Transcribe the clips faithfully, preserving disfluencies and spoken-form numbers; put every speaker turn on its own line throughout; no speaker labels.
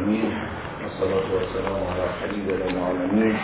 العالمين والصلاة والسلام على خليل العالمين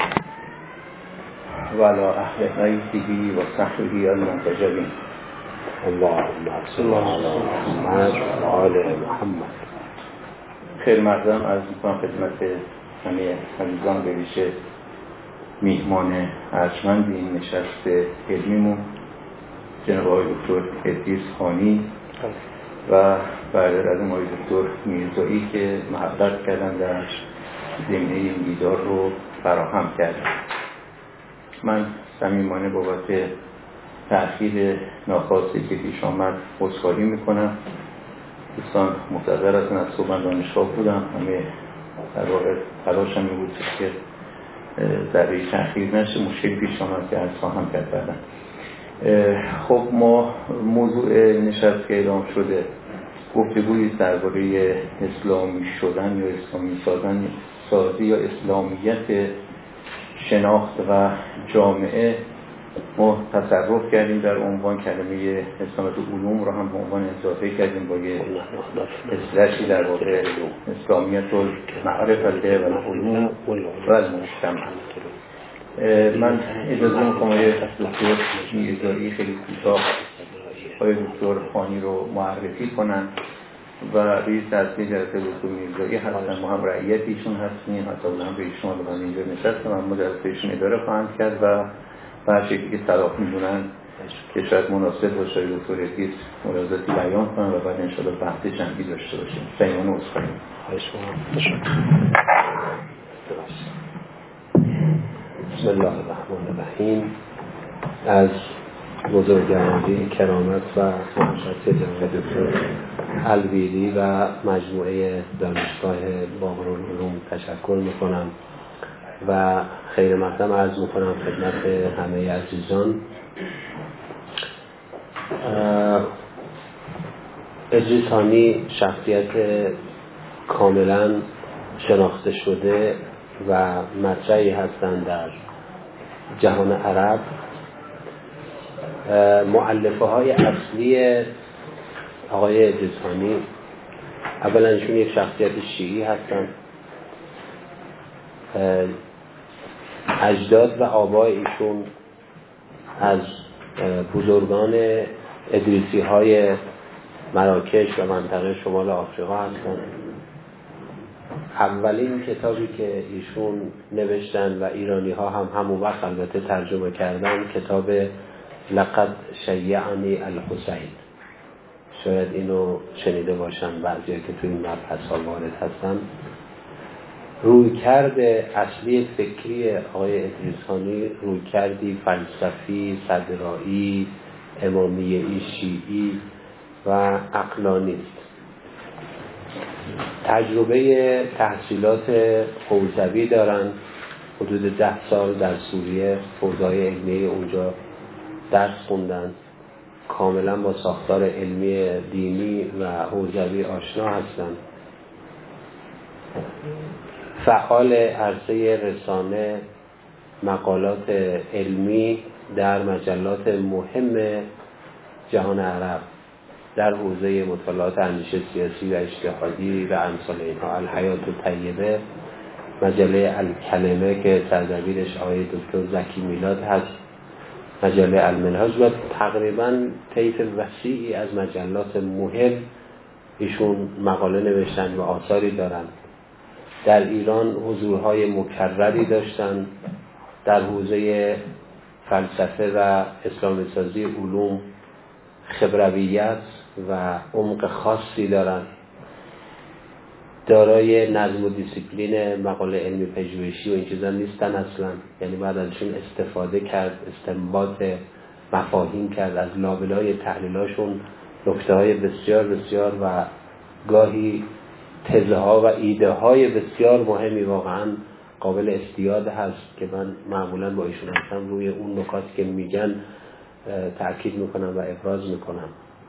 وعلى أهل بيته وصحبه المنتجبين.
اللهم صل على محمد و آل محمد.
خیر مقدم از میکنم خدمت همه عزیزان، به ویژه میهمان ارجمند این نشست علمیمون جناب آقای دکتر ادریس خانی و برادر از آقای دکتر میرزایی که محبت کردن در زمینه این دیدار رو فراهم کردن. من صمیمانه بابت تأخیر ناخواسته که پیش آمد عذرخواهی میکنم. دوستان معتذر هستن، از صبح دانشگاه بودم، همه در واقع تلاشم این بود که در این تأخیر نشه، مشکل پیش آمد که از خواهم کرد بعداً. خب ما موضوع نشست که اعلام شده گفتگویی درباره اسلامی شدن یا اسلامی سازن سازی یا اسلامیت شناخت و جامعه ما تصرف کردیم. در عنوان کلمه اسلامیت علوم رو هم به عنوان اضافه کردیم با یه اصطلاحی در واقع اسلامیت المعرفت و العلوم و المجتمع. من اجازه میخوام آقای دکتر میرزایی خیلی کوتاه آقای دکتر خانی رو معرفی کنن و رئیس اصلی جلسه دکتر میرزایی هستن، ما هم رعیت ایشون هستیم، حتی هم به ایشون رو من اینجا نشستم، اما جلسه ایشون اداره خواهند کرد و هر شکلی که صلاح میدونن که شاید مناسب باشه دکتر ادریس ملاحظاتی بیان کنن و بعد انشاءالله بحث جمعی داشته باشیم. صمیمانه عذرخواهی می‌کنم.
بسم الله الرحمن الرحیم. از بزرگواری کرامت و معرفت جناب دکتر الویری و مجموعه دانشگاه باقرالعلوم تشکر میکنم و خیر مقدم عرض میکنم خدمت همه عزیزان. ادریس خانی شخصیت کاملا شناخته شده و مطرحی هستند در جهان عرب. مؤلفه های اصلی آقای ادریس خانی اولا ایشون یک شخصیت شیعی هستند. اجداد و آبای ایشون از بزرگان ادریسی های مراکش و منطقه شمال آفریقا هستند. اولین کتابی که ایشون نوشتن و ایرانی ها هم همون وقت البته ترجمه کردن کتاب لقد شیعنی الحسین، شاید اینو شنیده باشن بعضی که توی این مبحث ها وارد هستن. رویکرد اصلی فکری آقای ادریس خانی رویکردی فلسفی، صدرایی، امامیه‌ای، شیعی و عقلانی است. تجربه تحصیلات حوزوی دارن، حدود ده سال در سوریه حوزه‌های علمی اونجا درس خوندن، کاملا با ساختار علمی دینی و حوزوی آشنا هستند. فعال عرصه رسانه، مقالات علمی در مجلات مهم جهان عرب در حوزه مطالعات اندیشه سیاسی و اجتهادی و امثال اینها. الحیات الطیبه، مجله الکلمه که سردبیرش آقای دکتر زکی میلاد هست، مجله المنهاج و تقریبا طیف وسیعی از مجلات مهم ایشون مقاله نوشتن و آثاری دارن. در ایران حضورهای مکرری داشتن در حوزه فلسفه و اسلامی سازی علوم، خبرویت و عمق خاصی دارن. دارای نظم و دیسیپلین مقاله علمی پژوهشی و این چیزا نیستن اصلا، یعنی بعد ازشون استفاده کرد، استنباط مفاهیم کرد، از لابلای تحلیلاشون نکته‌های بسیار بسیار و گاهی تزه‌ها و ایده‌های بسیار مهمی واقعا قابل استیاد هست که من معمولا با ایشون هستم روی اون نکاتی که میگن تأکید میکنم و ابراز میکنم.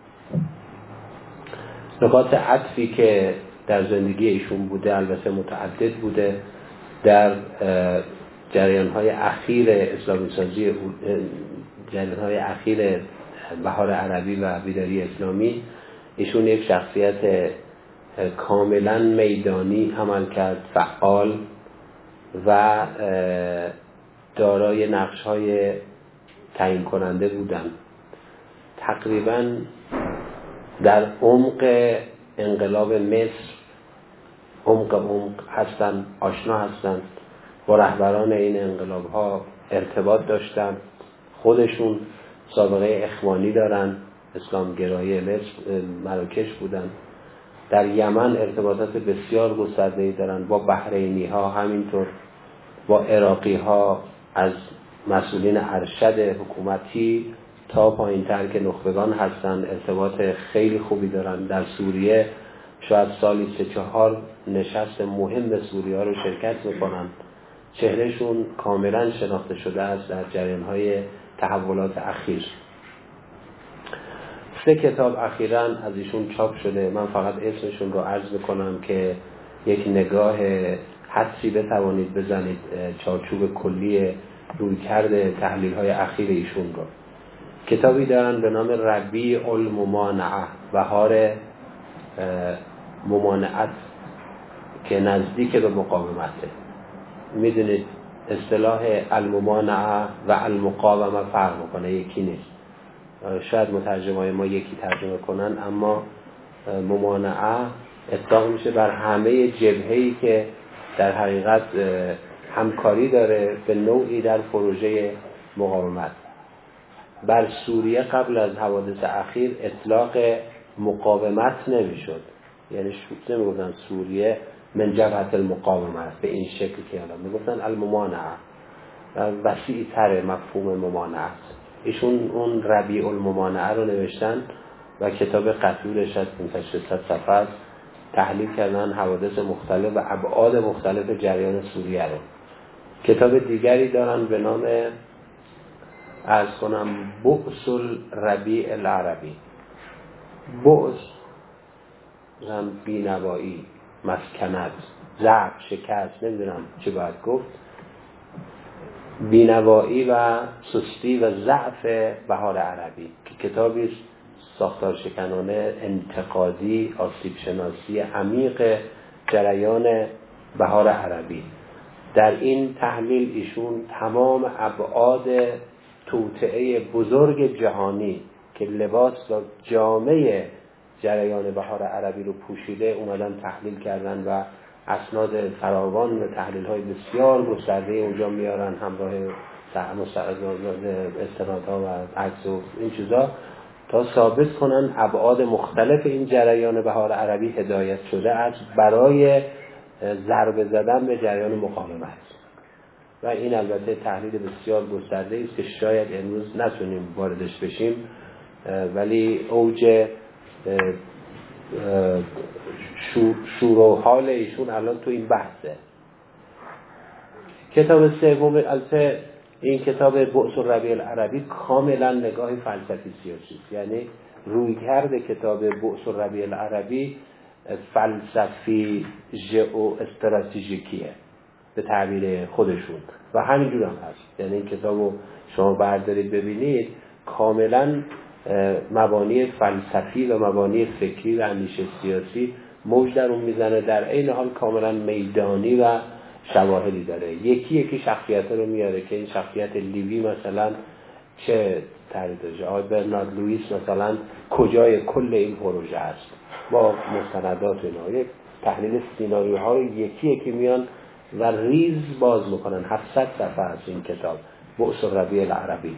نکات عطفی که در زندگی ایشون بوده البته متعدد بوده. در جریان‌های اخیر اسلامی سازی، جریان‌های اخیر بهار عربی و بیداری اسلامی، ایشون یک شخصیت کاملا میدانی عمل کرد، فعال و دارای نقش‌های تعیین کننده بودند. تقریبا در عمق انقلاب مصر عمق عمق هستند، آشنا هستند، با رهبران این انقلاب ها ارتباط داشتند، خودشون سابقه اخوانی دارن، اسلام گرایی مصر مراکش بودن. در یمن ارتباطات بسیار گسترده‌ای دارن با بحرینی ها، همینطور با عراقی ها، از مسئولین ارشد حکومتی تا پایین تر که نخبگان هستن ارتباط خیلی خوبی دارن. در سوریه شاید سالی سه چهار نشست مهم سوریه ها رو شرکت میکنن. چهرهشون کاملا شناخته شده است در جریان‌های تحولات اخیر. سه کتاب اخیراً از ایشون چاپ شده. من فقط اسمشون رو عرض میکنم که یک نگاه حدسی بتوانید بزنید چارچوب کلی رویکرد تحلیل‌های اخیر ایشون رو. کتابی دارن به نام ربیع الممانعه، بهار ممانعت که نزدیک به مقاومته. میدونید اصطلاح الممانعه و المقاومه فرق میکنه، یکی نیست. شاید مترجمای ما یکی ترجمه کنن، اما ممانعه اطلاق میشه بر همه جبهه‌ای که در حقیقت همکاری داره به نوعی در پروژه مقاومت. بر سوریه قبل از حوادث اخیر اطلاق مقاومت نمیشد، یعنی شوت نمیگفتن سوریه من جبهت المقاومه به این شکل که الان میگفتن الممانعه، وسیع تر مفهوم ممانعه. ایشون اون ربیع الممانعه رو نوشتن و کتاب قطورش از ششصد صفحه است. تحلیل کردن حوادث مختلف و ابعاد مختلف جریان سوریه رو. کتاب دیگری دارن به نام عرض کنم بؤس الربیع العربی. بؤس هم بینوایی، مسکنت، ضعف، شکست، نمیدونم چه باید گفت، بینوایی و سستی و ضعف بهار عربی که کتابی است ساختار شکنانه، انتقادی، آسیب شناسی عمیق جریان بهار عربی. در این تحلیل ایشون تمام ابعاد توطئه بزرگ جهانی که لباس و جامعه جریان بهار عربی رو پوشیده اومدن تحلیل کردن و اسناد فراوان و تحلیل‌های بسیار گسترده اونجا میارن، همراه استنادها و عکس و این چیزا، تا ثابت کنن ابعاد مختلف این جریان بهار عربی هدایت شده است برای ضربه زدن به جریان مقاومت. و این البته تحلیل بسیار گسترده است که شاید امروز نتونیم واردش بشیم، ولی اوج شور و حال ایشون الان تو این بحثه. کتاب سوم البته این کتاب بؤس الربیع العربی کاملا نگاه فلسفی سیاسی است، یعنی رویکرد کتاب بؤس الربیع العربی فلسفی ژئو استراتژیکیه به تعبیر خودشون و همینجور هم هست. یعنی این کتابو شما بردارید ببینید کاملا مبانی فلسفی و مبانی فکری و اندیشه سیاسی موج در اون میزنه، در عین حال کاملا میدانی و شواهدی داره. یکی یکی شخصیت رو میاره که این شخصیت لیوی مثلا چه تعریفش، آقای برنارد لوئیس مثلا کجای کل این پروژه است با مستندات اینا. یک تحلیل سیناریوها رو یکی یکی میان و ریز باز میکنن. هفتصد صفحه است این کتاب بؤس الربیع العربی.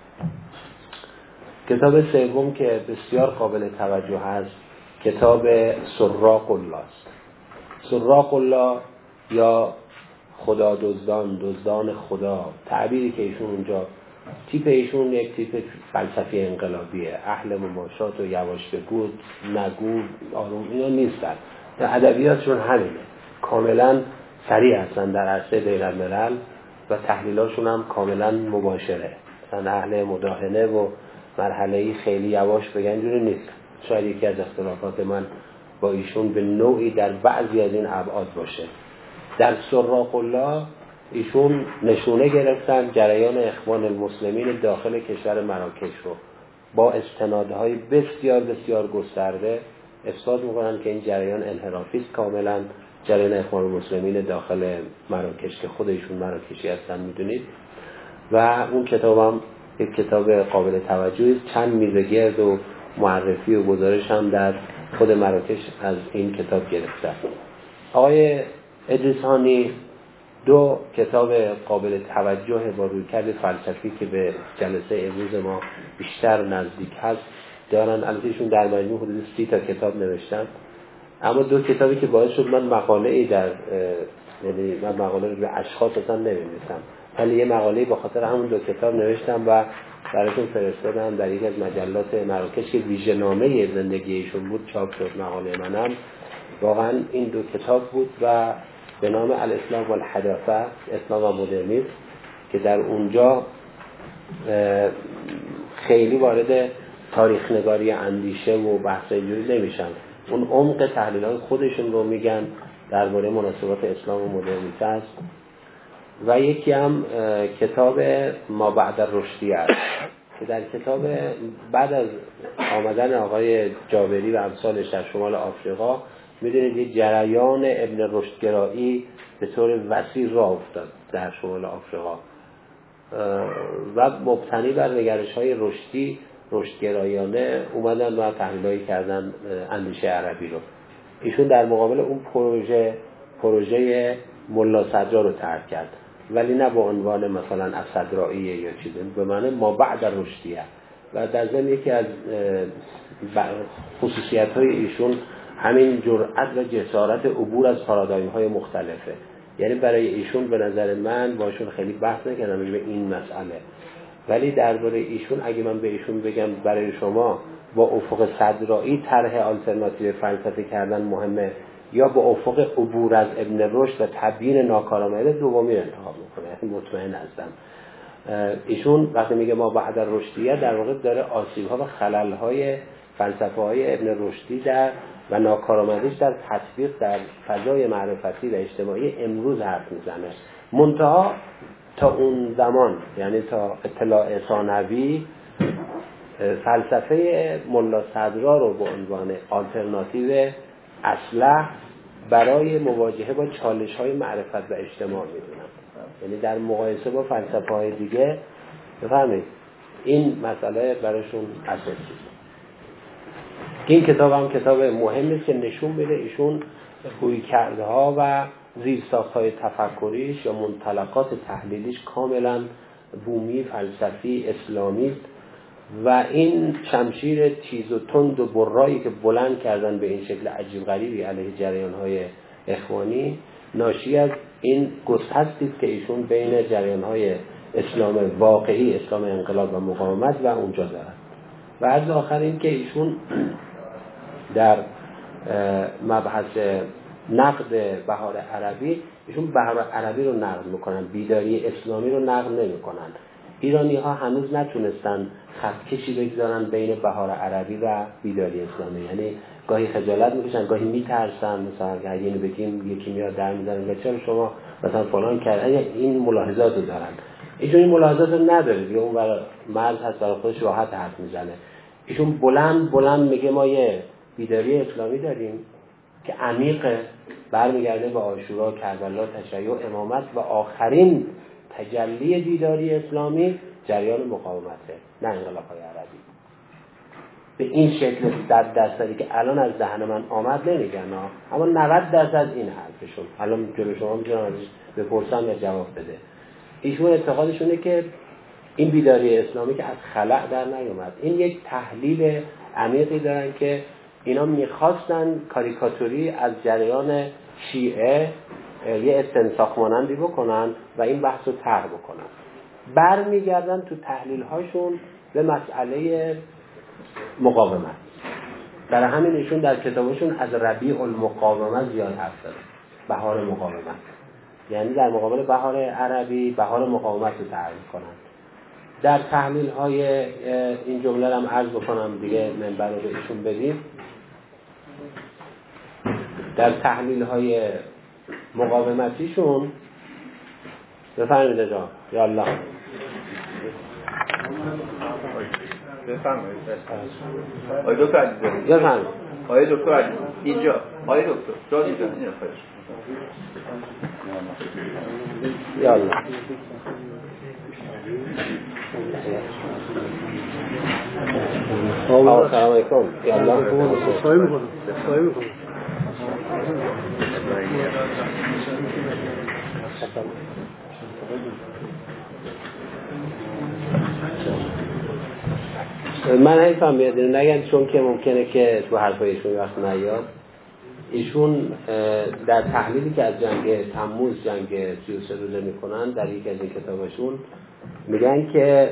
کتاب سوم که بسیار قابل توجه است کتاب سراق الله است. سراق الله یا خدا دزدان، دزدان خدا، تعبیری که ایشون اونجا، تیپ ایشون یک تیپ فلسفی انقلابیه، اهل مماشات و یواش بگو، نگو، آروم، اینا نیستن. در ادبیاتشون همینه، کاملا سریع هستن در عرصه بین‌الملل و تحلیلاشون هم کاملا مباشره، مثلا اهل مداهنه و مرحله‌ای خیلی یواش بگن جوری نیست. شاید یکی از اختلافات من با ایشون به نوعی در بعضی از این ابعاد باشه. در سراق الله ایشون نشونه گرفتن جریان اخوان المسلمین داخل کشور مراکش رو با استنادهای بسیار بسیار گسترده اثبات میکنن که این جریان انحرافی است کاملا، جریان اخوان المسلمین داخل مراکش که خودشون مراکشی هستن میدونید. و اون کتابم یک کتاب قابل توجهی است، چند میزه گرد و معرفی و گزارش هم در خود مراکش از این کتاب گرفته. آقای ادریسانی دو کتاب قابل توجه با رویکرد فلسفی که به جلسه امروز ما بیشتر نزدیک هست دارن. البتهشون در مجموع حدود سی تا کتاب نوشتن، اما دو کتابی که باعث شد من مقاله ای در یعنی من مقاله رو به اشخاص اصلا نمی‌نویسم، ولی یه مقاله به خاطر همون دو کتاب نوشتم و براتون فرستادم در یک از مجلات مراکش که ویژه‌نامه زندگی ایشون بود چاپ شد. مقاله منم واقعا این دو کتاب بود و به نام الاسلام و الحداثه، اسلام و مدرنیسم، که در اونجا خیلی وارد تاریخ نگاری اندیشه و بحث اینجوری نمیشن، اون عمق تحلیل‌های خودشون رو میگن درباره مناسبات اسلام و مدرنیته است. و یکی هم کتاب ما بعد الرشدیه است که در کتاب بعد از آمدن آقای جابری و امثالش در شمال آفریقا میدونید یه جریان ابن رشدگرایی به طور وسیع راه افتاد در شمال آفریقا و مبتنی بر نگرش‌های رشدی رشدگرایانه اومدن و تحلیل‌هایی کردن اندیشه عربی رو. ایشون در مقابل اون پروژه پروژه ملا صدرا رو طرح کرد، ولی نه به عنوان مثلا اسدرائیه یا چیزی، به معنی ما بعد رشدیه. و در ضمن یکی از خصوصیت‌های ایشون همین جرأت و جسارت عبور از پارادایم‌های مختلفه. یعنی برای ایشون به نظر من باشون خیلی بحث نکردم به این مسئله، ولی درباره ایشون اگه من به ایشون بگم برای شما با افق صدرایی طرح آلترناتیو فلسفه کردن مهمه یا با افق عبور از ابن رشد و تبیین ناکارآمده، دومی انتخاب میکنه. یعنی مطمئن هستم ایشون وقتی میگه ما بعد رشدیه در واقع داره آسیب‌ها و خلل‌های فلسفه‌های ابن رشدی در و ناکارآمدیش در تطبیق در فضای معرفتی و اجتماعی امروز حرف میزنه. منتها تا اون زمان، یعنی تا اطلاع ثانوی، فلسفه ملا صدرا رو به عنوان آلترناتیو اصلح برای مواجهه با چالش‌های معرفت و اجتماع میدونن. یعنی در مقایسه با فلسفه‌های دیگه بفهمید این مسئله براشون اساسی. این کتاب هم کتاب مهمی است که نشون میده ایشون رویکردها و زیرساخت‌های تفکریش یا منطلقات تحلیلیش کاملا بومی، فلسفی، اسلامی است و این شمشیر تیز و تند و برایی که بلند کردن به این شکل عجیب غریبی علیه جریان‌های اخوانی ناشی از این گسستی است که ایشون بین جریان‌های اسلام واقعی، اسلام انقلاب و مقاومت و اونجا دارن. و از آخر این که ایشون در مبحث نقد بهار عربی ایشون بهار عربی رو نقد میکنن، بیداری اسلامی رو نقد نمیکنن. ایرانی ها هنوز نتونستن خطکشی بگذارن بین بهار عربی و بیداری اسلامی، یعنی گاهی خجالت میکشن، گاهی میترسن، مثلا اگه اینو بگیم یکی میاد در میذارن چرا شما مثلا فلان کردن، این ملاحظات رو دارن. ایشون این ملاحظات رو نداره، دیگه اون برای مرد هست برای خودش راحت حرف میزنه. ایشون بلند بلند میگه ما یه بیداری اسلامی داریم که عمیق، برمیگرده به عاشورا، کربلا، تشیع، امامت و آخرین تجلی بیداری اسلامی جریان مقاومته، نه انقلاب‌های عربی. به این شکل در درصدی که الان از دهن من آمد نمیگن ها، اما نود درصد این حرفشون الان جلو شما میتونم ازش بپرسم و جواب بده. ایشون اعتقادشونه که این بیداری اسلامی که از خلأ در نیومد، این یک تحلیل عمیقی دارن که اینا میخواستن کاریکاتوری از جریان شیعه یه استنساخ مانندی بکنن و این بحث رو طرح بکنن. برمیگردن تو تحلیل هاشون به مسئله مقاومت. برای همین ایشون در کتابشون از ربیع المقاومت زیاد حرف داره، بهار مقاومت، یعنی در مقابل بهار عربی بهار مقاومت رو طرح کنن. در تحلیل های این جمله هم عرض بکنم دیگه منبر رو به ایشون بدیم. در تحلیل های مقاومتیشون بفرمایید جان یا الله
بفرمایید. آقای دکتر عزیز
بفرمایید.
آقای دکتر عزیز اینجا آقای دکتر جا اینجا این خواهش
یالا آقا سلام علیکم. یالا
سایه میکنم سایه میکنم
من حیفم بیاد نگم، چون که ممکنه که تو حرفایشون وقت نیاد. ایشون در تحلیلی که از جنگ تموز جنگ سی و سه روزه میکنن در یک از این کتابشون میگن که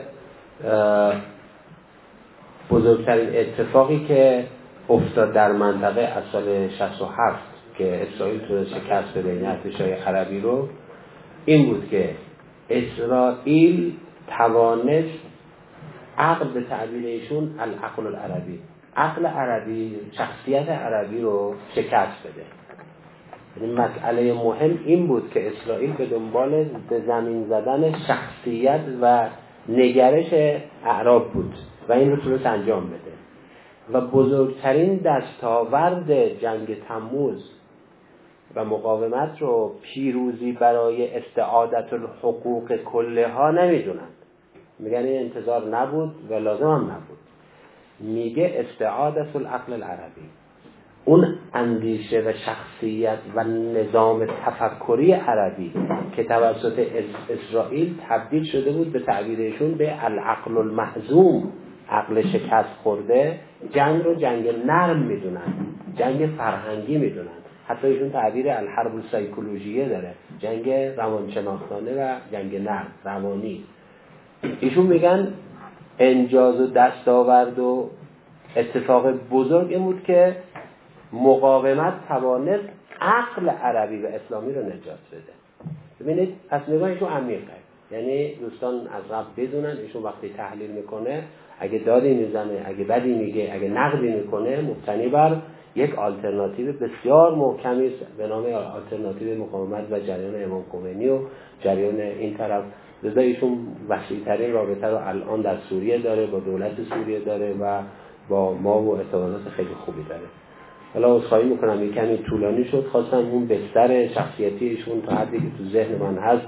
بزرگترین اتفاقی که افتاد در منطقه از سال شصت و هفت که اسرائیل تونست شکست بده این ارتشای عربی رو این بود که اسرائیل توانست عقل به تعبیر ایشون العقل العربی عقل عربی شخصیت عربی رو شکست بده. یعنی مسئله مهم این بود که اسرائیل به دنبال به زمین زدن شخصیت و نگرش اعراب بود و این رو تونست انجام بده و بزرگترین دستاورد جنگ تموز و مقاومت رو پیروزی برای استعادت الحقوق کلها نمیدونن. میگن این انتظار نبود و لازم هم نبود. میگه استعادت العقل العربی، اون اندیشه و شخصیت و نظام تفکری عربی که توسط اسرائیل تبدیل شده بود به تعبیرشون به العقل المهزوم، عقل شکست خورده. جنگ رو جنگ نرم میدونن، جنگ فرهنگی میدونن. حتی ایشون تعبیر الحرب السیکولوژیه داره، جنگ روانشناختانه و جنگ نرم روانی. ایشون میگن انجاز و دستاورد و اتفاق بزرگ این بود که مقاومت توانست عقل عربی و اسلامی رو نجات بده. ببینید پس نگاهشون عمیقه. یعنی دوستان از قبل بدونن ایشون وقتی تحلیل میکنه اگه دادی میزنه، اگه بدی میگه، اگه نقدی میکنه مبتنی بر یک آلترناتیو بسیار محکمی به نام آلترناتیو مقاومت و جریان امام خمینی و جریان این طرف. لذا ایشون وسیع‌ترین رابطه رو الان در سوریه داره، با دولت سوریه داره و با ما و ارتباطات خیلی خوبی داره. حالا عذرخواهی میکنم یک کمی طولانی شد، خواستم اون بستر شخصیتی ایشون تا حدی که تو ذهن من هست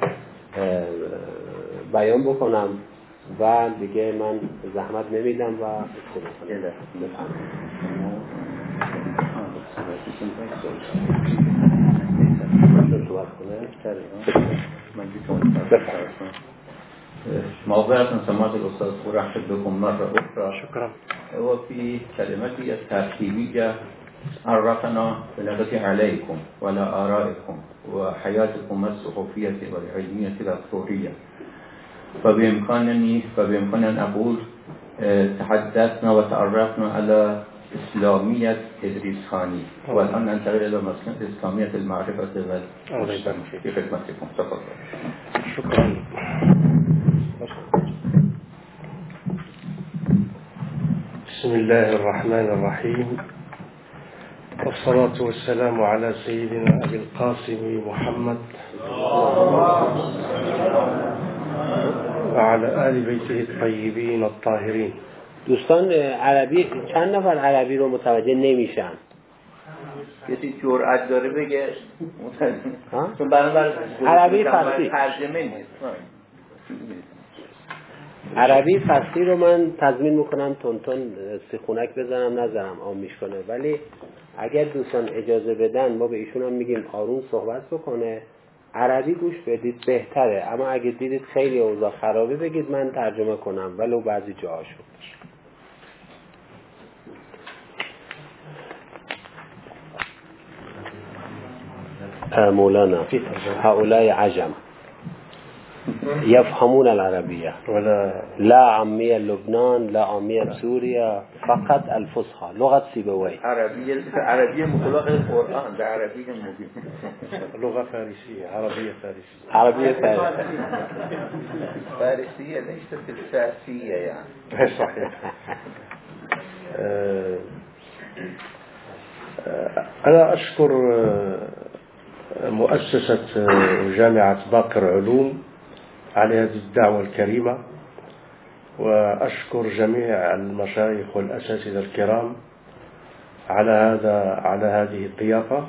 بیان بکنم و دیگه من زحمت نمیدم و
معذرة سماحة الأستاذ أرحب بكم مرة أخرى.
شكرا.
وفي كلمتي الترحيبية عرفنا بلغة عليكم وعلى آرائكم وحياتكم الصحفية والعلمية والثورية، فبإمكانني فبإمكاني أن أقول تحدثنا وتعرفنا على إسلامية إدريس خاني، والآن ننتقل إلى مسألة إسلامية المعرفة والمجتمع في خدمتكم. تفضل.
شكرا. بسم الله الرحمن الرحيم، والصلاة والسلام على سيدنا أبي القاسم محمد وعلى آل بيته الطيبين الطاهرين.
دوستان عربی چند نفر عربی رو متوجه نمیشن؟
کسی جرأت داره بگه چون برابر
عربی فارسی
ترجمه نیست.
عربی فصلی رو من تضمین میکنم تون تون سیخونک بزنم نذارم آمیش کنه، ولی اگر دوستان اجازه بدن ما به ایشون هم میگیم آروم صحبت بکنه، عربی گوش بدید بهتره، اما اگه دیدید خیلی اوضاع خرابه بگید من ترجمه کنم ولو بعضی جاهاشو. مولانا هؤلاء عجم يفهمون العربية
ولا
لا عامية لبنان لا عامية سوريا فقط الفصحى لغة سيبويه.
عربية عربية مطلق القرآن ده عربية مبين.
لغة فارسية عربية فارسية
عربية فارسية
فارسية ليست الفارسية يعني.
صحيح. أنا أشكر مؤسسة جامعة باقر علوم على هذه الدعوة الكريمة، وأشكر جميع المشايخ والأساتذة الكرام على هذا على هذه الضيافة،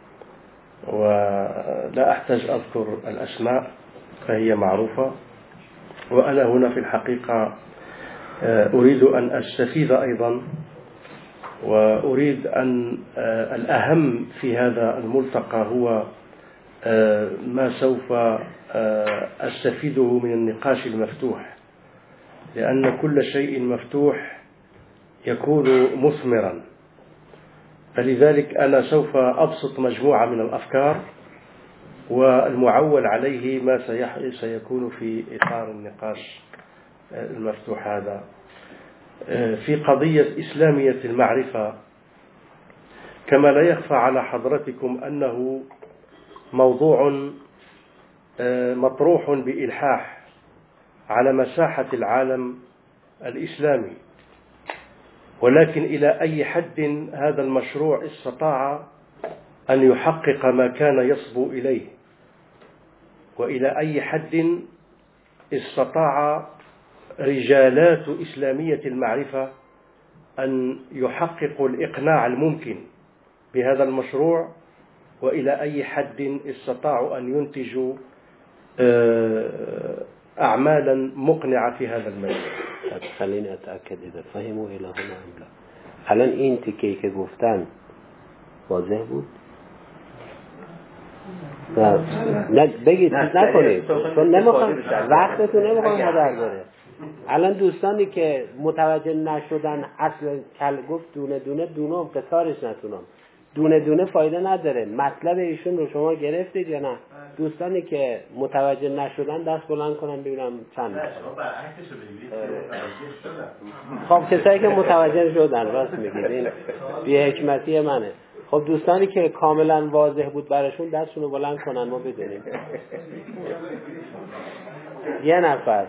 ولا أحتاج أذكر الأسماء فهي معروفة. وأنا هنا في الحقيقة أريد أن أستفيد أيضا، وأريد أن الأهم في هذا الملتقى هو ما سوف أستفيده من النقاش المفتوح، لأن كل شيء مفتوح يكون مثمرا. فلذلك أنا سوف أبسط مجموعة من الأفكار، والمعول عليه ما سيكون في إطار النقاش المفتوح هذا. في قضية إسلامية المعرفة، كما لا يخفى على حضرتكم أنه موضوع مطروح بإلحاح على مساحة العالم الإسلامي، ولكن إلى أي حد هذا المشروع استطاع أن يحقق ما كان يصبو إليه، وإلى أي حد استطاع رجالات إسلامية المعرفة أن يحققوا الإقناع الممكن بهذا المشروع، وإلى أي حد استطاعوا أن ينتجوا أعمالا مقنعة في هذا المجال.
خليني أتأكد إذا فهموا إلى هنا أم لا. الان این تیکه‌ای که گفتن واضح بود؟ نه بگید نکنید، چون نمیخوام وقتتون نمیخوام هدر بره. الان دوستانی که متوجه نشدن اصل کل گفت دونه دونه دونه قطارش نتونم دونه دونه فایده نداره. مطلب ایشون رو شما گرفتید یا نه؟ دوستانی که متوجه نشدن دست بلند کنن ببینم چند نفر. خب کسایی که متوجه شدن راست میگید، این بی حکمتی منه. خب دوستانی که کاملا واضح بود براشون دستشون رو بلند کنن ما بدونیم. یه نفر.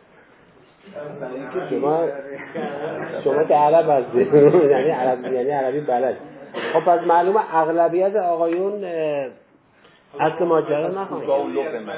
شما شما که عرب هستید یعنی عربی یعنی عربی بلد. خب پس معلومه اغلبیت آقایون اصل ماجرا نخواهند.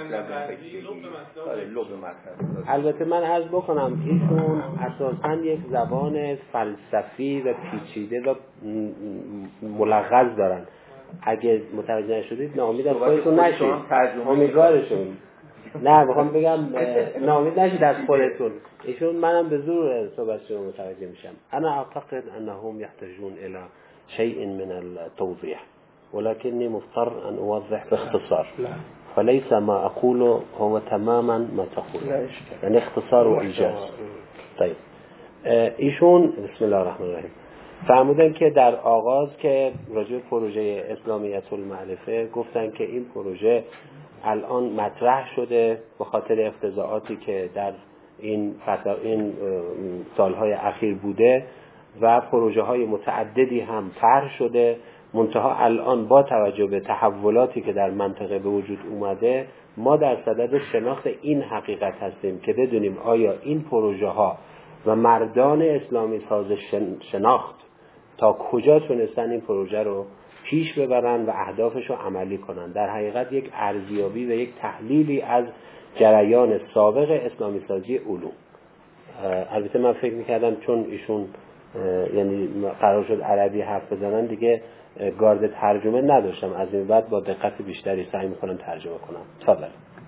البته من عرض بکنم ایشون اساساً یک زبان فلسفی و پیچیده و ملغز دارن. اگه متوجه نشدید ناامید از خودتون نشید، امیدوارشون. نه بخوام بگم ناامید نشید از خودتون. ایشون منم به زور صحبتشون متوجه میشم. انا اعتقد انهم يحتاجون الى شيء من التوضيح، ولكني مضطر أن أوضح باختصار. فليس ما أقوله هو تماما ما تقول، يعني اختصار وإيجاز. طيب ایشون بسم الله الرحمن الرحیم فرمودن که در آغاز که راجع پروژه اسلامیت المعرفه گفتن که این پروژه الان مطرح شده به خاطر افتضاحاتی که در این فتر این سالهای اخیر بوده و پروژه های متعددی هم طرح شده، منتها الان با توجه به تحولاتی که در منطقه به وجود اومده ما در صدد شناخت این حقیقت هستیم که بدونیم آیا این پروژه ها و مردان اسلامی ساز شناخت تا کجا تونستن این پروژه رو پیش ببرن و اهدافش رو عملی کنن. در حقیقت یک ارزیابی و یک تحلیلی از جریان سابق اسلامی سازی علوم. البته من فکر میکردم چون ایشون یعنی قرار شد عربی حرف بزنن دیگه گارد ترجمه نداشتم، از این بعد با دقت بیشتری سعی میکنم ترجمه کنم. تفضل.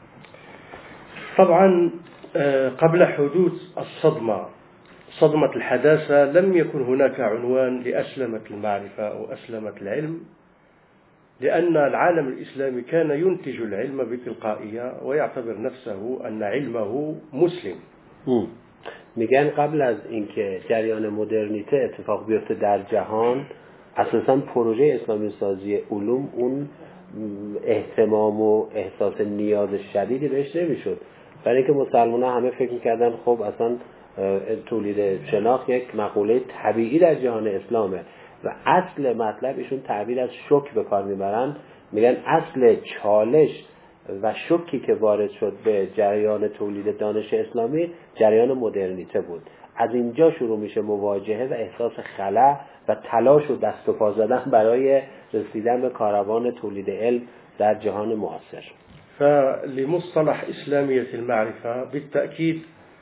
طبعا قبل حدوث الصدمة صدمة الحداثة لم يكن هناك عنوان لأسلمة المعرفة أو أسلمة العلم، لأن العالم الإسلامي كان ينتج العلم بتلقائية ويعتبر نفسه أن علمه مسلم.
میگن قبل از اینکه جریان مدرنیته اتفاق بیفته در جهان اساساً پروژه اسلامی سازی علوم اون اهتمام و احساس نیاز شدیدی بهش نمیشد، برای اینکه مسلمان‌ها همه فکر میکردن خب اصلا تولید شناخت یک مقوله طبیعی در جهان اسلامه و اصل مطلب ایشون تعبیر از شوک به کار میبرن. میگن اصل چالش و شوکی که وارد شد به جریان تولید دانش اسلامی جریان مدرنیته بود. از اینجا شروع میشه مواجهه و احساس خلا و تلاش و دست و پا زدن برای رسیدن به کاروان تولید علم در جهان معاصر.
فلمصطلح إسلامية المعرفة بالتأكيد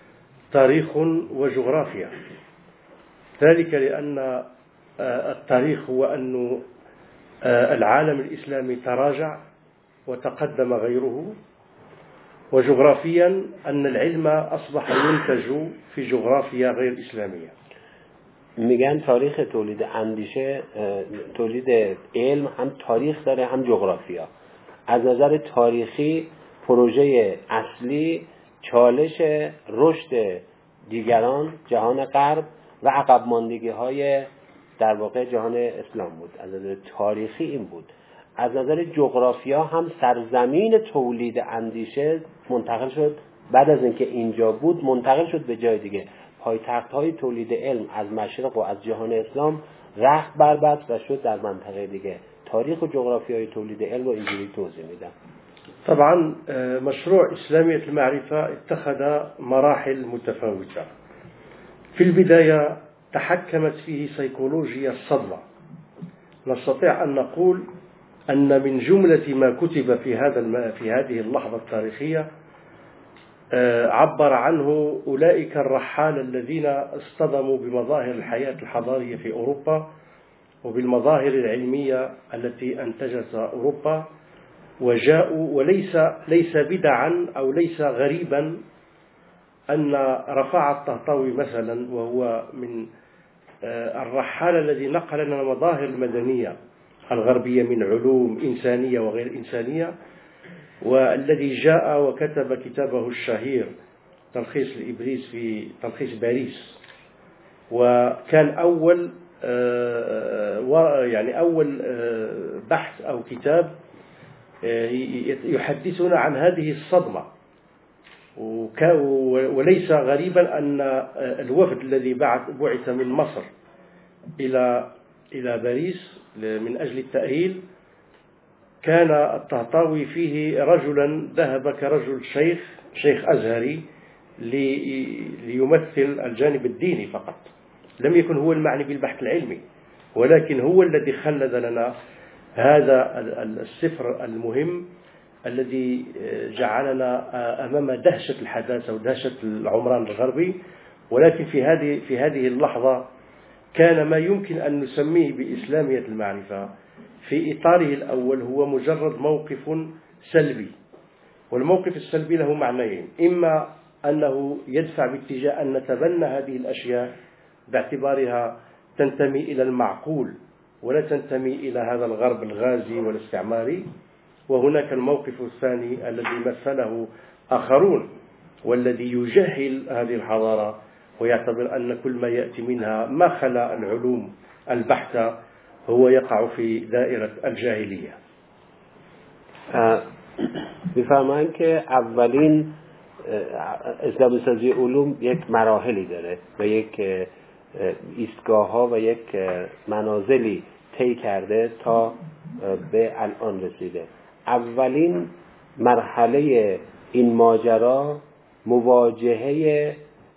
تاريخ وجغرافيا. ذلك لأن التاريخ هو أن العالم الإسلامي تراجع وتقدم غيره، وجغرافيا أن العلم أصبح ينتج في جغرافيا غير إسلامية.
میگن تاریخ تولید اندیشه، تولید علم هم تاریخ داره هم جغرافیا. از نظر تاریخی پروژه اصلی چالش رشد دیگران جهان غرب و عقب ماندگی های در واقع جهان اسلام بود. از نظر تاریخی این بود. از نظر جغرافیا هم سرزمین تولید اندیشه منتقل شد، بعد از اینکه اینجا بود منتقل شد به جای دیگه. پایتخت های تولید علم از مشرق و از جهان اسلام رخت بربست و شد در منطقه دیگه. تاریخ و جغرافی های تولید علم رو اینجوری توضیح میدم.
طبعا مشروع إسلامية المعرفة اتخذ مراحل متفاوتة. في البداية تحكمت فيه سيكولوجيا الصدمة. نستطيع أن نقول أن من جملة ما كتب في هذا في هذه اللحظة التاريخية عبر عنه أولئك الرحال الذين اصطدموا بمظاهر الحياة الحضارية في أوروبا وبالمظاهر العلمية التي أنتجتها أوروبا، وجاءوا وليس ليس بدعا أو ليس غريبا أن رفاعة الطهطاوي مثلا، وهو من الرحال الذي نقل لنا المظاهر المدنية الغربية من علوم إنسانية وغير إنسانية، والذي جاء وكتب كتابه الشهير تلخيص الإبريس في تلخيص باريس، وكان أول يعني أول بحث أو كتاب يحدثنا عن هذه الصدمة. وليس غريبا أن الوفد الذي بعث من مصر إلى إلى باريس من أجل التأهيل كان الطهطاوي فيه رجلا ذهب كرجل شيخ شيخ أزهري ليمثل الجانب الديني فقط، لم يكن هو المعني بالبحث العلمي، ولكن هو الذي خلد لنا هذا السفر المهم الذي جعلنا أمام دهشة الحداثة ودهشة العمران الغربي. ولكن في هذه في هذه اللحظة كان ما يمكن أن نسميه بإسلامية المعرفة في إطاره الأول هو مجرد موقف سلبي، والموقف السلبي له معنيين: إما أنه يدفع باتجاه أن نتبنى هذه الأشياء باعتبارها تنتمي إلى المعقول ولا تنتمي إلى هذا الغرب الغازي والاستعماري، وهناك الموقف الثاني الذي مثله آخرون والذي يجهل هذه الحضارة ويعتبر أن كل ما يأتي منها ما خلا العلوم البحتة هو يقع في دائرة الجاهلية.
می‌فرمایند که اولین اسلامی سازی علوم یک مراحلی داره و یک ایستگاه ها و یک منازلی طی کرده تا به الان رسیده. اولین مرحله این ماجرا مواجهه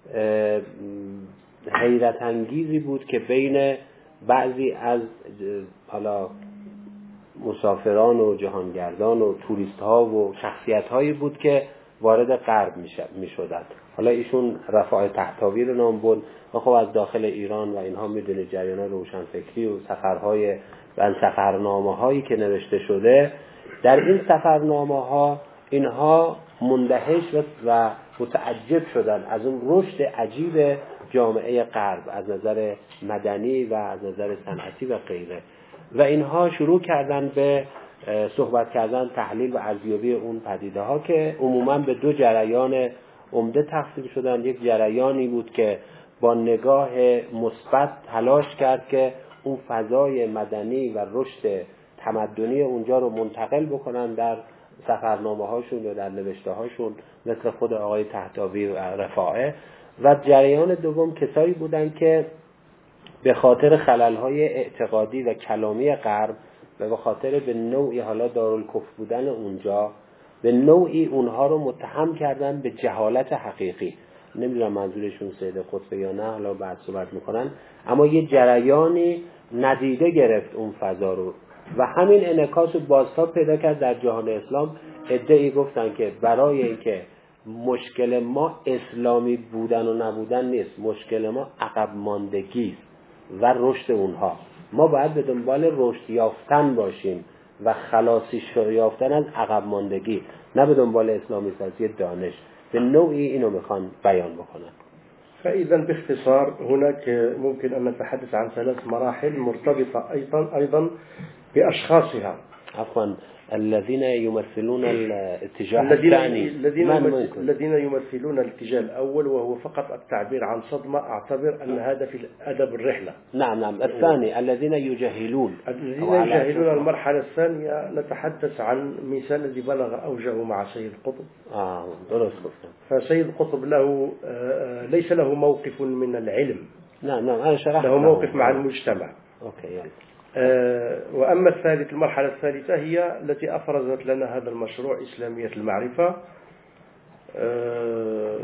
حیرت انگیزی بود که بین بعضی از حالا مسافران و جهانگردان و توریست ها و شخصیت هایی بود که وارد غرب می شدند. حالا ایشون رفاع طهطاوی رو نام برد و خب از داخل ایران و اینها میدونه جریان روشنفکری و سفرهای و سفرنامه هایی که نوشته شده. در این سفرنامه ها اینها مندهش و متعجب شدن از اون رشد عجیب جامعه غرب از نظر مدنی و از نظر صنعتی و غیره، و اینها شروع کردن به صحبت کردن، تحلیل و ارزیابی اون پدیده ها که عموما به دو جریان عمده تقسیم شدن. یک جریانی بود که با نگاه مثبت تلاش کرد که اون فضای مدنی و رشد تمدنی اونجا رو منتقل بکنن در سفرنامه هاشون و در نوشته هاشون مثل خود آقای طهطاوی و رفاعه. و جریان دوم کسایی بودن که به خاطر خلل‌های اعتقادی و کلامی غرب و به خاطر به نوعی حالا دارالکفر بودن اونجا به نوعی اونها رو متهم کردن به جهالت حقیقی. نمیدونم منظورشون سید قطب یا نه، حالا بعد صحبت میکنن، اما یه جریانی ندیده گرفت اون فضا رو و همین انعکاس رو بازتاب پیدا کرد در جهان اسلام. ادعی گفتن که برای اینکه مشکل ما اسلامی بودن و نبودن نیست، مشکل ما عقب ماندگی است و رشد اونها. ما باید به دنبال رشد یافتن باشیم و خلاصی یافتن از عقب ماندگی، نه به دنبال اسلامی سازی دانش. به نوعی اینو میخوان بیان بکنن.
فإذا باختصار هناك ممكن أن نتحدث عن ثلاث مراحل مرتبطة أيضا أيضا بأشخاصها.
عفوا الذين يمثلون الاتجاه
الذين
الثاني
الذين الذين يمثلون الاتجاه الأول وهو فقط التعبير عن صدمة. أعتبر أن هذا في أدب الرحلة.
نعم نعم. الثاني الذين يجاهلون
الذين يجاهلون المرحلة الثانية. نتحدث عن مثال الذي بلغ أوجه مع سيد قطب.
آه درست.
فسيد قطب له ليس له موقف من العلم.
نعم نعم أنا شرحت
له موقف مع المجتمع.
أوكي يلا.
أه وأما الثالث المرحلة الثالثة هي التي أفرزت لنا هذا المشروع إسلامية المعرفة. أه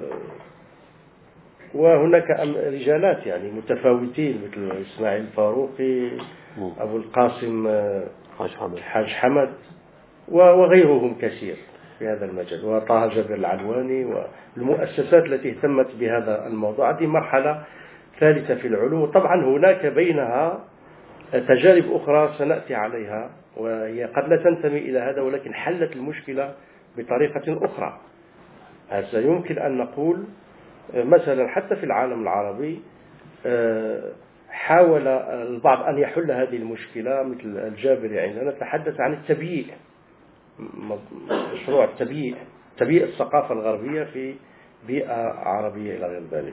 وهناك رجالات يعني متفاوتين مثل إسماعيل الفاروقي، أبو القاسم حاج حمد وغيرهم كثير في هذا المجال، وطه جابر العلواني والمؤسسات التي اهتمت بهذا الموضوع. هذه مرحلة ثالثة في العلوم. طبعا هناك بينها تجارب أخرى سنأتي عليها وهي قد لا تنتمي إلى هذا، ولكن حلت المشكلة بطريقة أخرى. هذا يمكن أن نقول مثلا حتى في العالم العربي حاول البعض أن يحل هذه المشكلة مثل الجابري. عندنا نتحدث عن التبييع، مشروع التبييع، تبييع الثقافة الغربية في بيئة عربية إلى غير ذلك.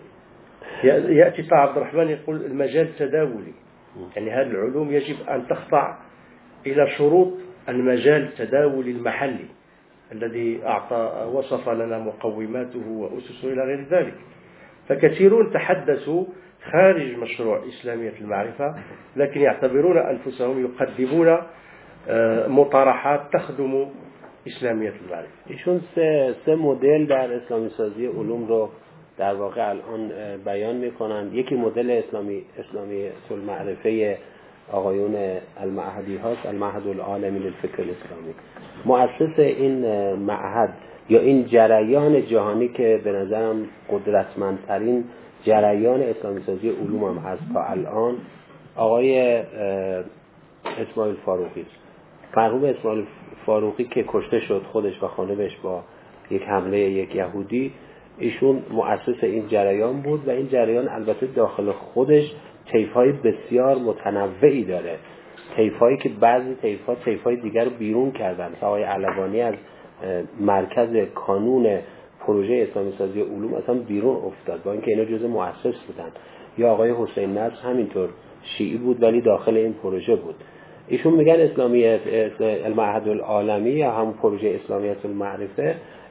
يأتي طه عبد الرحمن يقول المجال تداولي، يعني هذه العلوم يجب أن تخضع إلى شروط المجال التداولي المحلي الذي أعطى وصف لنا مقوماته وأسسه إلى غير ذلك. فكثيرون تحدثوا خارج مشروع إسلامية المعرفة، لكن يعتبرون أنفسهم يقدمون مطارحات تخدم إسلامية المعرفة.
ایشون سه سه مدل در اسلامی سازی علوم رو در واقع الان بیان میکنند. یکی مدل اسلامی اسلامی المعرفه آقایون المعهدی هاست، المعهد العالمی للفکر الاسلامی. مؤسس این معهد یا این جریان جهانی که به نظرم قدرتمندترین جریان اسلامی سازی علوم هم هست تا الان، آقای اسماعیل فاروقی. مرحوم اسماعیل فاروقی که کشته شد خودش و خانمش با یک حمله یک یهودی، ایشون مؤسس این جریان بود و این جریان البته داخل خودش طیف‌های بسیار متنوعی داره. طیف‌هایی که بعضی طیف‌ها طیف‌های دیگر رو بیرون کردن. آقای علوانی از مرکز کانون پروژه اسلامی سازی علوم اصلا بیرون افتاد با اینکه اینا جزء مؤسس بودن. یا آقای حسین نصر همینطور شیعی بود ولی داخل این پروژه بود. ایشون میگن اسلامی المعهد العالمی یا هم پروژه اسلامیت المعرفه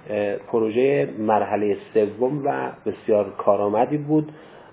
پروژه مرحله سوم و بسیار کارآمدی بود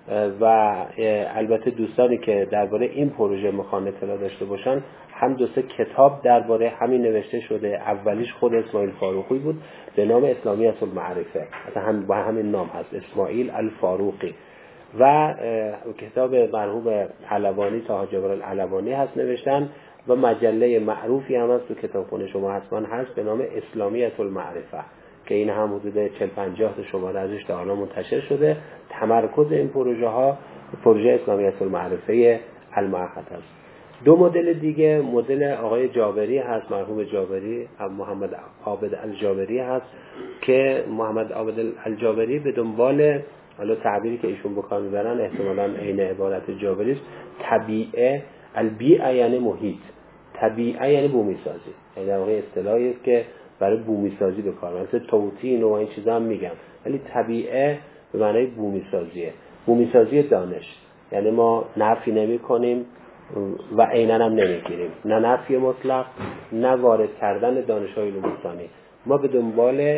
و البته دوستانی که درباره این پروژه میخوان اطلاع داشته باشن هم دو سه کتاب درباره همین نوشته شده. اولیش خود اسماعیل فاروقی بود به نام اسلامیت المعرفه، مثلا هم با همین نام هست، اسماعیل الفاروقی. و کتاب مرحوم علوانی، طه جابر العلوانی هست نوشتن و مجله معروفی هم هست تو کتابخونه شما حتما هست به نام اسلامیت المعرفه که این هم حدود چهل پنجاه تا شماره ازش تا حالا منتشر شده. تمرکز این پروژه ها پروژه اسلامیت المعرفه المعهد هست. دو مدل دیگه، مدل آقای جابری هست، مرحوم جابری، محمد عابد الجابری هست که محمد عابد الجابری به دنبال، حالا تعبیری که ایشون به کار میبرن احتمالاً عین عبارت جابری است، طبیعه، البیئه یعنی محیط، طبیعه یعنی بومی سازی، یعنی در واقع اصطلاحی است که برای بومی سازی به کار میبرن. مثل توطین و این چیزا هم میگم، ولی طبیعه به معنای بومی سازیه، بومی سازی دانش. یعنی ما نفی نمی کنیم و عیناً هم نمیگیریم، نه نفی مطلق نه وارد کردن دانش‌های علوم انسانی. ما به دنبال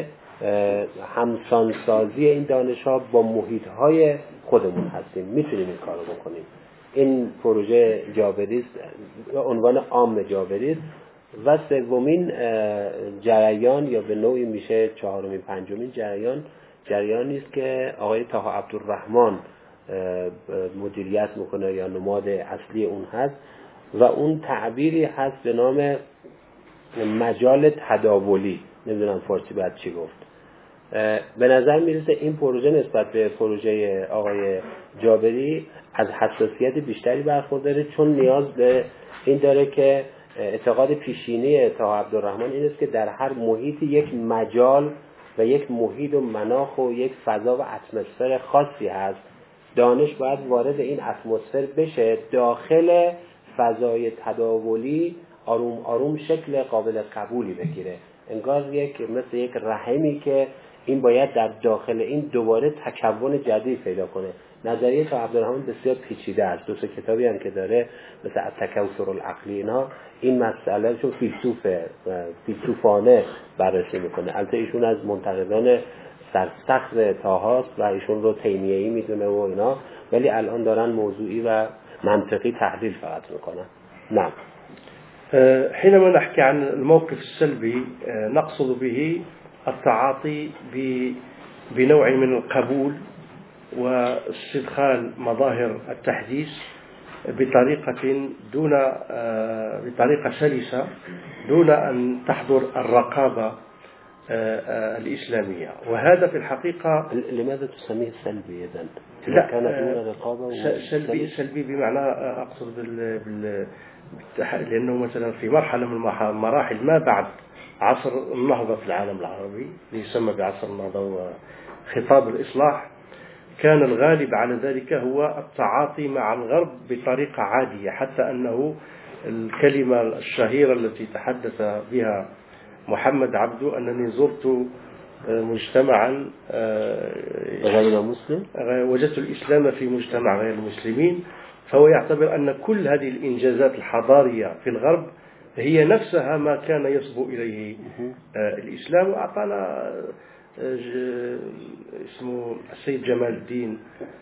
همسانسازی این دانش‌ها با محیط‌های خودمون هستیم، میتونیم این کارو بکنیم. این پروژه جابری است، عنوان عام جابری است. و سومین جریان یا به نوعی میشه چهارمین پنجمین جریان، جریانی است که آقای طه عبدالرحمن مدیریت میکنه یا نماد اصلی اون هست و اون تعبیری هست به نام مجال تداولی، نمیدونم فارسی بعد چی گفت. به نظر میرسه این پروژه نسبت به پروژه آقای جابری از حساسیت بیشتری برخورداره، چون نیاز به این داره که اعتقاد پیشینی طاها عبدالرحمن این است که در هر محیطی یک مجال و یک محیط و مناخ و یک فضا و اتمسفر خاصی هست. دانش باید وارد این اتمسفر بشه، داخل فضای تداولی آروم آروم شکل قابل قبولی بگیره، انگار یک مثل یک رحمی که این باید در داخل این دوباره تکون جدید پیدا کنه. نظریه طاها عبدالرحمن بسیار پیچیده است، دو سه کتابی هم که داره مثل التکاثر العقلی اینا این مسئله چون فیلسوفه فیلسوفانه بررسی میکنه. البته ایشون از منتقدان سرسخت طاهاست و ایشون رو تیمیه‌ای میدونه و اینا، ولی الان دارن موضوعی و منطقی تحلیل فقط میکنن. نعم.
حينما نحكي عن الموقف السلبي نقصد به التعاطي بنوع من القبول واستدخال مظاهر التحديث بطريقة دون بطريقة سلسة دون أن تحضر الرقابة الإسلامية. وهذا في الحقيقة
لماذا تسميه سلبي إذن؟
لا
كان دون رقابة
سلبي سلبي بمعنى أقصد بال, بال لأنه مثلا في مرحلة من المراحل ما بعد عصر النهضة في العالم العربي يسمى بعصر النهضة وخطاب الإصلاح كان الغالب على ذلك هو التعاطي مع الغرب بطريقة عادية، حتى أنه الكلمة الشهيرة التي تحدث بها محمد عبده أنني زرت مجتمعا
غير مسلم
وجدت الإسلام في مجتمع غير المسلمين، فهو يعتبر أن كل هذه الإنجازات الحضارية في الغرب هي نفسها ما كان يصبو إليه الإسلام. وأعطانا اسمه السيد جمال الدين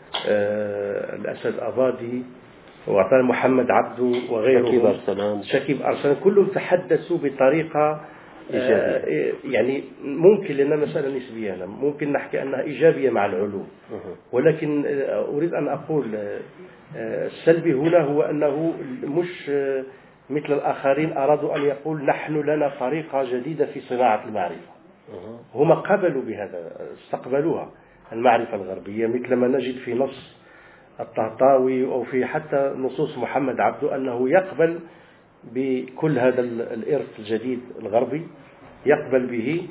الأسد أبادي وأعطانا محمد عبده وغيره
شكيب أرسلان
شكيب أرسلان كلهم تحدثوا بطريقة إيجابية. يعني ممكن لأنها مسألة نسبية ممكن نحكي أنها إيجابية مع العلوم، ولكن أريد أن أقول السلبي هنا هو أنه مش مثل الآخرين أرادوا أن يقول نحن لنا طريقة جديدة في صناعة المعرفة. هم قبلوا بهذا، استقبلوها المعرفة الغربية، مثل ما نجد في نص الطهطاوي أو في حتى نصوص محمد عبده أنه يقبل بكل هذا الإرث الجديد الغربي، يقبل به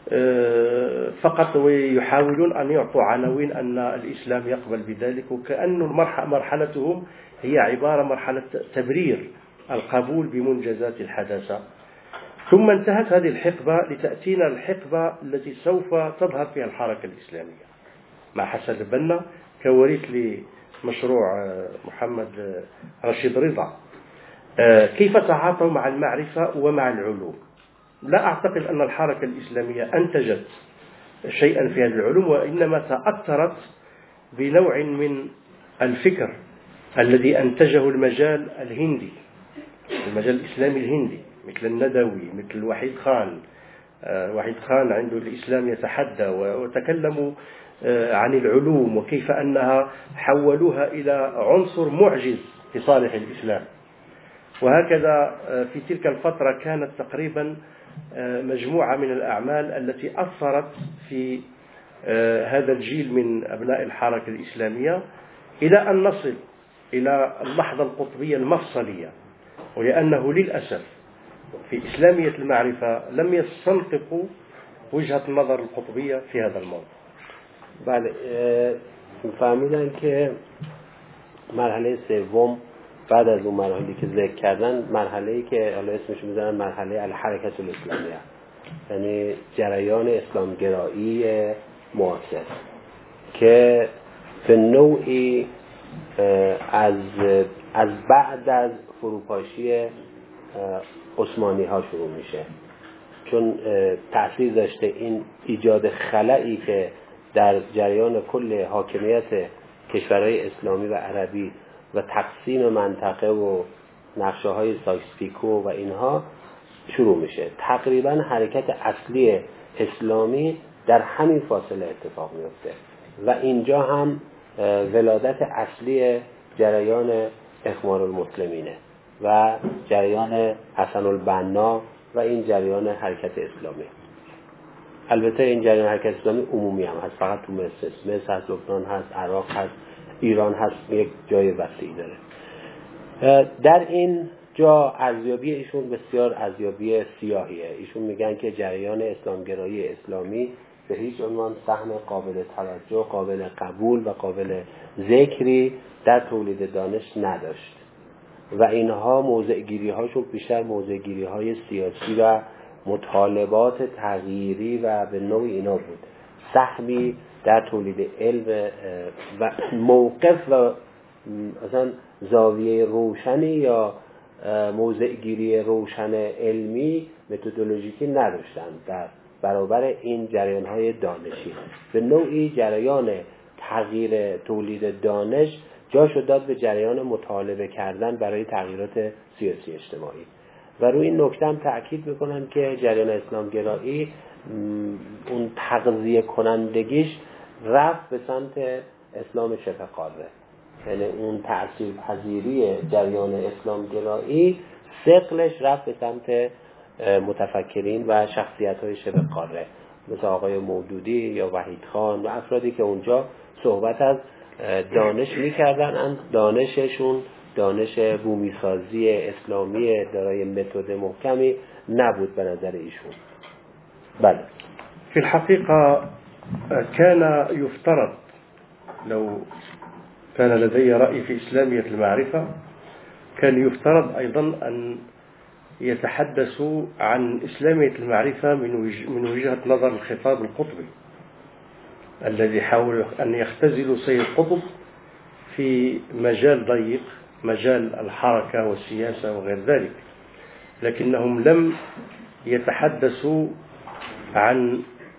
فقط ويحاولون أن يعطوا عناوين أن الإسلام يقبل بذلك، وكأن مرحلتهم هي عبارة مرحلة تبرير القبول بمنجزات الحداثة. ثم انتهت هذه الحقبة لتأتينا الحقبة التي سوف تظهر فيها الحركة الإسلامية مع حسن البنا كوريث لمشروع محمد رشيد رضا. كيف تعاطوا مع المعرفة ومع العلوم؟ لا أعتقد أن الحركة الإسلامية أنتجت شيئا في هذه العلوم، وإنما تأثرت بنوع من الفكر الذي أنتجه المجال الهندي، المجال الإسلامي الهندي، مثل الندوي، مثل وحيد خان. وحيد خان عنده الإسلام يتحدى، وتكلموا عن العلوم وكيف أنها حولوها إلى عنصر معجز في صالح الإسلام. وهكذا في تلك الفترة كانت تقريبا مجموعة من الأعمال التي أثرت في هذا الجيل من أبناء الحركة الإسلامية إلى أن نصل إلى اللحظة القطبية المفصلية، ولأنه للأسف في إسلامية المعرفة لم يستنطقوا وجهة النظر القطبية في هذا الموضوع.
بله، فهمیدن که مرحله سوم بعد از اون مرحله که ذکر کردن، مرحله‌ای که حالا اسمش میذارن مرحله الحرکت الاسلامیه، یعنی جریان اسلامگرایی معاصر که به نوعی از از بعد از فروپاشی عثمانی ها شروع میشه، چون تأثیر داشته این ایجاد خلایی که در جریان کل حاکمیت کشورهای اسلامی و عربی و تقسیم منطقه و نقشه های سایکس-پیکو و اینها شروع میشه. تقریبا حرکت اصلی اسلامی در همین فاصله اتفاق میفته و اینجا هم ولادت اصلی جریان اخوان المسلمینه و جریان حسن البنا و این جریان حرکت اسلامی. البته این جریان حرکت اسلامی عمومی هم هست، فقط تو مصر مصر هست، لبنان هست، عراق هست، ایران هست، یک جای وسیعی داره. در این جا ارزیابی ایشون بسیار ارزیابی سیاهیه. ایشون میگن که جریان اسلامگرایی اسلامی به هیچ عنوان سهم قابل توجه، قابل قبول و قابل ذکری در تولید دانش نداشت و اینها موضع گیری هاشون بیشتر موضع گیری های سیاسی و مطالبات تغییری و به نوعی اینا بود. سهمی در تولید علم و موقف و اصلا زاویه روشنی یا موضع گیری روشن علمی متدولوژیکی نداشتند در برابر این جریان های دانشی. به نوعی جریان تغییر تولید دانش جاشو داد به جریان مطالبه کردن برای تغییرات سیاسی اجتماعی و روی این نکته هم تأکید میکنم که جریان اسلامگرایی اون تغذیه کنندگیش رفت به سمت اسلام شبه قاره، یعنی اون تأثیر پذیری جریان اسلامگرایی ثقلش رفت به سمت متفکرین و شخصیت‌های شبه قاره مثل آقای مودودی یا وحید خان و افرادی که اونجا صحبت از دانش می‌کردن. دانششون دانش بومیسازی اسلامی دارای متد محکمی نبود به نظر ایشون. بله.
في الحقيقة كان يفترض لو كان لدي رأي في إسلامية المعرفة كان يفترض أيضا أن يتحدثوا عن إسلامية المعرفة من وجهة نظر الخطاب القطبي الذي حاول أن يختزل سيد قطب في مجال ضيق، مجال الحركة والسياسة وغير ذلك، لكنهم لم يتحدثوا عن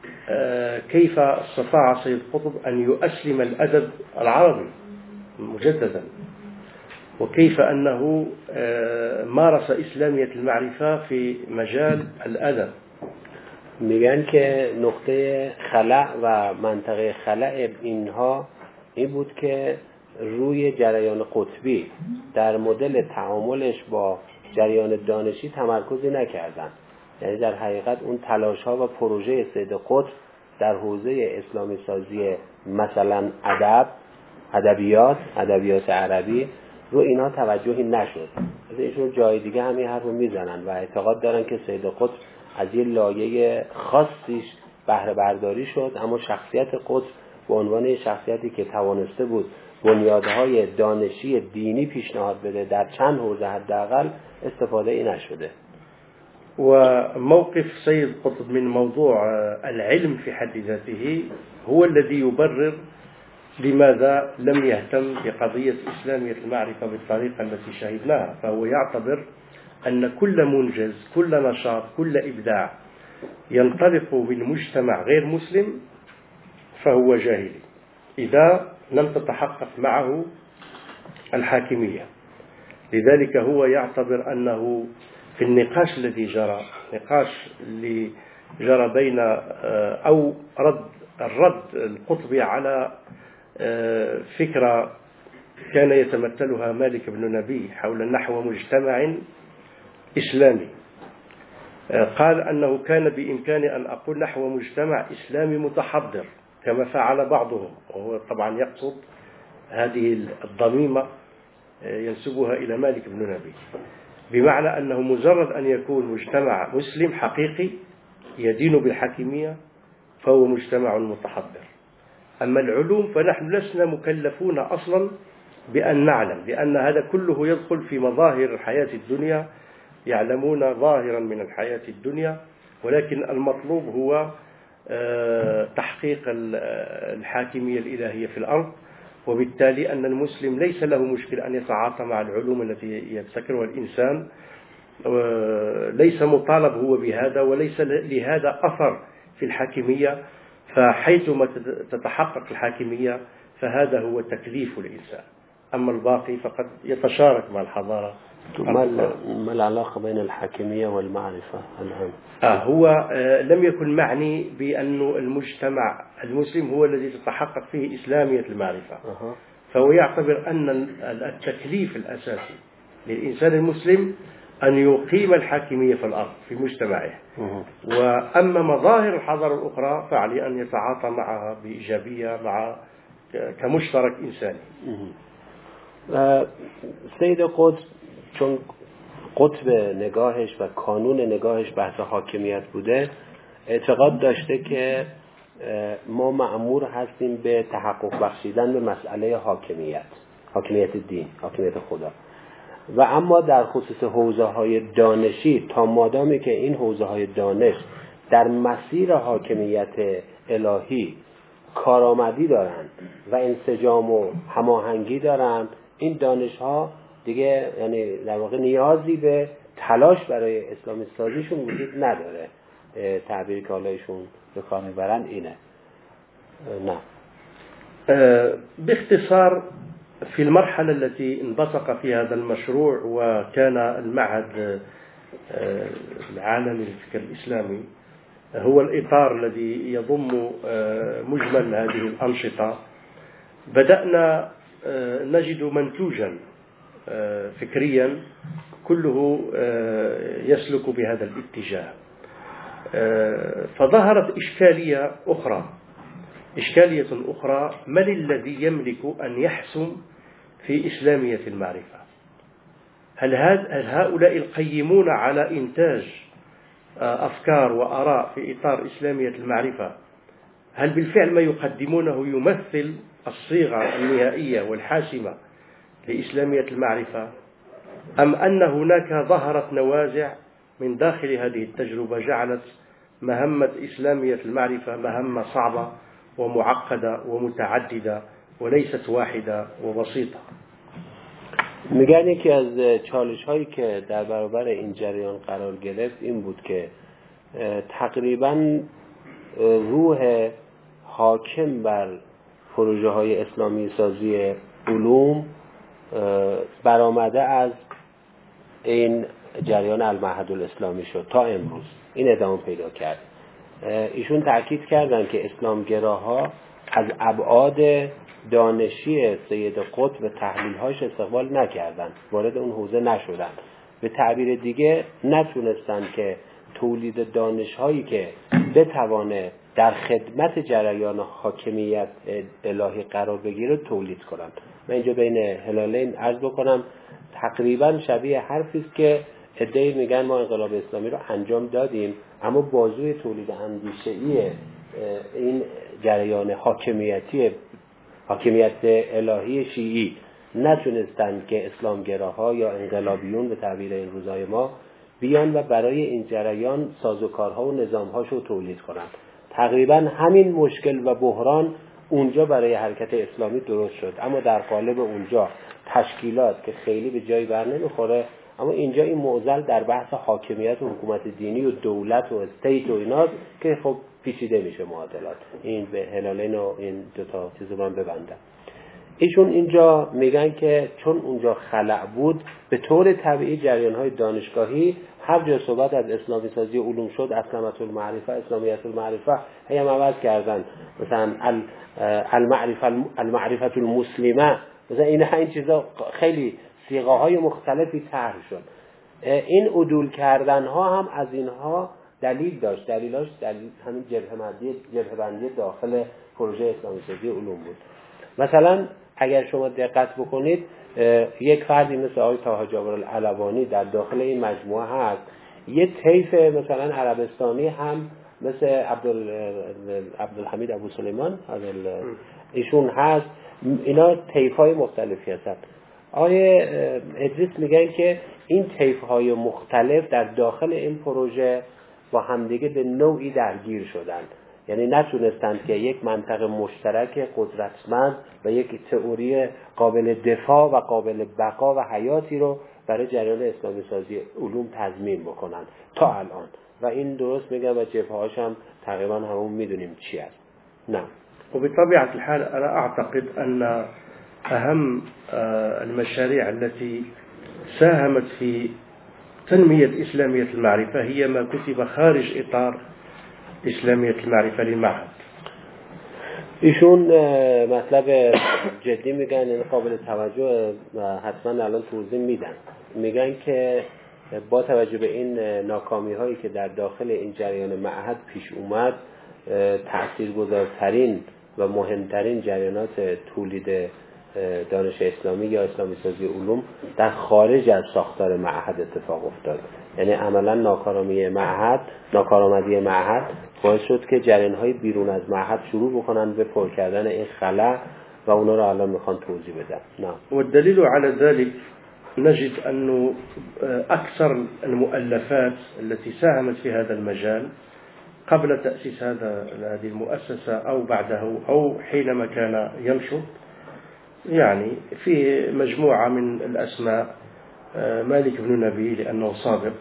كيف استطاع سيد قطب أن يؤسلم الأدب العربي مجددا، وكيف أنه مارس إسلامية المعرفة في مجال الأدب.
میگن که نقطه خلأ و منطقه خلأ اینها این بود که روی جریان قطبی در مدل تعاملش با جریان دانشی تمرکزی نکردن. یعنی در حقیقت اون تلاش ها و پروژه سید قطب در حوزه اسلامی سازی مثلا ادب، ادبیات، ادبیات عربی رو اینا توجهی نشد. از ایشون جای دیگه همین حرفو میزنن و اعتقاد دارن که سید قطب از یه لایه خاصیش بهره برداری شد، اما شخصیت قطب به عنوان شخصیتی که توانسته بود بنیادهای دانشی دینی پیشنهاد بده در چند حوزه حداقل استفاده ای نشده.
وموقف سيد قطب من موضوع العلم في حد ذاته هو الذي يبرر لماذا لم يهتم بقضية إسلامية المعرفة بالطريقة التي شاهدناها. فهو يعتبر أن كل منجز، كل نشاط، كل إبداع ينطلق من مجتمع غير مسلم فهو جاهلي إذا لم تتحقق معه الحاكمية. لذلك هو يعتبر أنه في النقاش الذي جرى، نقاش اللي جرى بين أو رد الرد القطبي على فكرة كان يتمثلها مالك بن نبي حول نحو مجتمع إسلامي، قال أنه كان بإمكاني أن أقول نحو مجتمع إسلامي متحضر كما فعل بعضهم، وهو طبعا يقصد هذه الضميمة ينسبها إلى مالك بن نبي، بمعنى أنه مجرد أن يكون مجتمع مسلم حقيقي يدين بالحاكمية فهو مجتمع متحضر. أما العلوم فنحن لسنا مكلفون أصلا بأن نعلم، لأن هذا كله يدخل في مظاهر الحياة الدنيا، يعلمون ظاهرا من الحياة الدنيا، ولكن المطلوب هو تحقيق الحاكمية الإلهية في الأرض. وبالتالي أن المسلم ليس له مشكل أن يتعاطى مع العلوم التي يبتكرها الإنسان، ليس مطالب هو بهذا وليس لهذا أثر في الحاكمية، فحيثما تتحقق الحاكمية فهذا هو تكليف الإنسان، أما الباقي فقد يتشارك مع الحضارة.
ما العلاقة بين الحاكمية والمعرفة الآن؟
آه هو آه لم يكن معني بأن المجتمع المسلم هو الذي تتحقق فيه إسلامية المعرفة. أه. فهو يعتبر أن التكليف الأساسي للإنسان المسلم أن يقيم الحاكمية في الأرض في مجتمعه، وأما مظاهر الحضارة الأخرى فعليه أن يتعاطى معها بإيجابية مع كمشترك إنساني.
سید قطب چون قطب نگاهش و کانون نگاهش بحث حاکمیت بوده، اعتقاد داشته که ما مأمور هستیم به تحقق بخشیدن به مسئله حاکمیت، حاکمیت دین، حاکمیت خدا. و اما در خصوص حوزه های دانشی، تا مادامی که این حوزه های دانش در مسیر حاکمیت الهی کارآمدی دارند و انسجام و هماهنگی دارند، این دانش ها دیگه یعنی در واقع نیازی به تلاش برای اسلامی سازیشون وجود نداره. تعبیری که حالایشون به کار میبرند اینه. نه
باختصار في المرحلة التي انبثق فيها هذا المشروع وكان المعهد العالمي للفكر الإسلامي هو الإطار الذي يضم مجمل هذه الأنشطة، بدأنا نجد منتوجا فكريا كله يسلك بهذا الاتجاه. فظهرت إشكالية أخرى إشكالية أخرى: من الذي يملك أن يحسم في إسلامية المعرفة؟ هل هؤلاء القيمون على إنتاج أفكار وآراء في إطار إسلامية المعرفة، هل بالفعل ما يقدمونه يمثل الصيغة النهائية والحاسمة لإسلامية المعرفة، أم أن هناك ظهرت نوازع من داخل هذه التجربة جعلت مهمة إسلامية المعرفة مهمة صعبة ومعقدة ومتعددة وليست واحدة وبسيطة؟
میگن یکی از چالش هایی که در برابر این جریان قرار گرفت این بود که تقریبا روح حاکم بر پروژه های اسلامی سازی علوم برآمده از این جریان المعهد الاسلامی شد تا امروز این ادامه پیدا کرد. ایشون تأکید کردن که اسلامگراها از ابعاد دانشی سید قطب و تحلیل‌هاش استقبال نکردن، وارد اون حوزه نشدن. به تعبیر دیگه نتونستن که تولید دانش‌هایی که بتوانه در خدمت جریان حاکمیت الهی قرار بگیره تولید کنن. من اینجا بین هلالین عرض بکنم تقریبا شبیه حرفی است که عده‌ای میگن ما انقلاب اسلامی رو انجام دادیم، اما بازوی تولید اندیشه‌ای این جریان حاکمیتی حاکمیت الهی شیعی نتونستند که اسلامگراها یا انقلابیون به تعبیر این روزهای ما بیان و برای این جریان سازوکارها و نظامهاش رو تولید کنند. تقریبا همین مشکل و بحران اونجا برای حرکت اسلامی درست شد، اما در قالب اونجا تشکیلات که خیلی به جایی بر نمیخوره، اما اینجا این معضل در بحث حاکمیت و حکومت دینی و دولت و استیت و اینا که خب پیچیده میشه معادلات. این به هلالین و این دو تا چیزو من ببندم. ایشون اینجا میگن که چون اونجا خلأ بود به طور طبیعی جریان‌های دانشگاهی هر جا صحبت از اسلامی سازی علوم شد، اسلامت المعرفه، اسلامیت المعرفه هی هم عوض کردن، مثلا المعرفه المعرفه المسلمه، مثلا این این چیزا خیلی صیغه‌های مختلفی طرح شد. این عدول کردن ها هم از اینها دلیل داشت. دلیلاش دلیل همین جبهه‌بندی جبهه‌بندی داخل پروژه اسلامی سازی علوم بود. مثلا اگر شما دقت بکنید یک فردی مثل آقای طه جابر العلوانی در داخل این مجموعه هست، یه طیف مثلا عربستانی هم مثل عبدال عبدالحمید ابو سلیمان ایشون هست. اینا طیف‌های مختلفی هستند. آقای ادریس میگن که این طیف‌های مختلف در داخل این پروژه با همدیگه به نوعی درگیر شدند، یعنی نتونستند که یک منطقه مشترک قدرتمند و یک تئوری قابل دفاع و قابل بقا و حیاتی رو برای جریان اسلامی سازی علوم تضمین بکنن تا الان. و این درست میگم و جبهه‌هاش هم تقریبا همون میدونیم چی است. نه.
وبطبيعة الحال أنا أعتقد أن أهم المشاريع التي ساهمت في تنمية إسلامية المعرفة هي ما كتب خارج إطار إسلامية المعرفة للمعهد.
ایشون مطلب جدی میگن، این قابل توجه و حتما الان توضیح میدن. میگن که با توجه به این ناکامی هایی که در داخل این جریان معهد پیش اومد، تاثیرگذارترین و مهمترین جریانات تولید دانش اسلامی یا اسلامی سازی علوم در خارج از ساختار معهد اتفاق افتاد. یعنی عملا ناکارآمدی معهد ناکارآمدی معهد باعث شد که جریان‌های بیرون از معهد شروع بکنن به پر کردن این خلا و اونا رو الان میخوان توضیح بدن. نه.
والدليل على ذلك نجد أنه أكثر المؤلفات التي ساهمت في هذا المجال قبل تأسيس هذا هذه المؤسسة أو بعده أو حينما كان ينشط، يعني في مجموعة من الأسماء مالك بن نبي لأنه سابق،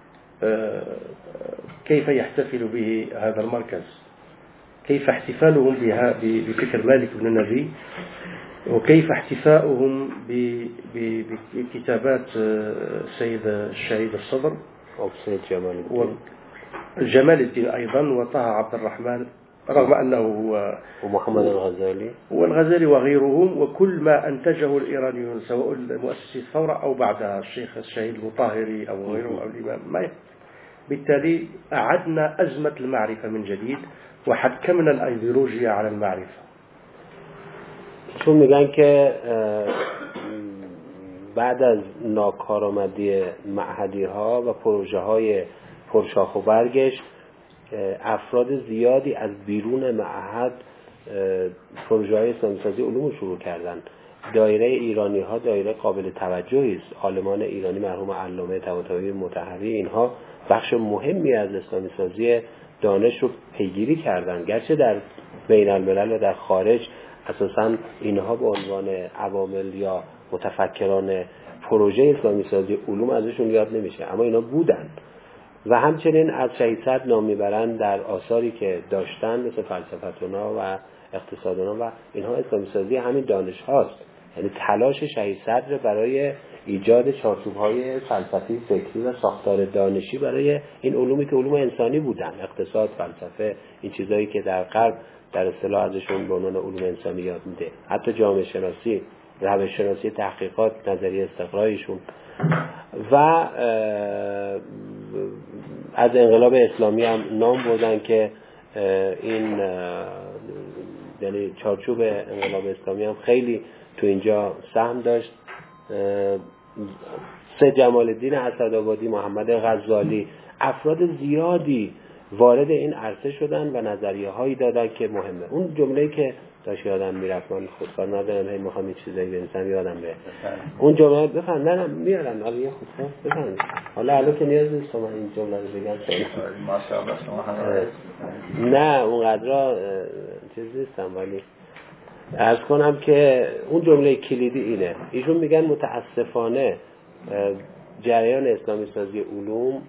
كيف يحتفل به هذا المركز، كيف احتفالهم بفكر مالك بن نبي، وكيف احتفاؤهم بكتابات السيد الشهيد الصدر
وسيد جمال الدين
جمال الدين أيضا وطه عبد الرحمن، رغم أنه هو
ومحمد الغزالي
والغزالي وغيرهم، وكل ما أنتجه الإيرانيون سواء مؤسسي الثورة أو بعدها الشيخ الشهيد المطهري أو غيره أو الإمام ما. بالتالي أعدنا أزمة المعرفة من جديد وحكمنا الأيديولوجيا على المعرفة.
چون میگن که بعد از ناکارآمدی معهدی ها و پروژه های پرشاخ و برگش، افراد زیادی از بیرون معهد پروژه های اسلامی سازی علوم شروع کردن. دایره ایرانی ها دایره قابل توجهی است. عالمان ایرانی مرحوم علامه طباطبایی مطهری اینها بخش مهمی از اسلامی سازی دانش رو پیگیری کردن، گرچه در بین الملل و در خارج اساساً اینها به عنوان عوامل یا متفکران پروژه اسلامی سازی علوم ازشون یاد نمیشه، اما اینا بودن و همچنین از شهید صدر نام میبرن در آثاری که داشتن، مثل فلسفتونا و اقتصادونا و اینها اسلامی سازی همین دانش هاست. یعنی تلاش شهید صدر برای ایجاد چارچوب‌های فلسفی، فکری و ساختار دانشی برای این علومی که علوم انسانی بودن، اقتصاد، فلسفه، این چیزایی که در غرب در اصطلاح ازشون به عنوان علوم انسانی یاد میده. حتی جامعه شناسی، روش شناسی، تحقیقات، نظریه استقرایشون و از انقلاب اسلامی هم نام بردن که این یعنی چارچوب انقلاب اسلامی هم خیلی تو اینجا سهم داشت. سید جمال الدین اسدآبادی، محمد غزالی، افراد زیادی وارد این عرصه شدن و نظریه هایی دادن که مهمه. اون جمله‌ای که داشت یادم میرفت، من خودکار ندارم، هی میخوام یه چیزایی بنویسم یادم بره. اون جمله بفهم نه میارن حالا یه خودکار بفهم. حالا الان که نیاز نیست من این جمله رو بگم.
ماشاءالله شما هم
نه اونقدر چیز نیستم، ولی عرض کنم که اون جمله کلیدی اینه. ایشون میگن متاسفانه جریان اسلامی سازی علوم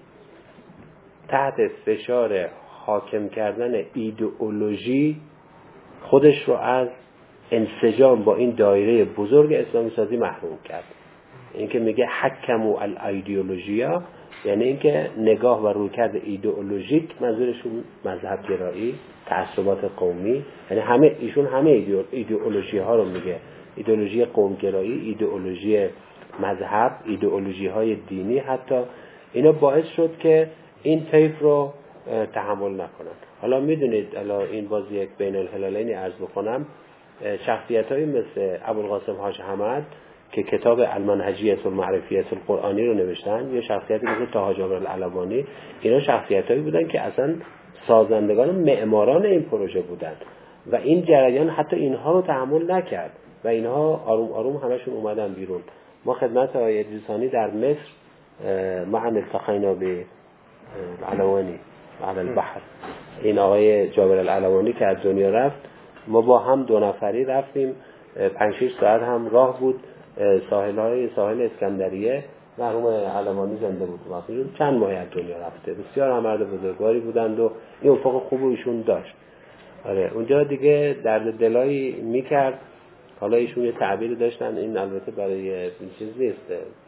تحت فشار حاکم کردن ایدئولوژی خودش رو از انسجام با این دایره بزرگ اسلامی سازی محروم کرد. این که میگه حکمو الایدئولوژیا، یعنی اینکه نگاه و رویکرد ایدئولوژیک، منظورشون مذهب گرایی، تعصبات قومی، یعنی همه ایشون همه ایدئولوژی ها رو میگه، ایدئولوژی قومگرایی، ایدئولوژی مذهب، ایدئولوژی های دینی، حتی اینا باعث شد که این طیف رو تحمل نکنن. حالا میدونید الان این بازی یک بین الهلالینی عرض بکنم، شخصیت هایی مثل ابوالقاسم حاج حمد که کتاب المنهجیه المعرفیه القرآنی رو نوشتن، یا شخصیتی مثل طه جابر العلوانی، اینا شخصیت هایی بودن که اصلا سازندگان و معماران این پروژه بودن و این جریان حتی اینها رو تحمل نکرد و اینها آروم آروم همشون اومدن بیرون. ما خدمت آقای ادریسانی در مصر معن التقینا به العلوانی علی البحر، این آقای جابر العلوانی که از دنیا رفت، ما با هم دو نفری رفتیم، پنج شش ساعت هم راه بود، ساحل های ساحل اسکندریه. مرحوم علوانی زنده بود وقتی چند ماه از دنیا رفته، بسیار هم مرد بزرگواری بودند و این افق خوب ایشون داشت. آره اونجا دیگه درد دلایی میکرد. حالا ایشون یه تعبیری داشتن، این البته برای این چیز نیست،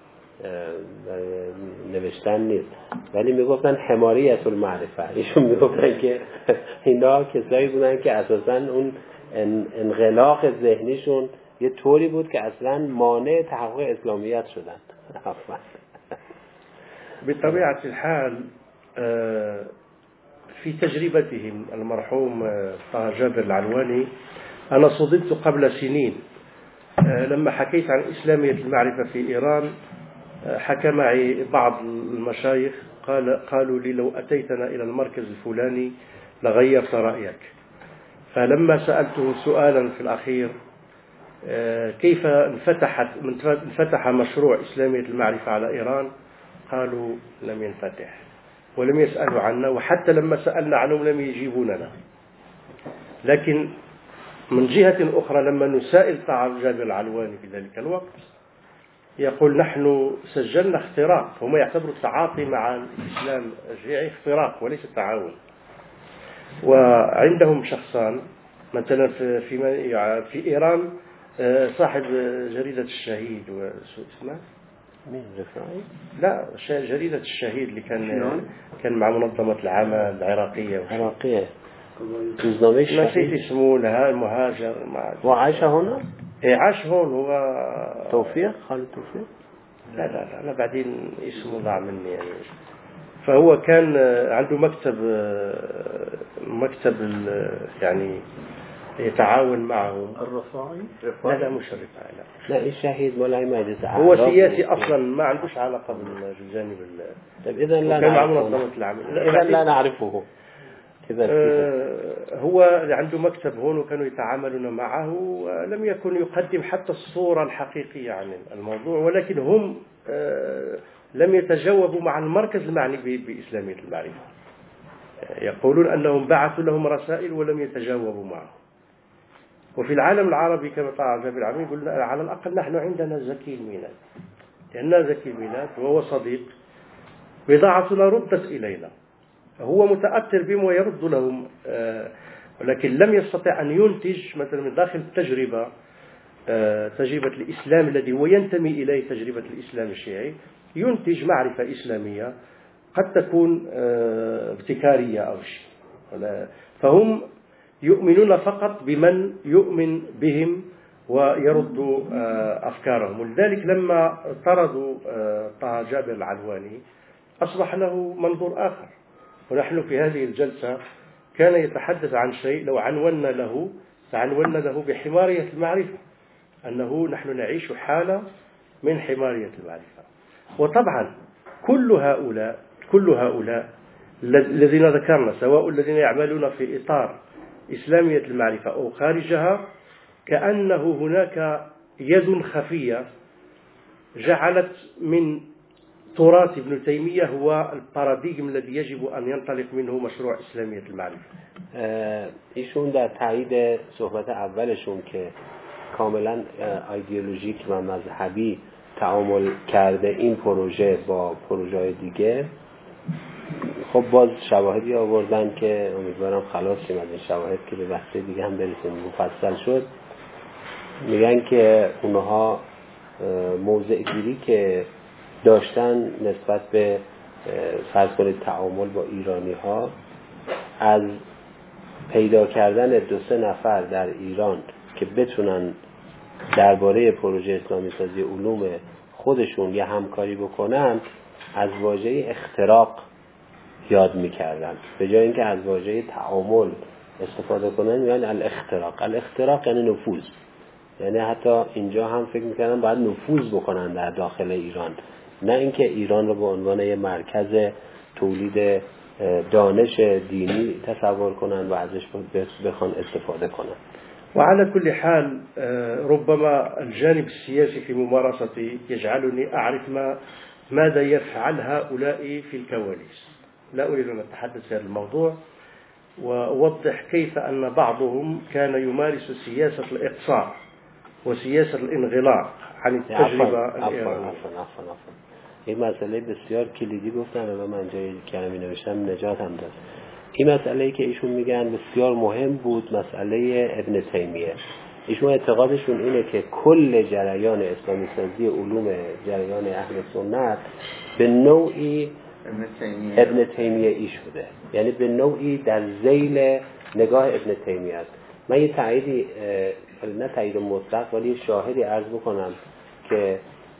برای نوشتن نیست، ولی میگفتن حماریت المعرفه. ایشون میگفتن که اینا کسایی بودن که اساسا اون انغلاق ذهنیشون یه طوری بود که اصلا مانع تحقق اسلامیت شدن.
بطبيعة الحال في تجربتهم المرحوم طه جابر العلواني أنا صدمت قبل سنين لما حكيت عن إسلامية المعرفة في إيران. حكى معي بعض المشايخ قال قالوا لي لو أتيتنا إلى المركز الفلاني لغيرت رأيك. فلما سألته سؤالا في الأخير كيف انفتحت انفتح مشروع إسلامية المعرفة على إيران، قالوا لم ينفتح ولم يسألوا عنا، وحتى لما سألنا عنهم لم يجيبوننا. لكن من جهة أخرى لما نسائل طه جابر العلواني في ذلك الوقت يقول نحن سجلنا اختراق. هم يعتبروا التعاطي مع الإسلام الشيعي اختراق وليس تعاون. وعندهم شخصان مثلا في في في إيران صاحب جريدة الشهيد واسمه
مين رفاعي؟
لا جريدة الشهيد اللي كان كان مع منظمة العمل العراقية
العراقية روزنامة الشهيد
نسيت اسمه لها المهاجر مع
وعاش هنا؟
ايه عاش هون هو
توفيق خالد توفيق؟
لا لا لا أنا بعدين اسمه ضاع مني يعني. فهو كان عنده مكتب مكتب يعني يتعاون معه
الرفاعي؟
لا لا مش الرفاعي لا
لا الشهيد ولا ما يدرس
هو سياسي أصلا ما عندوش علاقة بالجانب.
طيب إذا لا
كان مع منظمة العمل.
إذا لا نعرفه.
آه هو عنده مكتب هون وكانوا يتعاملون معه ولم يكن يقدم حتى الصورة الحقيقية عن الموضوع، ولكن هم آه لم يتجاوبوا مع المركز المعني بإسلامية المعرفة. يقولون أنهم بعثوا لهم رسائل ولم يتجاوبوا معه. وفي العالم العربي كما طه جابر العلواني قلنا على الأقل نحن عندنا زكي الميلاد، لأن زكي الميلاد وهو صديق بضاعتنا ردت إلينا، هو متأثر بهم ويرد لهم، ولكن لم يستطع أن ينتج مثلا من داخل التجربة تجربة الإسلام الذي هو ينتمي إليه تجربة الإسلام الشيعي، ينتج معرفة إسلامية قد تكون ابتكارية أو شيء. فهم يؤمنون فقط بمن يؤمن بهم ويرد أفكارهم. ولذلك لما طردوا طه جابر العلواني أصبح له منظور آخر. ونحن في هذه الجلسة كان يتحدث عن شيء لو عنونا له عنونا له بحمارية المعرفة، أنه نحن نعيش حالة من حمارية المعرفة. وطبعا كل هؤلاء كل هؤلاء الذين ذكرنا سواء الذين يعملون في إطار إسلامية المعرفة أو خارجها، كأنه هناك يد خفية جعلت من تراث ابن تيمية هو الباراديغم الذي يجب أن ينطلق منه مشروع إسلامية المعرفة.
ایشون در تایید صحبت اولشون که کاملا ایدئولوژیک و مذهبی تعامل کرده این پروژه با پروژه دیگه، خب باز شواهدی آوردن که امیدوارم خلاص شیم از این شواهد که به بحث دیگه هم برسیم مفصل شد. میگن که اونها موضع گیری که داشتن نسبت به فرض کنید تعامل با ایرانی ها از پیدا کردن دو سه نفر در ایران که بتونن درباره پروژه اسلامی سازی علوم خودشون یه همکاری بکنن از واژه اختراق یاد میکردن، به جای اینکه از واژه تعامل استفاده کنن میگن الاختراق. الاختراق یعنی نفوذ، یعنی حتی اینجا هم فکر میکردن باید نفوذ بکنن در داخل ایران، نه اینکه ایران رو به عنوان یه مرکز تولید دانش دینی تصور کنن و ازش بخوان استفاده کنن.
وعلى كل حال ربما الجانب السياسي في ممارستي يجعلني أعرف ما ماذا يفعل هؤلاء في الكواليس. لا أريد أن أتحدث في هذا الموضوع وأوضح كيف أن بعضهم كان يمارس سياسة الإقصاء وسياسة الانغلاق عن التجربة الإيرانية.
این مسئله بسیار کلیدی گفتن و من جای کلمه نوشتم نجات هم داد. این مسئله‌ای که ایشون میگن بسیار مهم بود، مسئله ابن تیمیه. ایشون اعتقادشون اینه که کل جریان اسلامی سازی علوم جریان اهل سنت به نوعی ابن تیمیه ای شده، یعنی به نوعی در ذیل نگاه ابن تیمیه است. من یه تاییدی نه تایید مطلق ولی شاهدی عرض بکنم که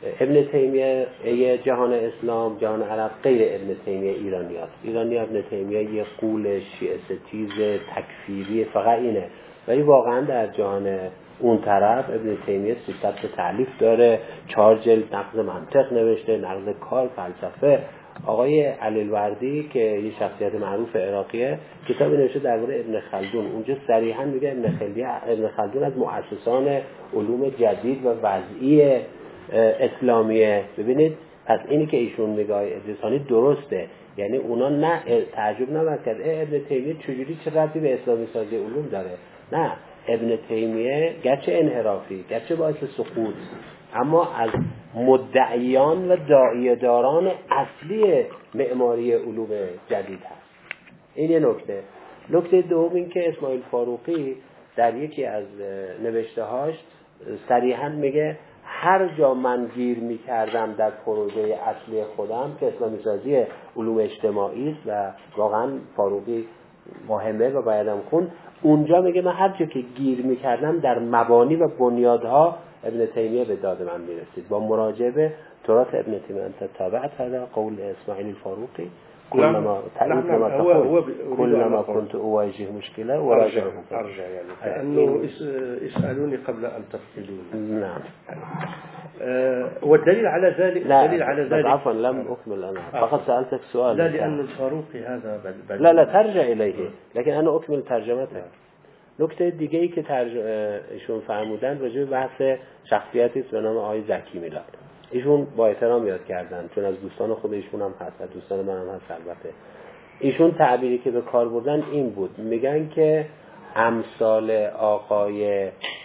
ابن تیمیه یه جهان اسلام، جهان عرب غیر ابن تیمیه ایرانی هست. ایرانی ابن تیمیه یه قول شیعه ستیز تکفیری فقط اینه، ولی واقعا در جهان اون طرف ابن تیمیه سیصد تا تالیف داره، چهار جلد نقد منطق نوشته، نقد کار، فلسفه. آقای علی الوردی که یه شخصیت معروف عراقیه کتابی نوشته درباره ابن خلدون، اونجا صریحا میگه ابن خلدون ابن خلدون از مؤسسان علوم جدید و وضعی اسلامیه. ببینید پس اینی که ایشون میگه ادریسانی درسته، یعنی اونا نه تعجب نمی‌کرد ابن تیمیه چجوری چه ربطی به اسلامی سازی علوم داره. نه، ابن تیمیه گرچه انحرافی، گرچه باعث سقوط، اما از مدعیان و داعیه‌داران اصلی معماری علوم جدید هست. این یه نکته. نکته دوم این که اسماعیل فاروقی در یکی از نوشته‌هاش صریحاً میگه هر جا من گیر می‌کردم در پروژه اصلی خودم که اسلامی سازی علوم اجتماعی است و واقعاً فاروقی مهمه و بایدم خون، اونجا میگه من هر جا که گیر می‌کردم در مبانی و بنیادها ابن تیمیه به داد من میرسید. با مراجعه به تراث ابن تیمیه تتابعت هذا قول اسماعیل الفاروقی كلما كلما تقول كلما كنت أواجه مشكلة وراجعه
أرجع يعني لأنه اسألوني قبل أن تفقدوني.
نعم.
والدليل على ذلك دليل على ذلك
عفوا لم أكمل أنا فقط سألتك سؤال.
لا لأن الفاروقي هذا
لا لا ترجع إليه لكن أنا أكمل ترجمته. نکته دیگه ای که ایشون فرمودن راجع به بحث شخصیتی است به نام آقای زکی میلاد. ایشون با احترام یاد کردن چون از دوستان خود ایشون هم هست، دوستان من هم هست البته. ایشون تعبیری که به کار بردن این بود، میگن که امثال آقای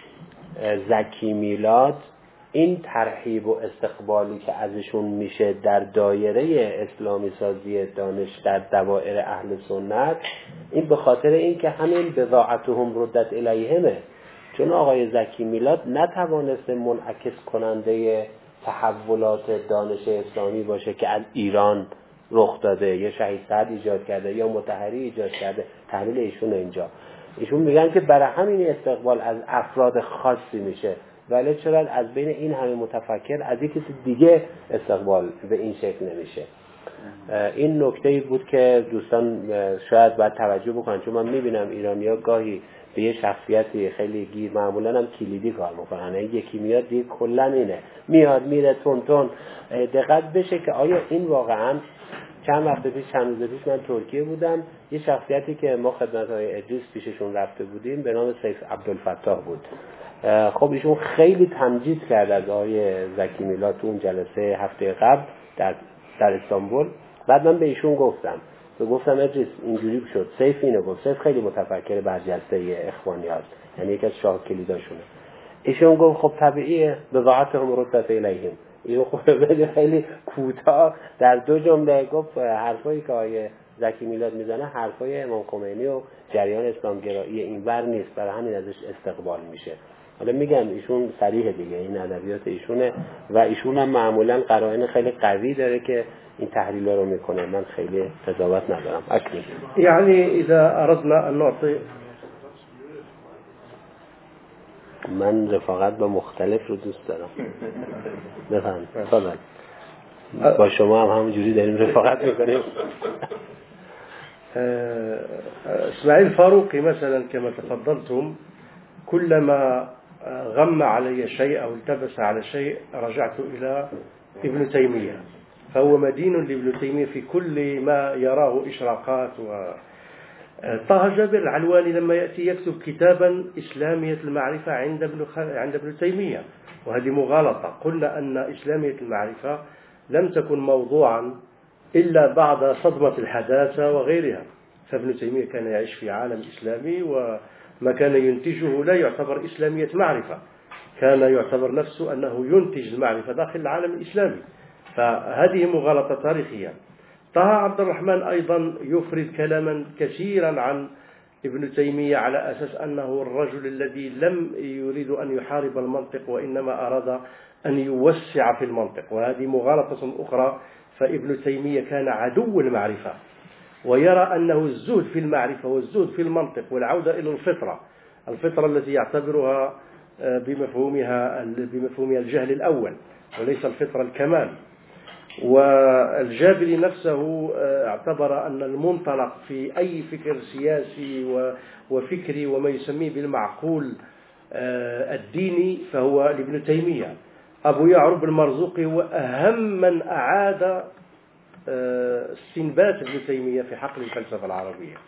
زکی میلاد این ترحیب و استقبالی که ازشون میشه در دایره اسلامی سازی دانش در دوائر اهل سنت، این به خاطر این که همین بضاعتهم ردت الیهمه، چون آقای زکی میلاد نتوانسته منعکس کننده تحولات دانش اسلامی باشه که از ایران رخ داده یا شهید سعد ایجاد کرده یا مطهری ایجاد کرده. تحلیل ایشون اینجا، ایشون میگن که برای همین استقبال از افراد خاصی میشه، ولی چرا از بین این همه متفکر از یک کسی دیگه استقبال به این شکل نمیشه. این نکته‌ای بود که دوستان شاید باید توجه بکنن، چون من میبینم ایرانی‌ها گاهی به یه شخصیتی خیلی گیر معمولا هم کلیدی کار میکنن، یکی میاد دیگه کلا اینه میاد میره تون تون. دقت بشه که آیا این واقعا چند وقت پیش چند روز پیش من ترکیه بودم، یه شخصیتی که ما خدمت‌های ادریس پیششون رفته بودیم به نام سیف عبدالفتاح بود. خب ایشون خیلی تمجید کرد از آقای زکی میلاد تو اون جلسه هفته قبل در در استانبول. بعد من به ایشون گفتم تو گفتم ادریس اینجوری شد، سیف اینو گفت، سیف خیلی متفکر برجسته اخوانی هست، یعنی یکی از شاه کلیداشونه. ایشون گفت خب طبیعیه بضاعتهم ردت الیهم. این خب خیلی کوتاه در دو جمله گفت حرفایی که آقای زکی میلاد میزنه حرفای امام خمینی و جریان اسلام گرایی اینور نیست، برای همین ازش استقبال میشه. حالا میگم ایشون صریح دیگه، این ادبیات ایشونه و ایشون هم معمولا قرائن خیلی قوی داره که این تحلیل رو میکنه. من خیلی قضاوت ندارم. اکنون
یعنی اذا اردنا ان نعطي
من رفاقت با مختلف رو دوست دارم. بفهم تفضل. با شما هم همونجوری داریم رفاقت میکنیم.
اسماعيل فاروقي مثلا كما تفضلتم كلما غم علي شيء أو التبس على شيء رجعت إلى ابن تيمية، فهو مدين لابن تيمية في كل ما يراه إشراقات. و طه جابر العلواني لما يأتي يكتب كتابا إسلامية المعرفة عند ابن عند ابن تيمية، وهذه مغالطة. قلنا أن إسلامية المعرفة لم تكن موضوعا إلا بعد صدمة الحداثة وغيرها، فابن تيمية كان يعيش في عالم إسلامي وما كان ينتجه لا يعتبر إسلامية معرفة، كان يعتبر نفسه أنه ينتج المعرفة داخل العالم الإسلامي، فهذه مغالطة تاريخية. طه عبد الرحمن أيضا يفرد كلاما كثيرا عن ابن تيمية على أساس أنه الرجل الذي لم يريد أن يحارب المنطق وإنما أراد أن يوسع في المنطق، وهذه مغالطة أخرى. فابن تيمية كان عدو المعرفة ويرى أنه الزهد في المعرفة والزهد في المنطق والعودة إلى الفطرة، الفطرة التي يعتبرها بمفهومها بمفهومها الجهل الأول، وليس الفطرة الكمال. والجابري نفسه اعتبر أن المنطلق في أي فكر سياسي وفكري وما يسميه بالمعقول الديني فهو لابن تيمية. أبو يعرب المرزوقي هو أهم من أعاد استنبات ابن تيمية في حقل الفلسفة العربية.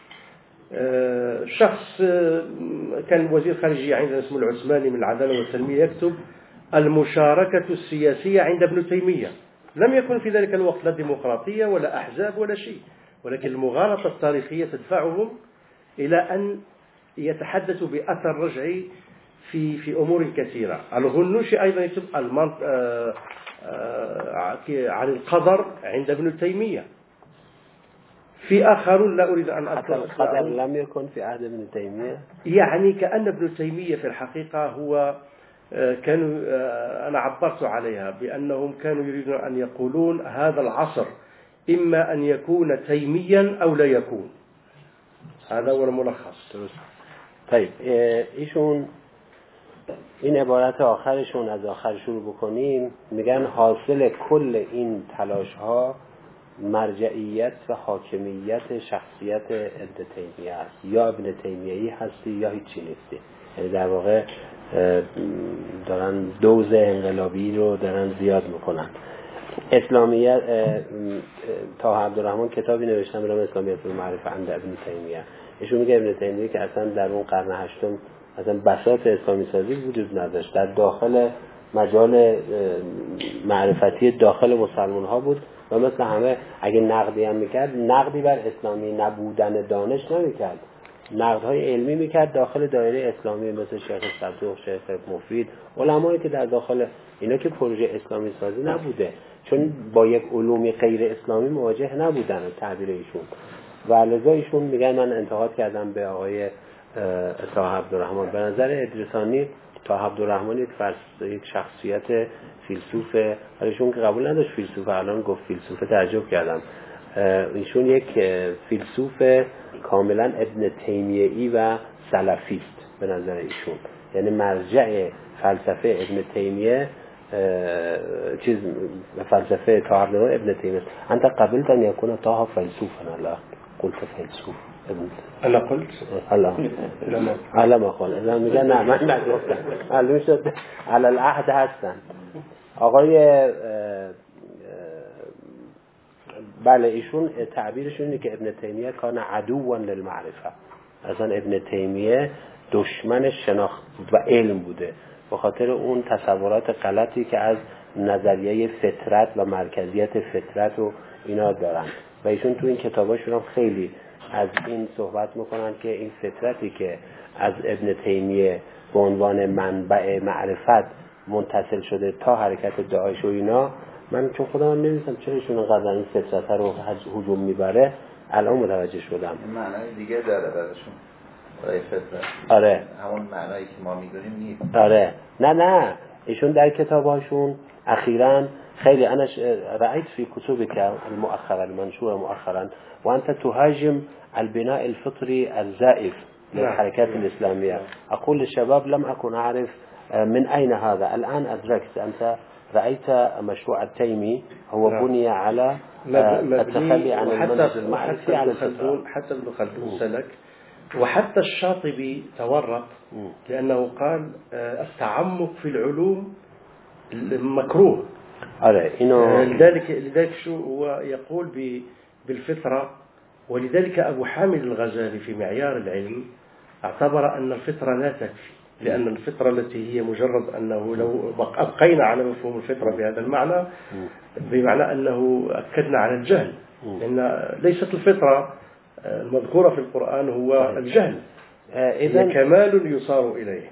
شخص كان وزير خارجية عندنا اسمه العثماني من العدالة والتنمية يكتب المشاركة السياسية عند ابن تيمية. لم يكن في ذلك الوقت لا ديمقراطية ولا أحزاب ولا شيء، ولكن المغالطة التاريخية تدفعهم إلى أن يتحدثوا بأثر رجعي في في أمور كثيرة. الغنوشي أيضا يكتب عن القدر عند ابن تيمية. في آخرون لا أريد أن أذكر
القدر لم يكن في عهد ابن تيمية،
يعني كأن ابن تيمية في الحقيقة هو كانوا أنا عبرت عليها بأنهم كانوا يريدون أن يقولون هذا العصر إما أن يكون تيميا أو لا يكون. هذا هو الملخص.
طيب ایشون این عبارت آخرشون از آخر شروع بکنیم، میگن حاصل کل این تلاش ها مرجعیت و حاکمیت شخصیت ابن تیمیه است. یا ابن تیمیه‌ای هستی یا هیچی نیستی. یعنی در واقع دارن دوز انقلابی رو دارن زیاد میکنن. اسلامیت طه عبدالرحمن کتابی نوشتن به نام اسلامیت المعرفه عند ابن تیمیه. ایشون میگه ابن تیمیه که اصلا در اون قرن هشتم اصلا بساط اسلامی سازی وجود نداشت، در داخل مجال معرفتی داخل مسلمان ها بود و مثل همه اگه نقدی هم میکرد نقدی بر اسلامی نبودن دانش نمیکرد، نقدهای علمی میکرد داخل دایره اسلامی، مثل شیخ صدوق، شیخ مفید، علمایی که در داخل اینا که پروژه اسلامی سازی نبوده، چون با یک علومی غیر اسلامی مواجه نبودن تعبیر ایشون. و لذا ایشون میگن من انتقاد کردم به آقای طه عبدالرحمن. به نظر ادریسانی طه عبدالرحمن یک یک شخصیت فیلسوفه، ایشون که قبول نداشت فیلسوفه، الان گفت فیلسوفه، تعجب کردم. ایشون یک فیلسوف کاملا ابن تیمیه‌ای و سلفیست به نظر ایشون، یعنی مرجع فلسفه ابن تیمیه چیز فلسفه طه عبدالرحمن ابن تیمیه. انت قبلت ان يكون طه فيلسوفا؟ لا قلت فيلسوف ابن
انا قلت
الله على ما قال اذا میگه نه من نگفتم، معلوم شد على العهد هستن. آقای بله ایشون تعبیرشون اینه که ابن تیمیه کان عدوا للمعرفه، اصلا ابن تیمیه دشمن شناخت و علم بوده به خاطر اون تصورات غلطی که از نظریه فطرت و مرکزیت فطرت و اینا دارن. و ایشون تو این کتاباشون هم خیلی از این صحبت میکنن که این فطرتی که از ابن تیمیه به عنوان منبع معرفت منتسل شده تا حرکت داعش و اینا، من چون خودم هم نمی‌دونم چرا ایشون انقدر این فطرت رو هجوم میبره، الان متوجه شدم.
معنای دیگه داره براشون برای فطرت.
آره
همون معنایی که ما میدونیم نیست.
آره نه نه ایشون در کتاباشون اخیراً خیلی انا رأيت في كتبك المؤخرة المنشورة مؤخرا وانت تهاجم البناء الفطري الزائف للحركات الإسلامية. أقول للشباب لم أكن أعرف من أين هذا، الآن أدركت. أنت رأيت مشروع التيمي هو بني على التخلي عن المنهج المعرفي على الفطرة.
حتى ابن خلدون سلك، وحتى الشاطبي تورط لأنه قال التعمق في العلوم مكروه. لذلك لذلك شو هو يقول بالفطرة. ولذلك أبو حامد الغزالي في معيار العلم اعتبر أن الفطرة لا تكفي، لأن الفطرة التي هي مجرد أنه لو أبقينا على مفهوم الفطرة بهذا المعنى بمعنى أنه أكدنا على الجهل، لأن ليست الفطرة المذكورة في القرآن هو الجهل، إذا كمال يصار إليه.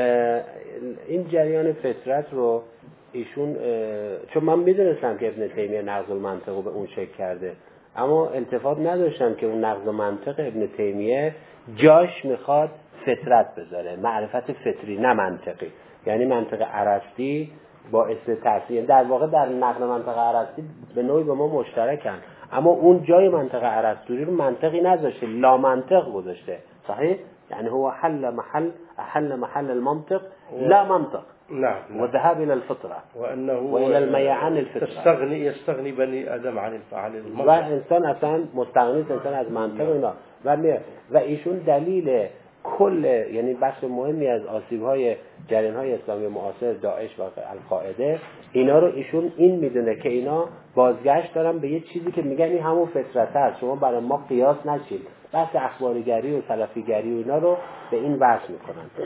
این جریان فطرت رو ایشون چون من میدونستم که ابن تیمیه نقض المنطق رو به اون شکل کرده، اما التفات نداشتم که اون نقض منطق ابن تیمیه جاش میخواد فطرت بذاره، معرفت فطری نه منطقی. یعنی منطق ارسطی باعث تاثیر، در واقع در نقل منطق ارسطی به نوعی با ما مشترکن، اما اون جای منطق ارسطویی رو منطقی نذاشته، لا منطق گذاشته. صحیح؟ یعنی هو حل محل حل محل المنطق لا منطق.
نعم.
والذهاب إلى الفطرة
وأنه
وإلى الميعان الفطرة.
تستغني يستغني بني آدم عن عن المنطق.
و انسان اصلا مستغنی انسان از منطق اینا ولی و ایشون دلیل کل یعنی بخش مهمی از آسیب‌های جریان‌های اسلامی معاصر داعش و القاعده اینا رو ایشون این میدونه که اینا بازگشت دارن به یه چیزی که میگن این همون فطرت است، شما برای ما قیاس نشید. بحث اخباریگری و سلفیگری و اینا رو به این وصل میکنن.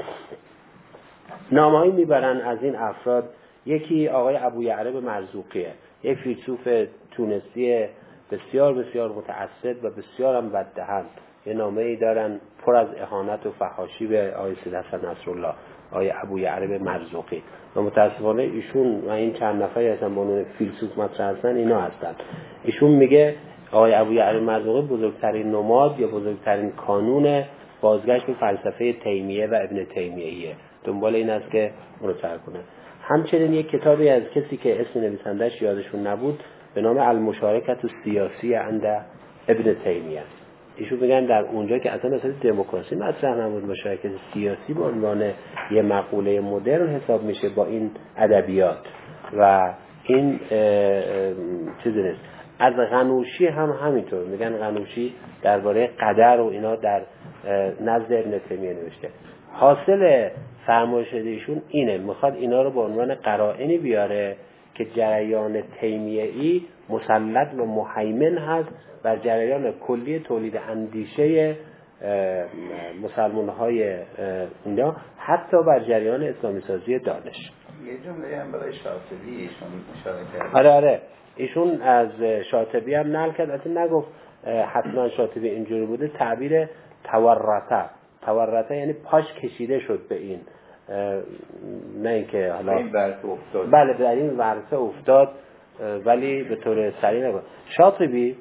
نامه‌ای میبرن از این افراد. یکی آقای ابویعرب مرزوقیه، یک فیلسوف تونسی بسیار بسیار متعصب و بسیار هم بددهن. یه نامه‌ای دارن پر از اهانت و فحاشی به آقای سید حسن نصرالله، آقای ابویعرب مرزوقی. و متاسفانه ایشون و این چند نفری هستن به عنوان فیلسوف مطرح هستن، اینا هستن. ایشون میگه آقای ابویعرب مرزوقی بزرگترین نماد یا بزرگترین کانون بازگشت به فلسفه تیمیه و ابن تیمیه‌ایه. دنبال این است که اون رو ترک کنه. همچنین یک کتابی از کسی که اسم نویسنده‌اش یادشون نبود به نام المشارکت السیاسی عند ابن تیمیه. ایشون میگن در اونجا که اصلا مثلا دموکراسی مطرح نبود، مشارکت سیاسی به عنوان یه مقوله مدرن حساب میشه با این ادبیات و این چیزی نیست. از غنوشی هم همینطور میگن. غنوشی درباره قدر و اینا در نزد ابن تیمیه نوشته. حاصل فرمایش ایشون اینه، میخواد اینا رو به عنوان قرائنی بیاره که جریان تیمیه‌ای مسلط و مهیمن هست بر جریان کلی تولید اندیشه مسلمان‌های اینا، حتی بر جریان اسلامی سازی دانش.
یه جمله هم برای شاطبی ایشون اشاره کرد.
آره آره ایشون از شاطبی هم نقل کرد. البته نگفت حتما شاطبی اینجوری بوده. تعبیر تورطه تورطه یعنی پاش کشیده شد به این، نه اینکه حالا
این ورطه افتاد.
بله در این ورطه افتاد ولی به طور سریع نگفت. شاطبی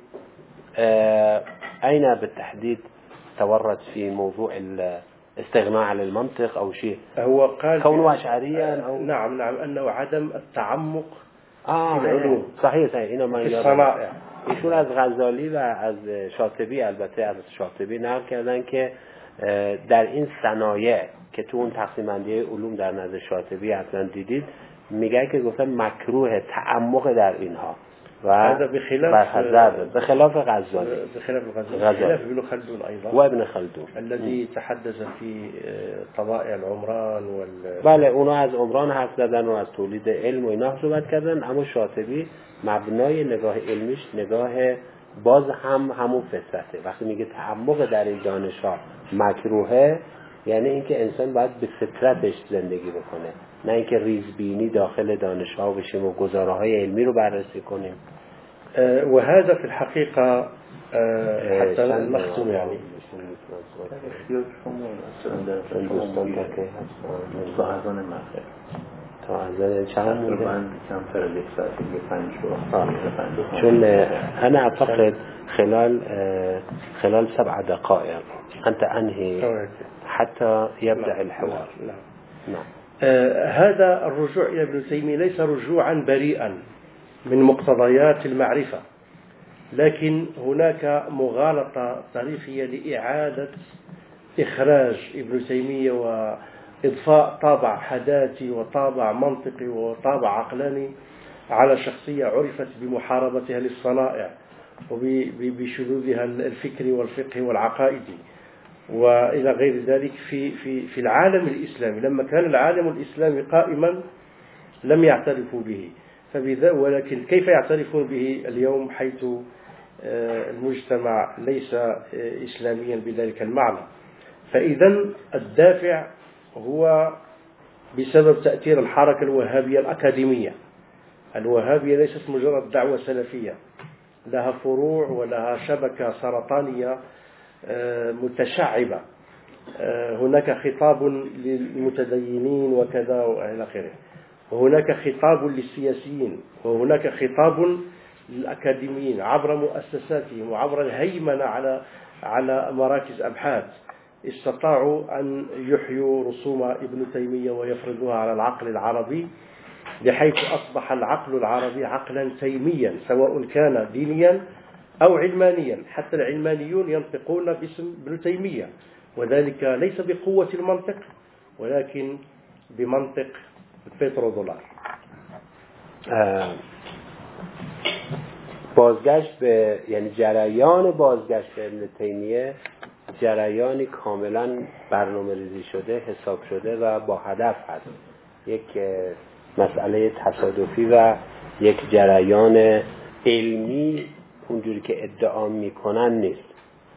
أين بالتحديد تورط في موضوع الاستغناء عن المنطق أو شيء؟
هو قال
كونه أشعريا أو
نعم نعم أنه عدم التعمق
آه
في العلوم.
صحيح صحيح اینو من
یادم.
ایشون از غزالی و از شاطبی، البته از شاطبی نقل کردن که در این صنایع که تو اون تقسیم بندی علوم در نظر شاطبی حتما دیدید، میگه که گفتن مکروه تعمق در اینها و به خلاف غزالی
بخلاف غزالی خلاف ابن خلدون أيضا
و ابن خلدون
الذي تحدث في طبائع العمران وال
بله اونا از عمران حرف زدن و از تولید علم و اینا صحبت کردن. اما شاطبی مبنای نگاه علمیش نگاه باز هم همون فطرته. وقتی میگه تعمق در این دانش‌ها مکروهه، یعنی اینکه انسان باید به فطرتش زندگی بکنه، نه اینکه ریزبینی داخل دانش‌ها بشیم و گزاره‌های علمی رو بررسی کنیم.
و هذا في الحقيقة حتى المختوم يعني
تا از چند مونده؟
کمتر از یک ساعت دیگه پنج
چون أنا أعتقد خلال خلال سبع دقائق أنت أنهي حتى يبدأ الحوار.
نعم. آه هذا الرجوع إلى ابن تيمية ليس رجوعا بريئا من مقتضيات المعرفة، لكن هناك مغالطة تاريخية لإعادة إخراج ابن تيمية وإضفاء طابع حداثي وطابع منطقي وطابع عقلاني على شخصية عرفت بمحاربتها للصنائع وبشذوذها الفكري والفقهي والعقائدي وإلى غير ذلك في في في العالم الإسلامي. لما كان العالم الإسلامي قائما لم يعترفوا به، فبذا ولكن كيف يعترفون به اليوم حيث المجتمع ليس إسلاميا بذلك المعنى؟ فإذا الدافع هو بسبب تأثير الحركة الوهابية الأكاديمية. الوهابية ليست مجرد دعوة سلفية، لها فروع ولها شبكة سرطانية متشعبة. هناك خطاب للمتدينين وكذا وإلى آخره، وهناك خطاب للسياسيين، وهناك خطاب للأكاديميين عبر مؤسساتهم وعبر الهيمنة على على مراكز أبحاث. استطاعوا أن يحيوا رسوم ابن تيمية ويفرضوها على العقل العربي، بحيث أصبح العقل العربي عقلا تيميا سواء كان دينيا أو علمانيا. حتى العلمانيون ينطقون باسم ابن تيمية، وذلك ليس بقوة المنطق ولكن بمنطق البترودولار.
بازگشت به یعنی جریان بازگشت به ابن تیمیه جریانی کاملا برنامه ریزی شده، حساب شده و با هدف هست. یک مسئله تصادفی و یک جریان علمی اونجوری که ادعا میکنن نیست.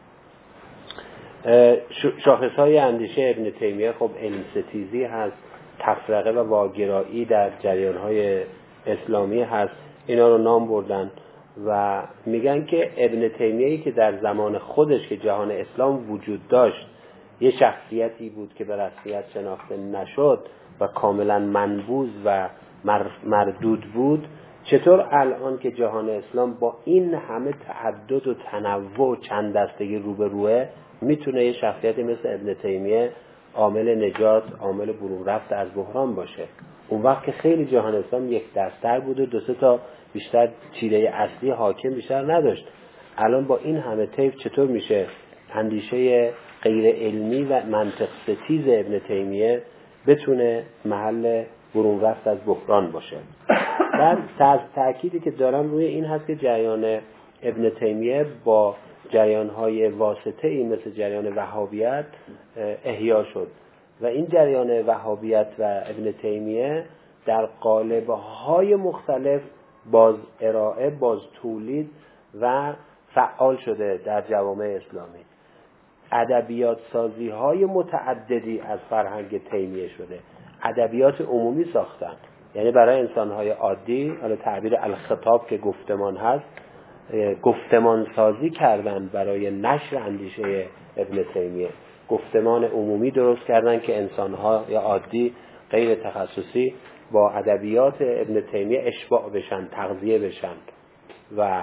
شاخصهای اندیشه ابن تیمیه خب علم ستیزی هست، تفرقه و واگرایی در جریانهای اسلامی هست. اینا رو نام بردن و میگن که ابن تیمیه‌ای که در زمان خودش که جهان اسلام وجود داشت یه شخصیتی بود که به رسمیت شناخته نشد و کاملا منبوذ و مردود بود، چطور الان که جهان اسلام با این همه تعدد و تنوع و چند دستگی روبروه میتونه یه شخصیتی مثل ابن تیمیه عامل نجات، عامل برون رفت از بحران باشه؟ اون وقت که خیلی جهان اسلام یک دست‌تر بود و دو سه تا بیشتر چیره اصلی حاکم بیشتر نداشت. الان با این همه طیف چطور میشه اندیشه غیر علمی و منطق ستیز ابن تیمیه بتونه محل برون رفت از بحران باشه؟ در تأکیدی که دارم روی این هست که جریان ابن تیمیه با جریان‌های واسطه‌ای مثل جریان وهابیت احیا شد و این جریان وهابیت و ابن تیمیه در قالب‌های مختلف باز ارائه، باز تولید و فعال شده در جوامع اسلامی. ادبیات سازی های متعددی از فرهنگ تیمیه شده، ادبیات عمومی ساختن، یعنی برای انسان‌های عادی، حالا تعبیر الخطاب که گفتمان هست، گفتمان سازی کردن برای نشر اندیشه ابن تیمیه. گفتمان عمومی درست کردن که انسان‌های عادی غیر تخصصی با ادبیات ابن تیمیه اشباع بشن، تغذیه بشن و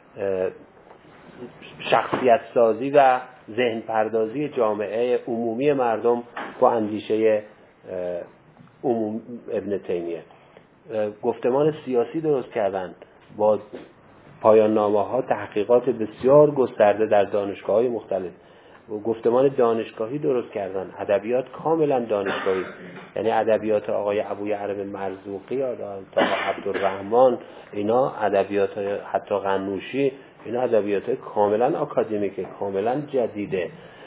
شخصیت سازی و ذهن پردازی جامعه عمومی مردم با اندیشه عموم ابن تیمیه. گفتمان سیاسی درست کردن با پایان نامه ها، تحقیقات بسیار گسترده در دانشگاه های مختلف. گفتمان دانشگاهی درست کردن، ادبیات کاملا دانشگاهی، یعنی ادبیات آقای ابویعرب مرزوقی یا تا عبدالرحمن، اینا ادبیات حتی قنوشی، اینا ادبیات کاملا آکادمیکه، کاملا جدیده،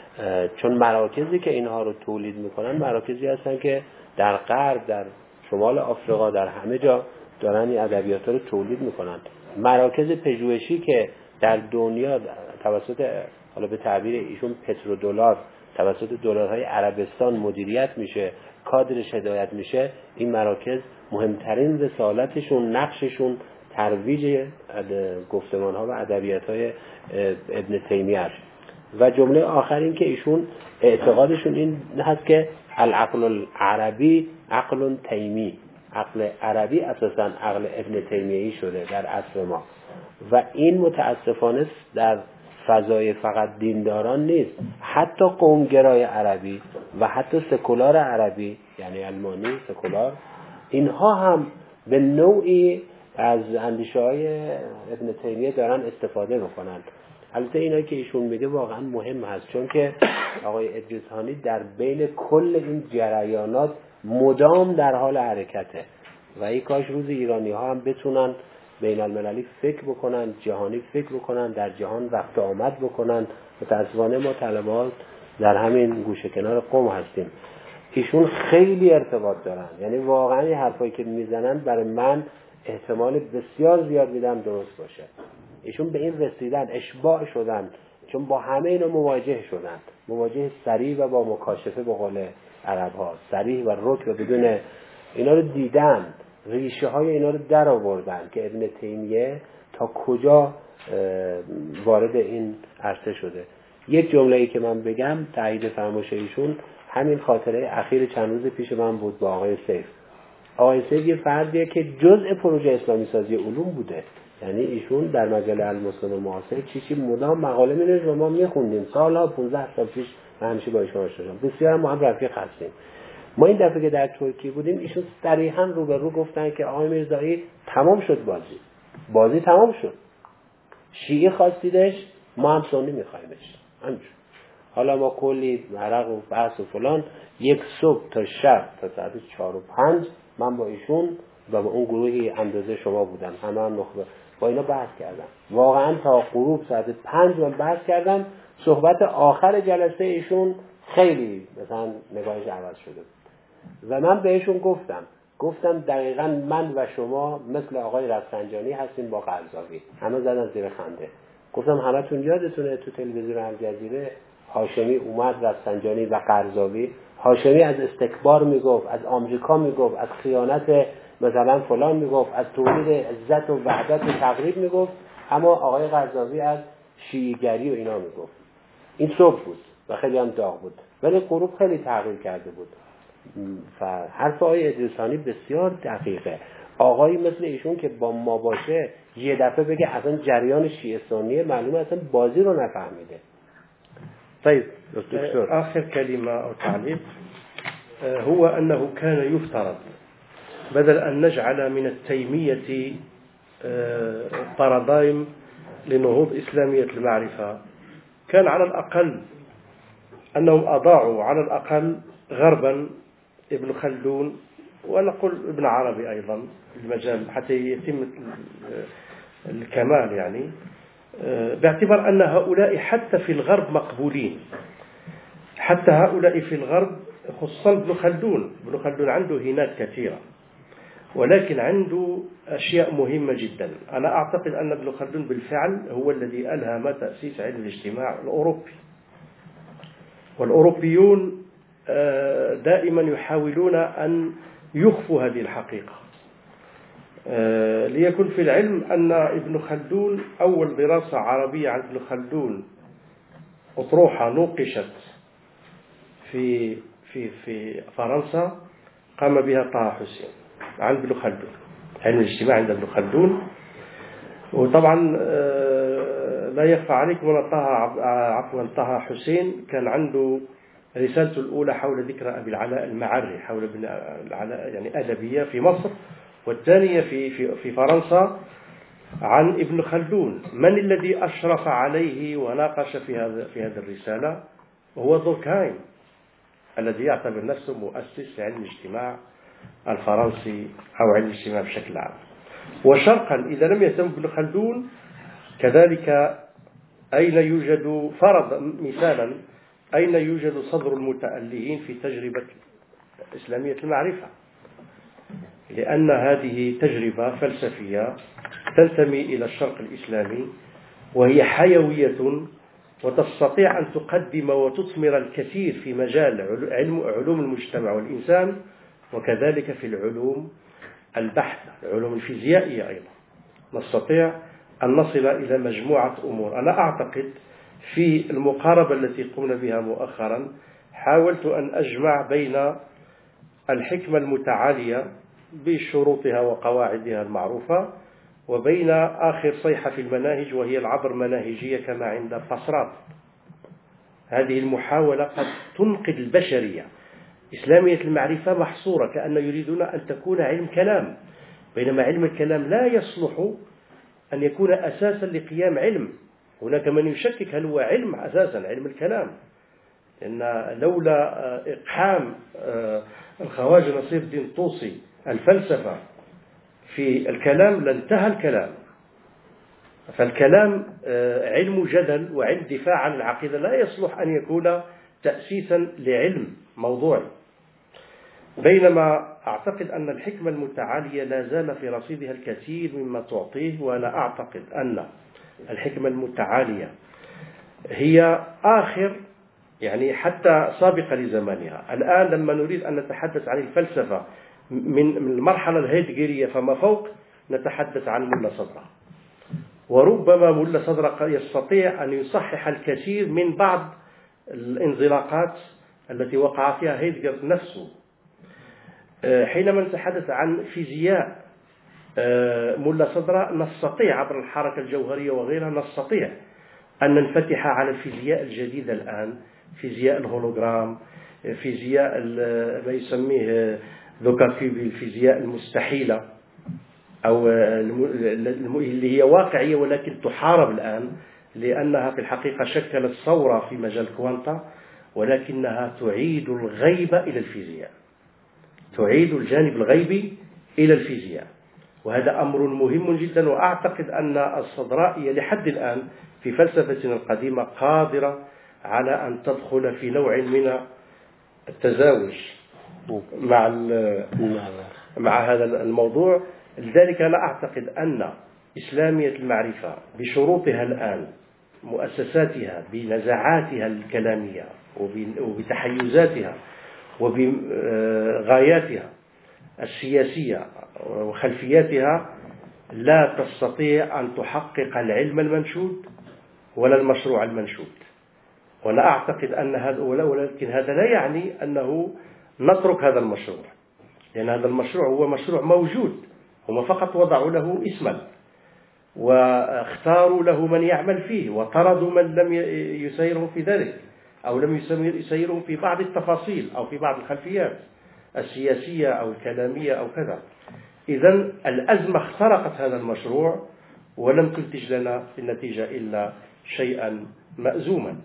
چون مراکزی که اینها رو تولید میکنن مراکزی هستن که در غرب، در شمال آفریقا، در همه جا دارن این ادبیات رو تولید میکنن. مراکز پژوهشی که در دنیا توسط، حالا به تعبیر ایشون پترودولار، توسط دلارهای عربستان مدیریت میشه، کادرش هدایت میشه، این مراکز مهمترین رسالتشون، نقششون ترویج گفتمان‌ها و ادبیات‌های ابن تیمیه است. و جمله آخر این که ایشون اعتقادشون این هست که العقل العربی عقل تیمی، عقل عربی اساساً عقل ابن تیمیه‌ای شده در عصر ما و این متاسفانه در فضای فقط دینداران نیست، حتی قومگرای عربی و حتی سکولار عربی، یعنی علمانی سکولار، اینها هم به نوعی از اندیشه های ابن تیمیه دارن استفاده میکنن. البته اینایی که ایشون میگه واقعا مهم هست، چون که آقای ادریس‌هانی در بین کل این جریانات مدام در حال حرکته و ای کاش روز ایرانی ها هم بتونن بین المللی فکر بکنن، جهانی فکر بکنن، در جهان رفت آمد بکنن. متاسفانه ما طلبات در همین گوشه کنار قم هستیم. ایشون خیلی ارتباط دارن، یعنی واقعا این حرفایی که میزنن برای من احتمال بسیار زیاد میدم درست باشه. ایشون به این رسیدن، اشباع شدن، چون با همه اینا مواجه شدن، مواجه صریح و با مکاشفه به قول عرب ها، صریح و رک و بدون اینا رو دیدن، ریشه های اینا رو در آوردن که ابن تیمیه تا کجا وارد این عرصه شده. یک جمله‌ای که من بگم تایید فرمایش ایشون، همین خاطره اخیر چند روز پیش من بود با آقای سیف. آقای سیف یه فردیه که جزء پروژه اسلامی سازی علوم بوده، یعنی ایشون در مجله المسلم المعاصر چی چی مدام مقاله می‌نوشت و ما می‌خوندیم، سال‌ها پانزده سال پیش من همیشه با ایشون آشنا شدم، بسیار ما هم رفیق هستیم. ما این دفعه که در ترکیه بودیم ایشون صریحاً رو به رو گفتن که آقای میرزایی تمام شد، بازی بازی تمام شد، شیعه خواستیدش، ما هم سنی می‌خوایمش، همینجور. حالا ما کلی عرق و بحث و فلان، یک صبح تا شب تا ساعت چهار و پنج من با ایشون و با اون گروهی اندازه شما بودم، همه هم نخبه، با اینا بحث کردم. واقعا تا غروب ساعت پنج من بحث کردم. صحبت آخر جلسه ایشون خیلی مثلا نگاهش عوض شده و من بهشون گفتم گفتم دقیقاً من و شما مثل آقای رفسنجانی هستیم با قرضاوی. همه زدن زیر خنده. گفتم همتون یادتونه تو تلویزیون الجزیره هاشمی اومد، رفسنجانی و قرضاوی، هاشمی از استکبار میگفت، از آمریکا میگفت، از خیانت مثلا فلان میگفت، از تولید عزت و وحدت و تقریب میگفت، اما آقای قرضاوی از شیعیگری و اینا میگفت. این صبح بود و خیلی هم داغ بود، ولی غروب خیلی تغییر کرده بود. و حرف آقای ادریسانی بسیار دقیقه. آقایی مثل ایشون که با ما باشه یه دفعه بگه اصلا جریان شیعه سنیه، معلومه اصلا بازی رو نفهمیده.
طيب دكتور، آخر كلمة أو تعليق هو أنه كان يفترض بدل أن نجعل من التيمية بارادايم لنهوض إسلامية المعرفة، كان على الأقل أنهم أضاعوا على الأقل غربا ابن خلدون ونقول ابن عربي أيضا في المجال حتى يتم الكمال، يعني باعتبار أن هؤلاء حتى في الغرب مقبولين، حتى هؤلاء في الغرب خصوصا ابن خلدون. ابن خلدون عنده هنات كثيرة ولكن عنده أشياء مهمة جدا. أنا أعتقد أن ابن خلدون بالفعل هو الذي ألهم تأسيس علم الاجتماع الأوروبي، والأوروبيون دائما يحاولون أن يخفوا هذه الحقيقة. ليكن في العلم أن ابن خلدون أول دراسة عربية عن ابن خلدون أطروحة نوقشت في في في فرنسا قام بها طه حسين عن ابن خلدون، علم الاجتماع عند ابن خلدون. وطبعا لا يخفى عليكم أن طه عفوا طه حسين كان عنده رسالته الأولى حول ذكر أبي العلاء المعري، حول ابن العلاء يعني أدبية في مصر، والثانية في في في فرنسا عن ابن خلدون. من الذي أشرف عليه وناقش في هذا في هذه الرسالة؟ هو دوركهايم الذي يعتبر نفسه مؤسس علم الاجتماع الفرنسي أو علم الاجتماع بشكل عام. وشرقا إذا لم يهتم ابن خلدون كذلك أين يوجد، فرض مثالا، أين يوجد صدر المتألهين في تجربة إسلامية المعرفة؟ لأن هذه تجربة فلسفية تنتمي إلى الشرق الإسلامي وهي حيوية وتستطيع أن تقدم وتثمر الكثير في مجال علم علوم المجتمع والإنسان، وكذلك في العلوم البحثة، العلوم الفيزيائية أيضا نستطيع أن نصل إلى مجموعة أمور. أنا أعتقد في المقاربة التي قمنا بها مؤخرا حاولت أن أجمع بين الحكمة المتعالية بشروطها وقواعدها المعروفة وبين آخر صيحة في المناهج وهي العبر مناهجية كما عند فصرات. هذه المحاولة قد تنقذ البشرية. إسلامية المعرفة محصورة كأن يريدون أن تكون علم كلام، بينما علم الكلام لا يصلح أن يكون أساسا لقيام علم. هناك من يشكك هل هو علم أساسا علم الكلام، لأن لولا إقحام الخواجة نصير الدين طوسي الفلسفة في الكلام لانتهى الكلام. فالكلام علم جدل وعلم دفاع عن العقيدة، لا يصلح أن يكون تأسيسا لعلم موضوعي. بينما أعتقد أن الحكمة المتعالية لا زال في رصيدها الكثير مما تعطيه، وأنا أعتقد أن الحكمة المتعالية هي آخر يعني حتى سابقة لزمانها. الآن لما نريد أن نتحدث عن الفلسفة من المرحلة الهيدجرية فما فوق نتحدث عن ملا صدرة، وربما ملا صدرة يستطيع أن يصحح الكثير من بعض الانزلاقات التي وقع فيها هيدجر نفسه. حينما نتحدث عن فيزياء ملا صدرة نستطيع عبر الحركة الجوهرية وغيرها نستطيع أن ننفتح على الفيزياء الجديدة الآن، فيزياء الهولوجرام، فيزياء ما يسميه لوكاكيبي الفيزياء المستحيلة، أو اللي هي واقعية ولكن تحارب الآن لأنها في الحقيقة شكلت ثورة في مجال كوانتا، ولكنها تعيد الغيبة إلى الفيزياء. تعيد الجانب الغيبي إلى الفيزياء، وهذا أمر مهم جدا. وأعتقد أن الصدرائية لحد الآن في فلسفتنا القديمة قادرة على أن تدخل في نوع من التزاوج مع مع هذا الموضوع. لذلك أنا أعتقد أن إسلامية المعرفة بشروطها الآن، مؤسساتها بنزاعاتها الكلامية وبتحيزاتها وبغاياتها السياسية وخلفياتها، لا تستطيع أن تحقق العلم المنشود ولا المشروع المنشود. وأنا أعتقد أن هذا، ولكن هذا لا يعني أنه نترك هذا المشروع، لأن هذا المشروع هو مشروع موجود، هم فقط وضعوا له اسما واختاروا له من يعمل فيه وطردوا من لم يسيرهم في ذلك أو لم يسيرهم في بعض التفاصيل أو في بعض الخلفيات السياسية أو الكلامية أو كذا. إذن الأزمة اخترقت هذا المشروع ولم تنتج لنا في النتيجة إلا شيئا مأزوما.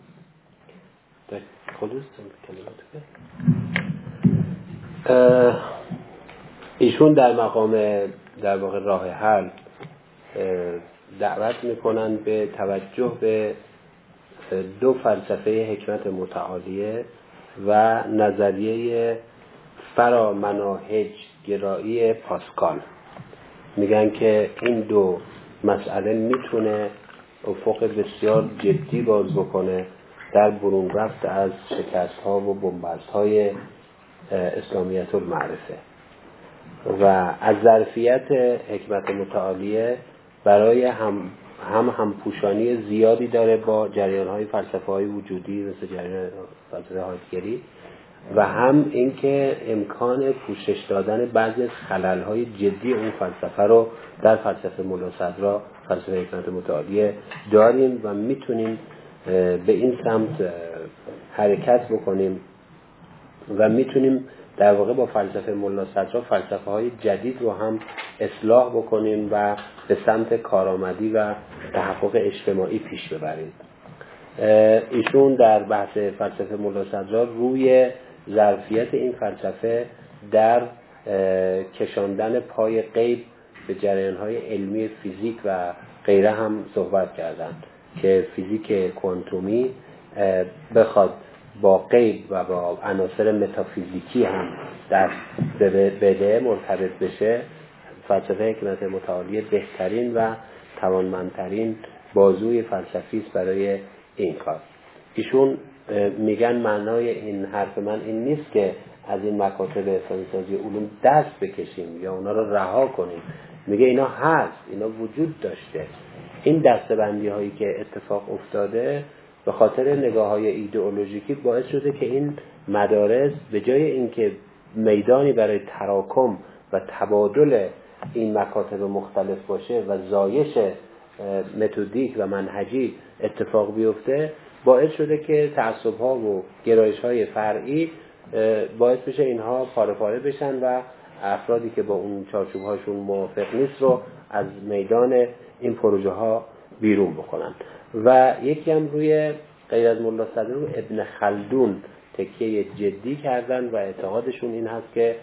ایشون در مقام در واقع راه حل دعوت میکنن به توجه به دو فلسفه حکمت متعالیه و نظریه فرامناهج گرایی پاسکال. میگن که این دو مسئله میتونه افق بسیار جدی باز بکنه در برون رفت از شکست ها و بنبست های اسلامیت المعرفه و از ظرفیت حکمت متعالیه برای هم هم همپوشانی زیادی داره با جریان های فلسفه های وجودی مثل جریان فلسفه هایدگری و هم اینکه امکان پوشش دادن بعضی از خلل های جدی اون فلسفه رو در فلسفه ملا صدرا، فلسفه حکمت متعالیه داریم و میتونیم به این سمت حرکت بکنیم و میتونیم در واقع با فلسفه ملا صدرا فلسفه های جدید رو هم اصلاح بکنیم و به سمت کارآمدی و تحقق اجتماعی پیش ببریم. ایشون در بحث فلسفه ملا صدرا روی ظرفیت این فلسفه در کشاندن پای غیب به جریان‌های علمی فیزیک و غیره هم صحبت کردند که فیزیک کوانتومی بخواد با غیب و با عناصر متافیزیکی هم دست بده، مرتبط بشه، فلسفه حکمت متعالیه بهترین و توانمندترین بازوی فلسفی است برای این کار. ایشون میگن معنای این حرف من این نیست که از این مکاتب انسانی‌سازی علوم دست بکشیم یا اونا رو رها کنیم. میگه اینا هست، اینا وجود داشته. این دسته‌بندی هایی که اتفاق افتاده به خاطر نگاه های ایدئولوژیکی باعث شده که این مدارس به جای اینکه میدانی برای تراکم و تبادل این مکاتب مختلف باشه و زایش متدیک و منهجی اتفاق بیفته، باعث شده که تعصب ها و گرایش های فرعی باعث بشه اینها پاره پاره بشن و افرادی که با اون چارچوب هاشون موافق نیست رو از میدان این پروژه ها بیرون بکنن. و یکی هم روی غیر از ملا صدرا ابن خلدون تکیه جدی کردن و اعتقادشون این هست که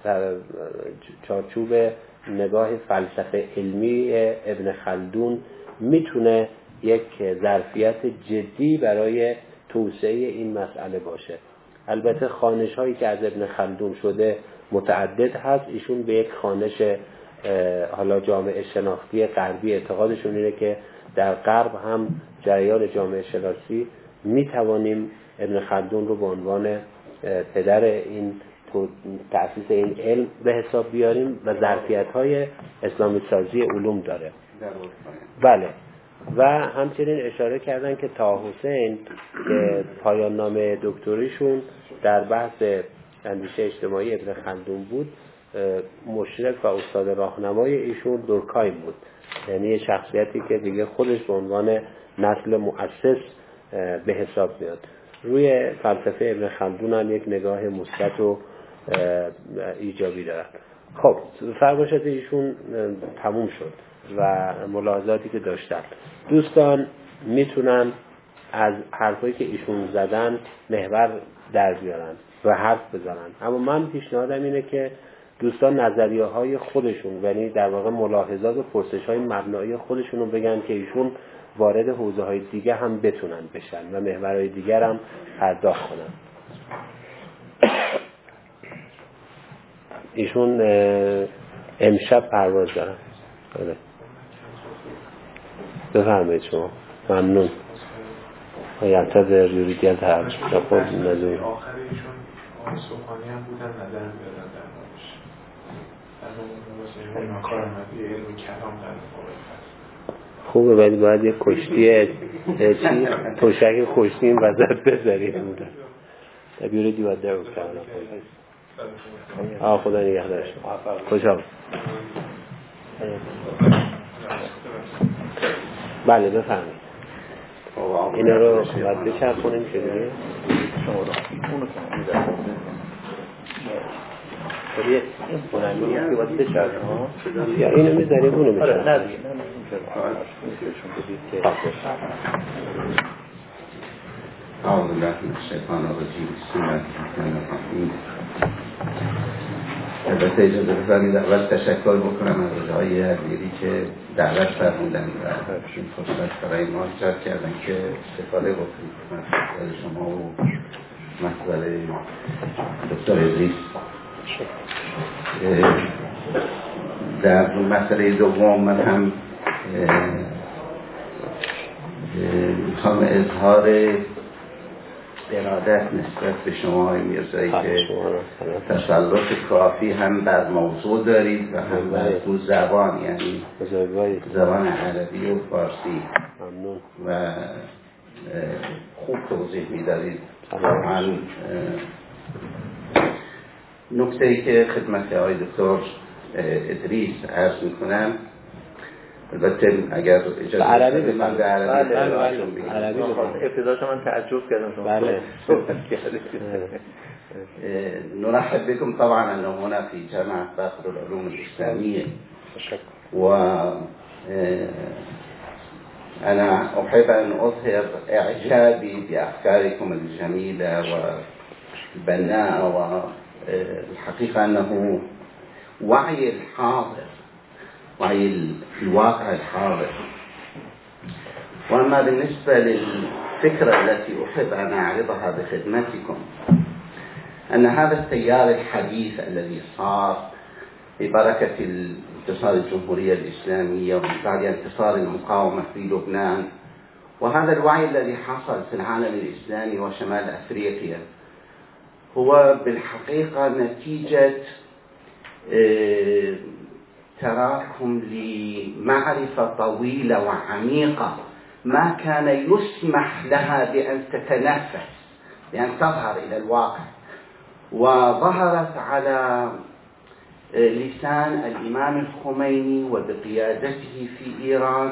چارچوب نگاه فلسفه علمی ابن خلدون میتونه یک ظرفیت جدی برای توسعه این مسئله باشه. البته خوانش هایی که از ابن خلدون شده متعدد هست. ایشون به یک خوانش حالا جامعه شناختی غربی اعتقادشون اینه که در غرب هم جریان جامعه شناسی میتوانیم ابن خلدون رو به عنوان پدر این تأسیس این علم به حساب بیاریم و ظرفیت‌های اسلامی سازی علوم داره. بله. و همچنین اشاره کردن که طه حسین که پایان نامه دکتریشون در بحث اندیشه اجتماعی ابن خلدون بود، مشرف و استاد راهنمای ایشون دورکایم بود، یعنی شخصیتی که دیگه خودش به عنوان نسل مؤسس به حساب میاد. روی فلسفه ابن خلدون هم یک نگاه مثبت و ایجابی دارد. خب فرمایشات ایشون تموم شد و ملاحظاتی که داشتن. دوستان میتونن از حرفایی که ایشون زدن محور در بیارن و حرف بزنن. اما من پیشنهادم اینه که دوستان نظریه های خودشون، یعنی در واقع ملاحظات و پرسش های مبنایی خودشون رو بگن که ایشون وارد حوزه های دیگه هم بتونن بشن و محورهای دیگر هم پرداخت کنن. ایشون امشب پرواز دارن. بله بفرمایید شما. ممنون. یعتذر یرید یذهب خود نزول.
آخر ایشون آقای سبحانی هم بودن نظر میدادن در موردش. در مورد این کار مدی علم کلام در مورد هست.
خوبه ولی باید یک کشتی چی تشک کشتی این وسط بذارید بودن. تبیوری دیوادر رو کردن. آه خدا نگهدارش. خوشا بله بفرمایید. اینا رو باید بچرخونیم که دیگه
اونو که میدارم
ولی این بونمی که باید بچرخون یا اینو میذاریم اونو میچرخون
نه دیگه نه
أعوذ بالله من الشيطان الرجيم بسم الله الرحمن الرحیم. البته اجازه بفرمایید اول تشکر بکنم از آقای عزیزی که دعوت فرمودن و این فرصت برای ما ایجاد کردن که استفاده بکنیم از شما و مسئله دکتر عزیز. در مسئله دوم من هم میخوام اظهار ارادت نسبت به شما های میرزایی که تسلط کافی هم بر موضوع دارید و هم بر دو زبان، یعنی زبان عربی و فارسی و خوب توضیح میدارید. من نکته ای که خدمت آقای دکتر ادریس عرض میکنم، البته اگر اجازه
عربی
بدید من به عربی
عربی ابتداش من تعجب کردم شما
بله
نرحب بكم طبعا أنه هنا في جامعة باقر العلوم الإسلامية، وأنا أحب أن أظهر إعجابي بأفكاركم الجميلة والبناءة، والحقيقة أنه وعي الحاضر، وعي الواقع الحاضر. وأما بالنسبة للفكرة التي أحب أن أعرضها بخدمتكم، أن هذا التيار الحديث الذي صار ببركة انتصار الجمهورية الإسلامية ومن بعد انتصار المقاومة في لبنان، وهذا الوعي الذي حصل في العالم الإسلامي وشمال أفريقيا، هو بالحقيقة نتيجة تراكم لمعرفة طويلة وعميقة ما كان يسمح لها بأن تتنفس، بأن تظهر إلى الواقع، وظهرت على لسان الإمام الخميني وبقيادته في إيران.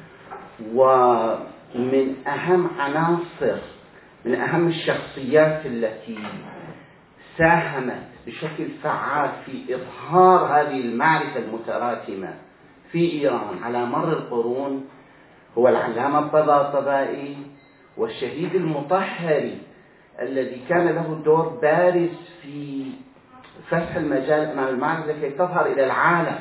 ومن أهم عناصر، من أهم الشخصيات التي ساهمت بشكل فعال في إظهار هذه المعرفة المتراكمة في إيران على مر القرون هو العلامة الطباطبائي والشهيد المطهري، الذي كان له دور بارز في فتح المجال أمام المعرفة لكي تظهر إلى العالم.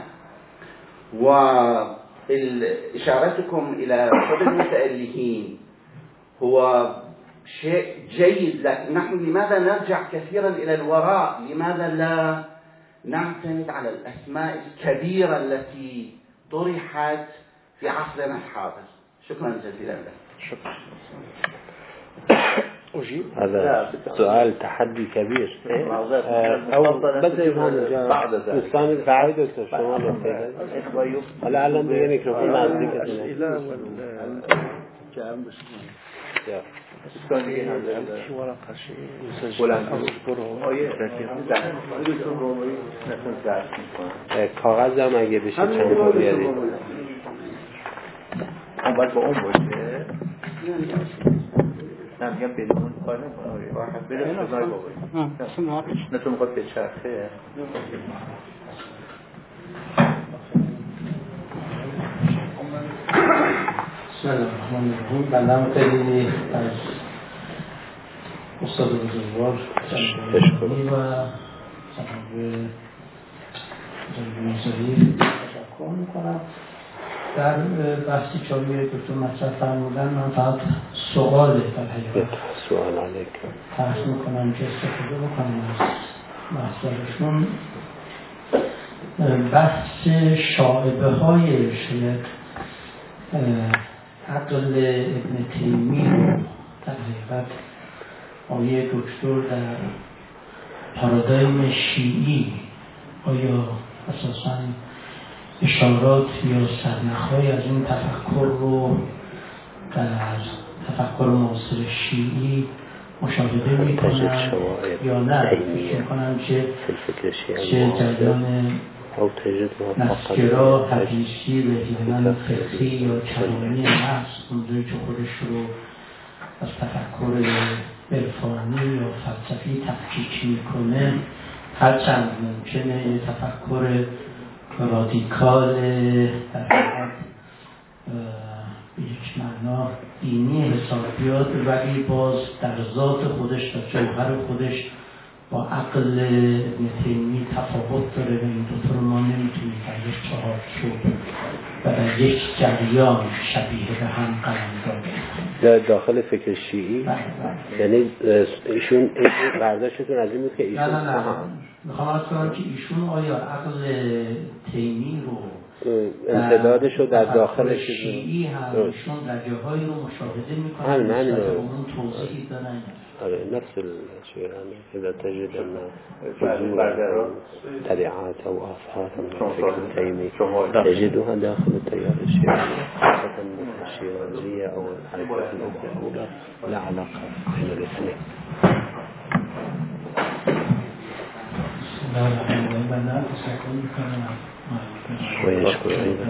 وإشارتكم إلى حب المتألهين هو شيء جيد، لكن نحن لماذا نرجع كثيرا إلى الوراء؟ لماذا لا نعتمد على الأسماء الكبيرة التي طرحت في عصرنا الحاضر؟ شكرا جزيلا لك.
شكرا. أجيب؟
هذا سؤال تحدي كبير. أو بذل هون بعد ذلك. نستعمل بعد دكتور شما نقطة. هلا الآن بيجي ميكروفون نزدیک
أسئلة ولا جام بس. ورقة شيء مسجل أذكره.
کاغذ هم اگه بشه چند تا بیارید.
اون باید با اون باشه. نه میگم بدون کار نمی‌کنه. واحد بره سزای بابا. نه تو میخواد به چرخه.
بسم الله الرحمن الرحیم. بنده خیلی از استاد بزرگوار جنبی و جنبی موسیقی تشکر میکنم. در بحثی که آقای دکتر مطرح فرمودن من فقط سوال در حقیقت
سوال علیکم
بحث میکنم که استفاده بکنم از محضرشون. بحث شائبه های شاید عقل ابن تیمی رو در حقیقت آقای دکتر در پارادایم شیعی آیا اساساً اشارات یا سرنخ‌های از این تفکر رو در تفکر معاصر شیعی مشاهده می‌کنن یا نه؟ فکر می‌کنم که چه جریان نسجرا حدیثی و دیدن فقهی یا کلامی محض اونجایی که خودش رو از تفکر عرفانی یا فلسفی تفکیک می‌کنه، هرچند ممکنه یه تفکر رادیکال در حقیقت به یک معنا دینی حساب بیاد، ولی باز در ذات خودش و جوهر خودش با عقل ابن تیمی تفاوت داره و این دوتا رو ما نمیتونیم در یک چهارچوب و در یک جریان شبیه به هم قلمداد
در داخل فکر شیعی. یعنی ایشون برداشتتون از این بود که ایشون
نه نه نه میخوام از کنم که ایشون آیا عقل تیمی رو
امتدادش رو در داخل
شیعی هم ایشون در جاهایی رو مشاهده میکنن
همین همین
اون توضیحی دارن.
آره نفس الشيء يعني إذا تجد أن حضور تبعات أو آثار من الفكر التيمي تجدها داخل التيار الشيعي، خاصة الشيرازية أو الحركات الأخرى لا علاقة بين الاثنين. ويشكر أيضا.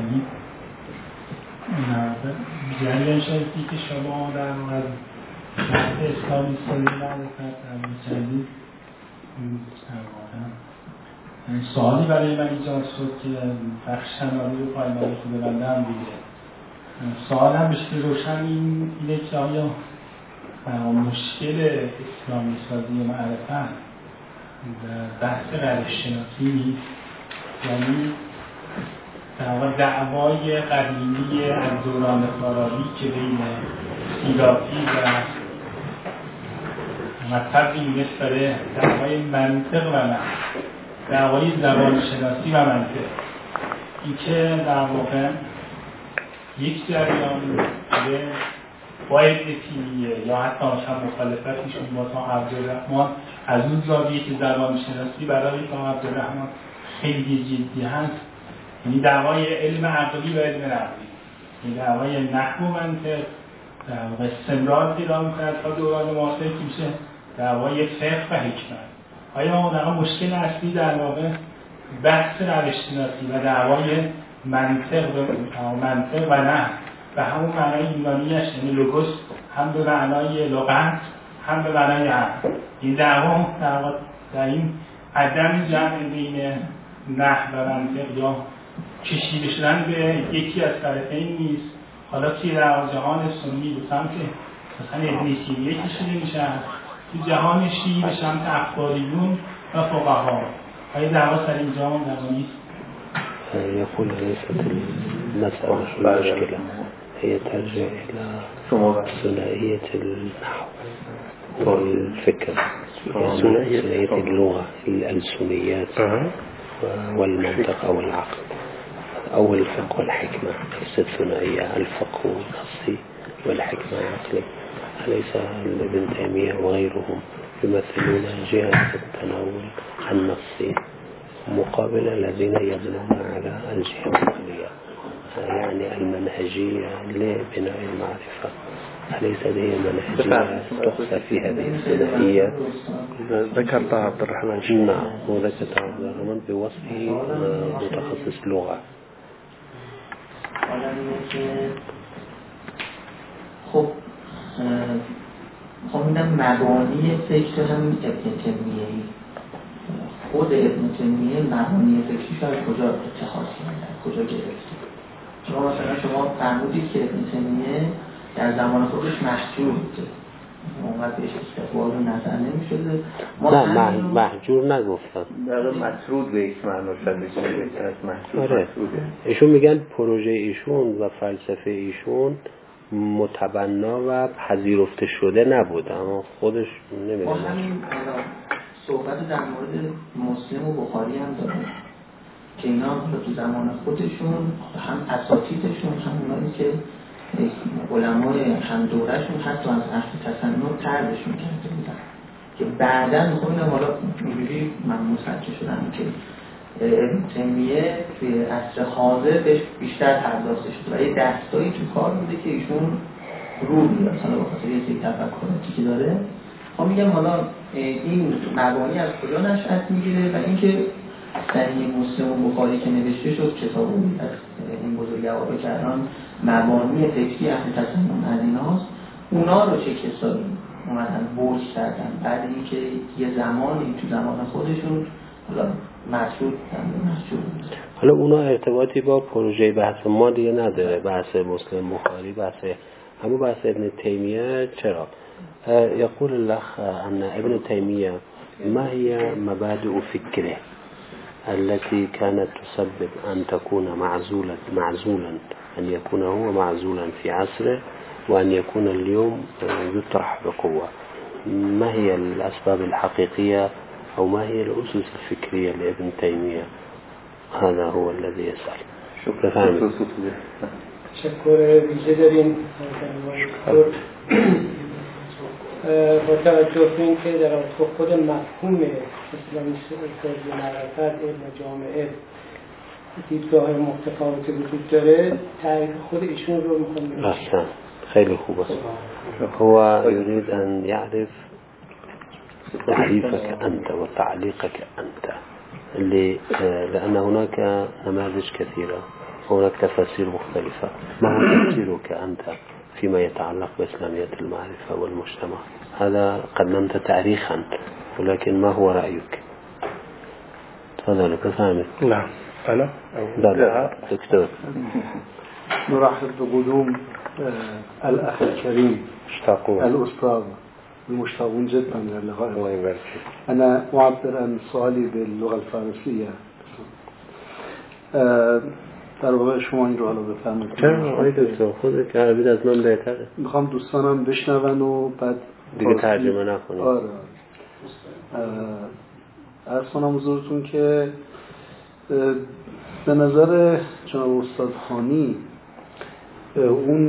جریان شریفی که شما در مورد اسلامی سنی معرفت امیرجلی سوالی برای من ایجاد شد که بخش شنالی رو پایمالی که ببندم دیگه. سوال هم بشکل روشن این اینه که آیا مشکل اسلامی سازی معرفت در بحث غرب شناسی نیست؟ یعنی در واقع دعوای قدیمی از دوران فارابی که بین سیرافی و مطلبی نیست داره دعوای منطق و منطق، دعوای زبان شناسی و منطق، این که در واقع یک جریان به با ابن تیمیه یا حتی هم مخالفتشون با تا عبدالرحمن از اون زاویه که زبان شناسی برای تا عبدالرحمن خیلی جدی هست، یعنی دعوای علم عقلی و علم نقلی، یعنی دعوای نحو و منطق در واقع استمرار پیدا می‌کنه تا دوران معاصر که میشه دعوای فقه و حکمت. آیا ما در مشکل اصلی در واقع بحث روش‌شناسی و دعوای منطق و منطق و نحو و همون معنای یونانیش، یعنی لوگوس، هم به معنای لغت هم به معنای عقل، این دعوا در واقع در این عدم جمع بین نحو و منطق یا کشیده شدن به یکی از طرفین نیست. حالا که در جهان سنی به سمت مثلا ابن تیمیه کشیده میشن، تو جهان شیعی به سمت اخباریون و فقها. آیا دعوا سر اینجا هم دعوا نیست؟
يقول ليست المسألة المشكلة هي ترجع إلى ثنائية النحو والفكر، ثنائية اللغة الألسنيات والمنطق أو العقل أو الفقه والحكمة. ليست ثنائية الفقه النصي والحكمة العقلي. أليس ابن تيمية وغيرهم يمثلون جهة التناول النصي مقابل الذين يبنون على الجهة العقلية، يعني المنهجية لبناء المعرفة. أليس هذه منهجية تخصى في هذه الثنائية؟
ذكرت عبد الرحمن.
نعم، وذكرت عبد الرحمن بوصفه متخصص لغة.
خب خب این مبانی فکر هم ابن تیمیه‌ای، خود ابن تیمیه مبانی فکری شاید کجا اتخاذ کرده، کجا گرفته؟ شما مثلا شما فرمودید که ابن تیمیه در زمان خودش محجور بوده، اونقدر بهش استقبال و نظر نمی‌شده.
نه محجور نگفتم،
در مطرود به یک معنی شده بهتر از محجور.
آره. ایشون میگن پروژه ایشون و فلسفه ایشون متبنا و پذیرفته شده نبود، اما خودش نمیدونه.
ما همین صحبت در مورد مسلم و بخاری هم داریم که اینا تو زمان خودشون هم اساتیدشون هم اونایی که علمای هم دورشون حتی از اهل تسنن طردشون کرده بودن که بعداً میخوام حالا اینجوری من متوجه شدم که ابن تیمیه توی عصر حاضر بهش بیشتر پرداخته شده و یه دستایی تو کار بوده که ایشون رو بیاد حالا بخاطر یه سری تفکراتی که داره. ما میگم حالا این مبانی از کجا نشأت میگیره و اینکه صحیح مسلم و بخاری که نوشته شد کتابی از این بزرگوارا که الان مبانی فکری اهل تسنن از ایناست، اونا رو چه کسایی اومدن برد کردن بعد اینکه یه زمانی تو زمان خودشون حالا مسعود مسعود
حالا اونا ارتباطی با پروژه بحث ما دیگه نداره، بحث مسلم بخاری بحث همون بحث ابن تیمیه. چرا؟ يقول الأخ أن ابن تيمية ما هي مبادئ فكره التي كانت تسبب أن تكون معزولا معزولا أن يكون هو معزولا في عصره وأن يكون اليوم يطرح بقوة. ما هي الأسباب الحقيقية أو ما هي الأسس الفكرية لابن تيمية؟ هذا هو الذي يسأل.
شكرا.
تشكر ویژه داریم با توجه به اینکه در خود مفهوم اسلامی سازی معرفت علم جامعه دیدگاه متفاوتی وجود داره، تعریف خود ایشون رو میخوام بگم.
احسن، خیلی خوب است. هو يريد أن يعرف تعريفك أنت وتعليقك أنت اللي لأن هناك نماذج كثيرة هناك تفاسير مختلفة. ما هو تفسيرك أنت فيما يتعلق بإسلامية المعرفة والمجتمع؟ هذا قدمت تاريخا ولكن ما هو رأيك؟ تفضل كفامل.
نعم أنا
لا لا دكتور.
نرحب بقدوم الأخ الكريم
مشتاقون
الأستاذ المشتاقون جدا للقاء.
الله يبارك.
أنا أعبر عن سؤالي باللغة الفارسية. در واقع شما این رو حالا بفرمایید.
چرا آقای دکتر خودت که عربی از من بهتره.
میخوام دوستانم بشنون و بعد
دیگه ترجمه نکنید.
آره. عرض کنم حضورتون که به نظر جناب استاد هانی اون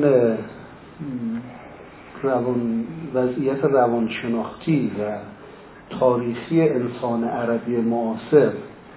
روان وضعیت روانشناختی و تاریخی انسان عربی معاصر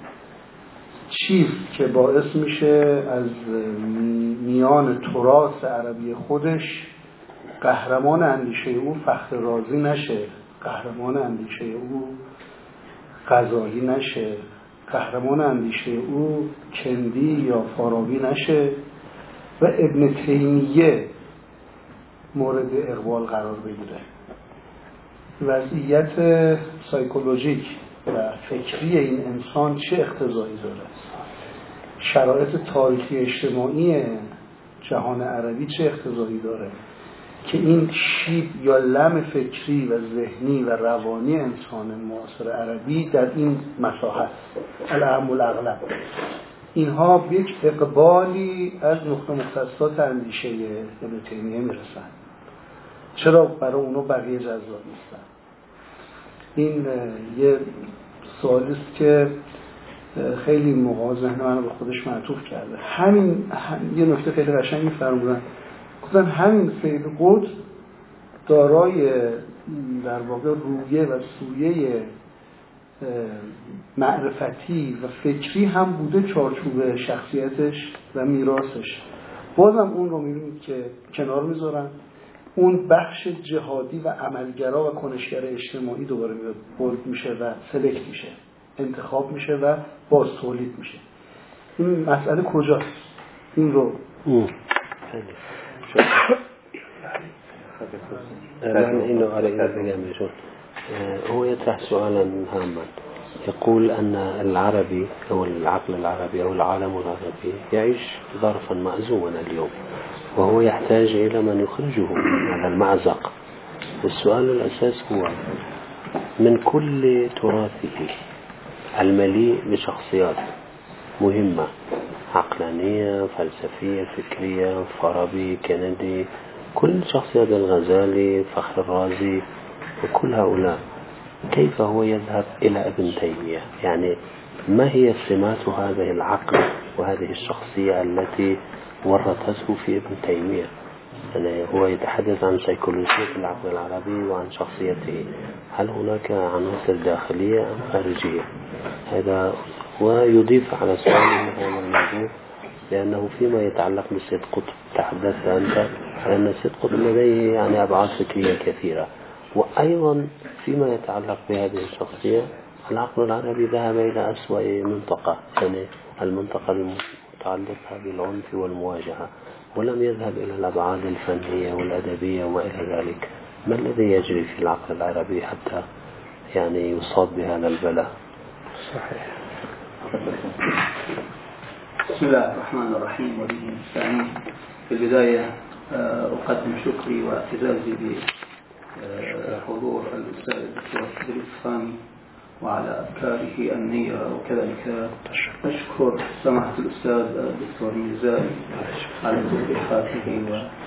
چیست که باعث میشه از میان تراث عربی خودش قهرمان اندیشه او فخر رازی نشه، قهرمان اندیشه او غزالی نشه، قهرمان اندیشه او کندی یا فارابی نشه و ابن تیمیه مورد اقبال قرار بگیره. وضعیت سایکولوژیک و فکری این انسان چه اقتضایی داره؟ شرایط تاریخی اجتماعی جهان عربی چه اقتضایی داره که این شیب یا لم فکری و ذهنی و روانی انسان معاصر عربی در این مساحت الاهم الاغلب اینها به یک اقبالی از نقطه مختصات اندیشه ابن تیمیه میرسن؟ چرا برای اونو بقیه جذاب نیستن؟ این یه سوالی است که خیلی موقع ذهن من به خودش معطوف کرده. همین هم یه نکته خیلی قشنگ می‌فرمودن، گفتن همین سید قطب دارای در واقع رویه و سویه معرفتی و فکری هم بوده چارچوب شخصیتش و میراثش. بازم اون رو می‌بینید که کنار میذارن، اون بخش جهادی و عملگرا و کنشگر اجتماعی دوباره میاد بولد میشه و سلکت میشه، انتخاب میشه و باز تولید میشه. این مسئله کجاست؟ این رو
من اینو آره اینو بگم بهشون. هو يطرح سؤالا هاما يقول أن العربي أو العقل العربي أو العالم العربي يعيش ظرفا مأزوما اليوم وهو يحتاج إلى من يخرجه من هذا المأزق السؤال الأساس هو من كل تراثه المليء بشخصيات مهمة عقلانية فلسفية فكرية، فارابي، كندي، كل شخصيات الغزالي، فخر الرازي، وكل هؤلاء، كيف هو يذهب إلى ابن تيمية؟ يعني ما هي سمات هذه العقل وهذه الشخصية التي ورثته في ابن تيمية؟ يعني هو يتحدث عن سيكولوجية العقل العربي وعن شخصيته، هل هناك عناصر داخلية أم خارجية؟ هذا ويضيف على سؤاله هذا الموضوع، لأنه فيما يتعلق بسيد قطب تحدثت أنت أن سيد قطب لديه يعني أبعاد فكرية كثيرة، وأيضا فيما يتعلق بهذه الشخصية العقل العربي ذهب إلى أسوأ منطقة، يعني المنطقة المتعلقة بالعنف والمواجهة، ولم يذهب إلى الأبعاد الفنية والأدبية وإلى ذلك. ما الذي يجري في العقل العربي حتى يعني يصاب بهذا البلاء؟
صحيح.
بسم الله الرحمن الرحيم وبه نستعين. في البداية أقدم شكري واعتزازي بحضور الأستاذ الدكتور إدريس فهمي وعلى أفكاره النيرة، وكذلك أشكر سماحة الأستاذ الدكتور ميزاني على توضيحاته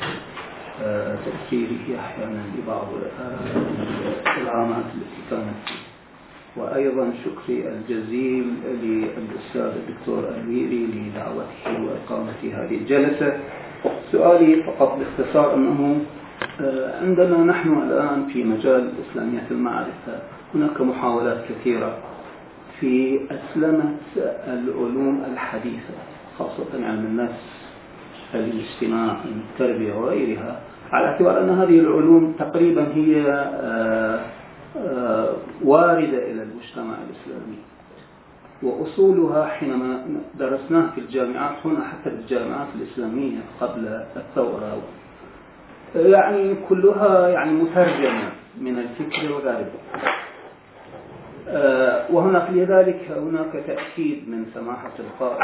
وتفسيره أحيانا لبعض العامات التي كانت فيه، وأيضا شكري الجزيل للأستاذ الدكتور الويري لدعوته وإقامة هذه الجلسة. سؤالي فقط باختصار أنه عندنا نحن الآن في مجال إسلامية المعرفة هناك محاولات كثيرة في أسلمة العلوم الحديثة، خاصة علم النفس، الاجتماع، التربية وغيرها، على اعتبار أن هذه العلوم تقريبا هي واردة إلى المجتمع الإسلامي، وأصولها حينما درسناه في الجامعات هنا حتى الجامعات الإسلامية قبل الثورة يعني كلها يعني مترجمة من الفكر وغيره. وهناك لذلك هناك تأكيد من سماحة القائد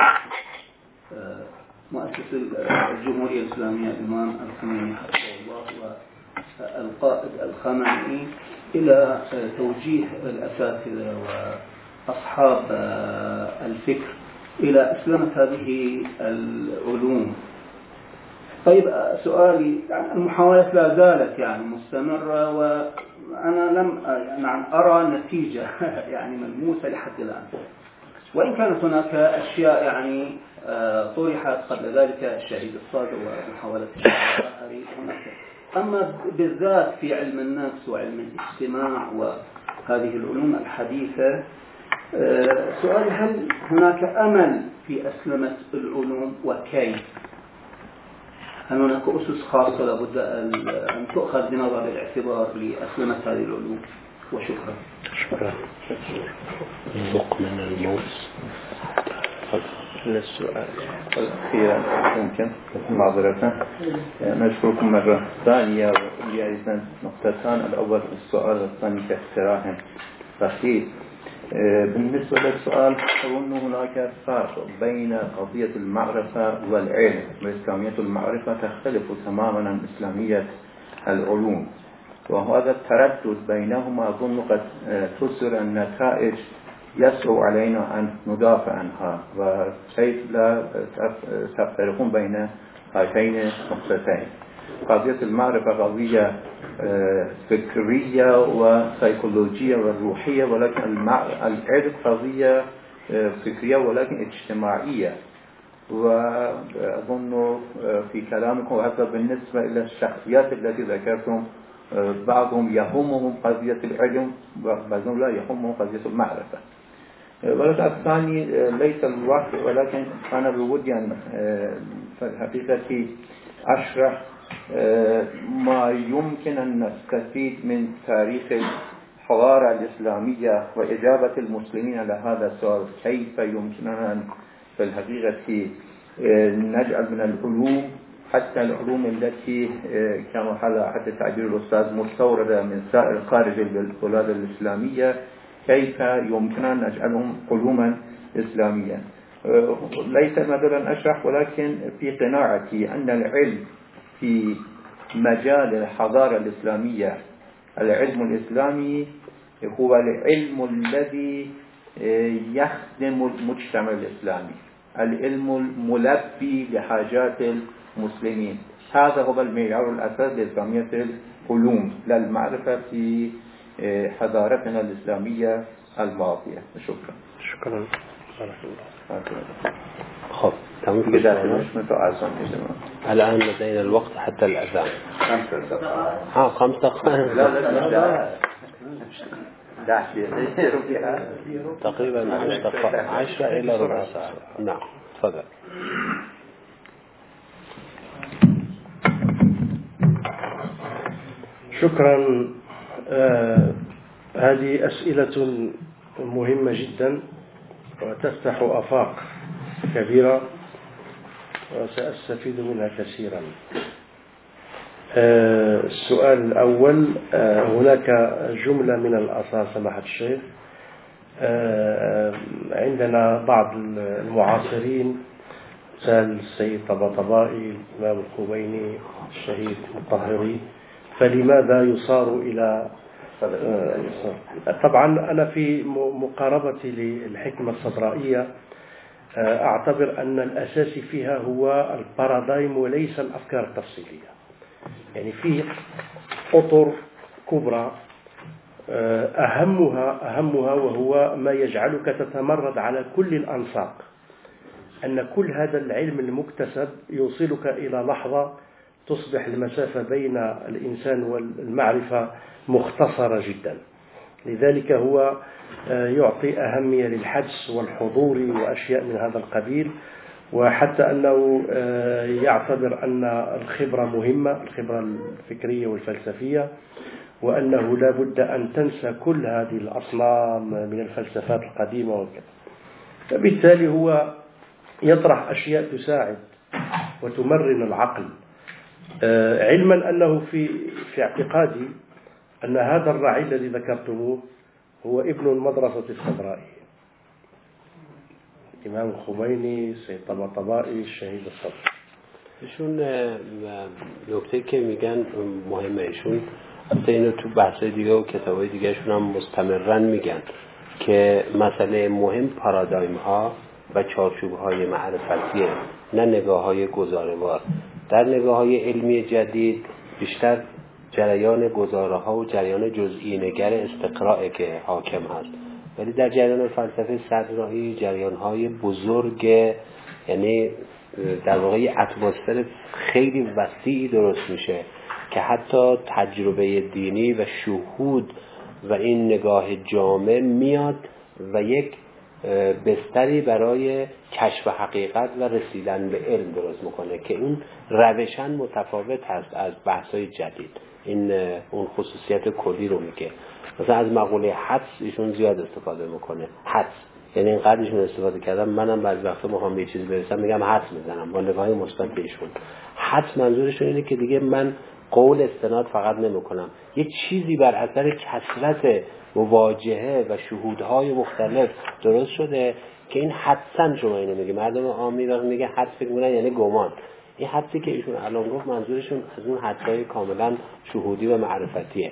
مؤسس الجمهورية الإسلامية الإمام الخميني حفظه الله والقائد الخامنئي إلى توجيه الأساتذة وأصحاب الفكر إلى أسلمة هذه العلوم. طيب سؤالي، يعني المحاولات لا زالت يعني مستمرة، وأنا لم يعني أرى نتيجة يعني ملموسة لحد الآن، وإن كانت هناك أشياء يعني طرحت قبل ذلك، الشهيد الصادق ومحاولة الشهيد هناك. أما بالذات في علم النفس وعلم الاجتماع وهذه العلوم الحديثة، سؤالي هل هناك أمل في أسلمة العلوم وكيف؟ هل هناك أسس خاصة لابد أن تؤخذ بنظر الاعتبار لأسلمة هذه العلوم؟ وشكرا.
شكرا. ذوق من الموت.
للسؤال الأخير ممكن معذرة نشكركم مرة ثانية، ويأيضا نقطتان، الأول السؤال والثاني كاقتراح بسيط. بالنسبة للسؤال، أظن هناك فرق بين قضية المعرفة والعلم، وإسلامية المعرفة تختلف تماما عن إسلامية العلوم، وهذا التردد بينهما أظن قد تصدر النتائج يسهل علينا أن ندافع عنها، وكيف لا تفرقون بين هاتين النقطتين. قضية المعرفة قضية فكرية وسيكولوجية وروحية، ولكن العلم قضية فكرية ولكن اجتماعية. وأظن في كلامكم هذا بالنسبة إلى الشخصيات التي ذكرتم، بعضهم يهمهم قضية العلم وبعضهم لا يهمهم قضية المعرفة. ولكن الثاني ليس الوقت، ولكن أنا بودي أن حقيقة أشرح ما يمكن أن نستفيد من تاريخ الحضارة الإسلامية وإجابة المسلمين على هذا السؤال، كيف يمكننا أن في الحقيقة نجعل من العلوم حتى العلوم التي كما حل حتى تعبير الأستاذ مستوردة من سائر خارج البلاد الإسلامية، كيف يمكننا أن نجعلهم علوما إسلامية. ليس مثلا أشرح، ولكن في قناعتي أن العلم في مجال الحضارة الإسلامية العلم الإسلامي هو العلم الذي يخدم المجتمع الإسلامي، العلم الملبي لحاجات المسلمين. هذا هو المعيار الأساس لإسلامية العلوم للمعرفة في حضارتنا الإسلامية الماضية. شكرا.
شكرا.
خب تمام كده. الآن لدينا الوقت حتى الأذان.
خمسة دقائق.
ها خمس دقائق.
لا لا لا.
تقريبا عشر دقائق، عشرة إلى ربع ساعة. نعم تفضل.
شكرا. آه هذه أسئلة مهمة جدا وتفتح آفاق كبيرة وسأستفيد منها كثيرا. آه السؤال الأول، آه هناك جملة من الآثار سماحة الشيخ. آه عندنا بعض المعاصرين مثل السيد طباطبائي، الإمام الخميني، الشهيد المطهري، فلماذا يصار إلى آه طبعا أنا في مقاربتي للحكمة الصدرائية آه أعتبر أن الأساس فيها هو البارادايم وليس الأفكار التفصيلية. يعني في أطر كبرى أهمها أهمها وهو ما يجعلك تتمرد على كل الأنساق، أن كل هذا العلم المكتسب يوصلك إلى لحظة تصبح المسافة بين الإنسان والمعرفة مختصرة جدا. لذلك هو يعطي أهمية للحدس والحضور وأشياء من هذا القبيل، وحتى أنه يعتبر أن الخبرة مهمة، الخبرة الفكرية والفلسفية، وأنه لا بد أن تنسى كل هذه الأصنام من الفلسفات القديمة وكذا. فبالتالي هو يطرح أشياء تساعد وتمرن العقل، علما أنه في في اعتقادي أن هذا الراعي الذي ذكرتموه هو ابن المدرسة الصدرائية، الإمام الخمینی، سید طباطبایی، شهید صدر.
ایشون نکته که میگن مهمه، ایشون البته اینو تو بحث‌های دیگه و کتابای دیگه شون هم مستمرن میگن که مسئله مهم پارادایم ها و چارچوب های معرفتیه، نه نگاه های گزاره‌وار. در نگاه های علمی جدید بیشتر جریان گزاره ها و جریان جزئی نگر استقراء که حاکم هست، ولی در جریان فلسفه صدرایی جریان های بزرگ، یعنی در واقع اتمسفر خیلی وسیعی درست میشه که حتی تجربه دینی و شهود و این نگاه جامع میاد و یک بستری برای کشف حقیقت و رسیدن به علم درست میکنه که اون روشن متفاوت هست از بحث‌های جدید. این اون خصوصیت کلی رو میگه. مثلا از مقوله حدس ایشون زیاد استفاده میکنه. حدس یعنی اینقدر ایشون استفاده کردم، منم بعضی وقتا میخوام یه چیزی برسم میگم حدس میزنم با نگاهی مثبت به ایشون. حدس منظورشون اینه که دیگه من قول استناد فقط نمیکنم، یه چیزی بر اثر کثرت مواجهه و شهودهای مختلف درست شده که این حدسن. شما اینو میگه مردم عامی وقتی میگه حدس فکر میکنن یعنی گمان. این حدسی که ایشون الان گفت منظورشون از اون حدسای کاملا شهودی و معرفتیه.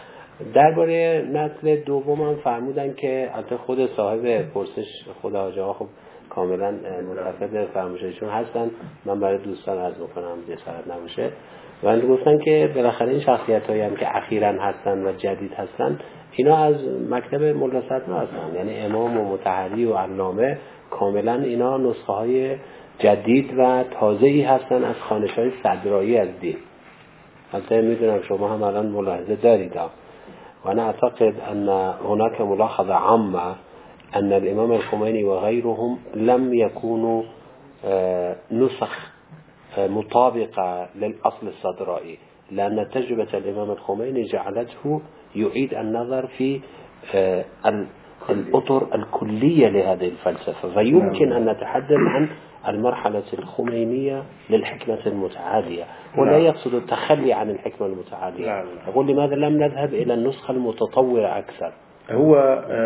درباره نسل دوم هم فرمودن که البته خود صاحب پرسش خود حاج آقا خب کاملا متفق فرمایششون هستن، من برای دوستان عرض میکنم جسارت نباشه. و گفتن که بالاخره این شخصیتایی هم که اخیراً هستن و جدید هستن اینا از مکتب ملا صدرا هستن، یعنی امام و مطهری و علامه کاملا اینا نسخه های جدید و تازه‌ای هستن از خوانش‌های صدرایی از دین. البته میدونم شما هم الان ملاحظه دارید و انا اعتقد ان هناك ملاحظه عامه ان الامام الخمینی و غیرهم لم يكونوا نسخ مطابقة للأصل الصدرائي، لأن تجربة الإمام الخميني جعلته يعيد النظر في الأطر الكلية لهذه الفلسفة، فيمكن أن نتحدث عن المرحلة الخمينية للحكمة المتعالية، ولا يقصد التخلي عن الحكمة المتعالية. يقول لماذا لم نذهب إلى النسخة المتطورة أكثر؟
هو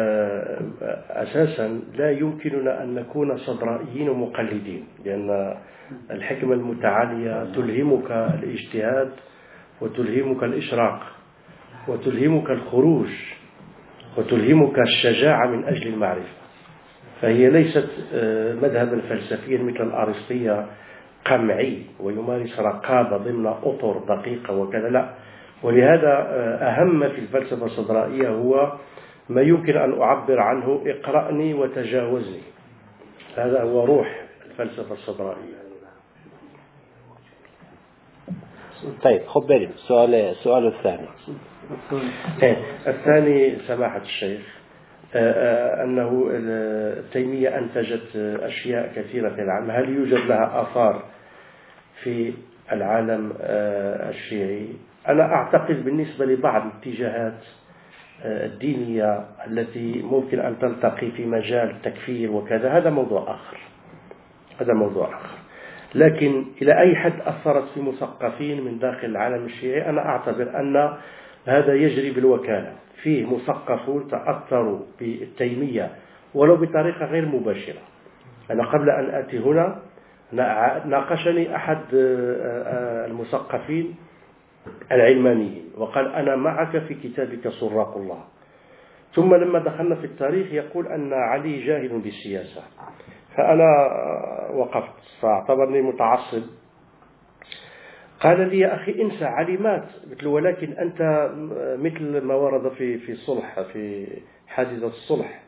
أساسا لا يمكننا أن نكون صدرائيين ومقلدين، لأن الحكمة المتعالية تلهمك الاجتهاد وتلهمك الإشراق، وتلهمك الخروج وتلهمك الشجاعة من أجل المعرفة. فهي ليست مذهبا فلسفيا مثل الأرسطية قمعي ويمارس رقابة ضمن أطر دقيقة وكذا، لا. ولهذا أهم في الفلسفة الصدرائية هو ما يمكن أن أعبر عنه اقرأني وتجاوزني. هذا هو روح الفلسفة الصدرائية.
طيب خب بريم سؤال السؤال الثاني.
الثاني سماحة الشيخ أنه تيمية أنتجت أشياء كثيرة في العالم، هل يوجد لها آثار في العالم الشيعي؟ أنا أعتقد بالنسبة لبعض الاتجاهات الدينية التي ممكن أن تلتقي في مجال التكفير وكذا، هذا موضوع آخر هذا موضوع آخر لكن إلى أي حد أثرت في مثقفين من داخل العالم الشيعي؟ أنا أعتبر أن هذا يجري بالوكالة. فيه مثقفون تأثروا بالتيمية ولو بطريقة غير مباشرة. أنا قبل أن أتي هنا ناقشني أحد المثقفين العلمانيين وقال أنا معك في كتابك سراق الله، ثم لما دخلنا في التاريخ يقول أن علي جاهل بالسياسة. فأنا وقفت فاعتبرني متعصب. قال لي يا أخي انسى علي مات، قلت له ولكن أنت مثل ما ورد في في الصلح في حادثة الصلح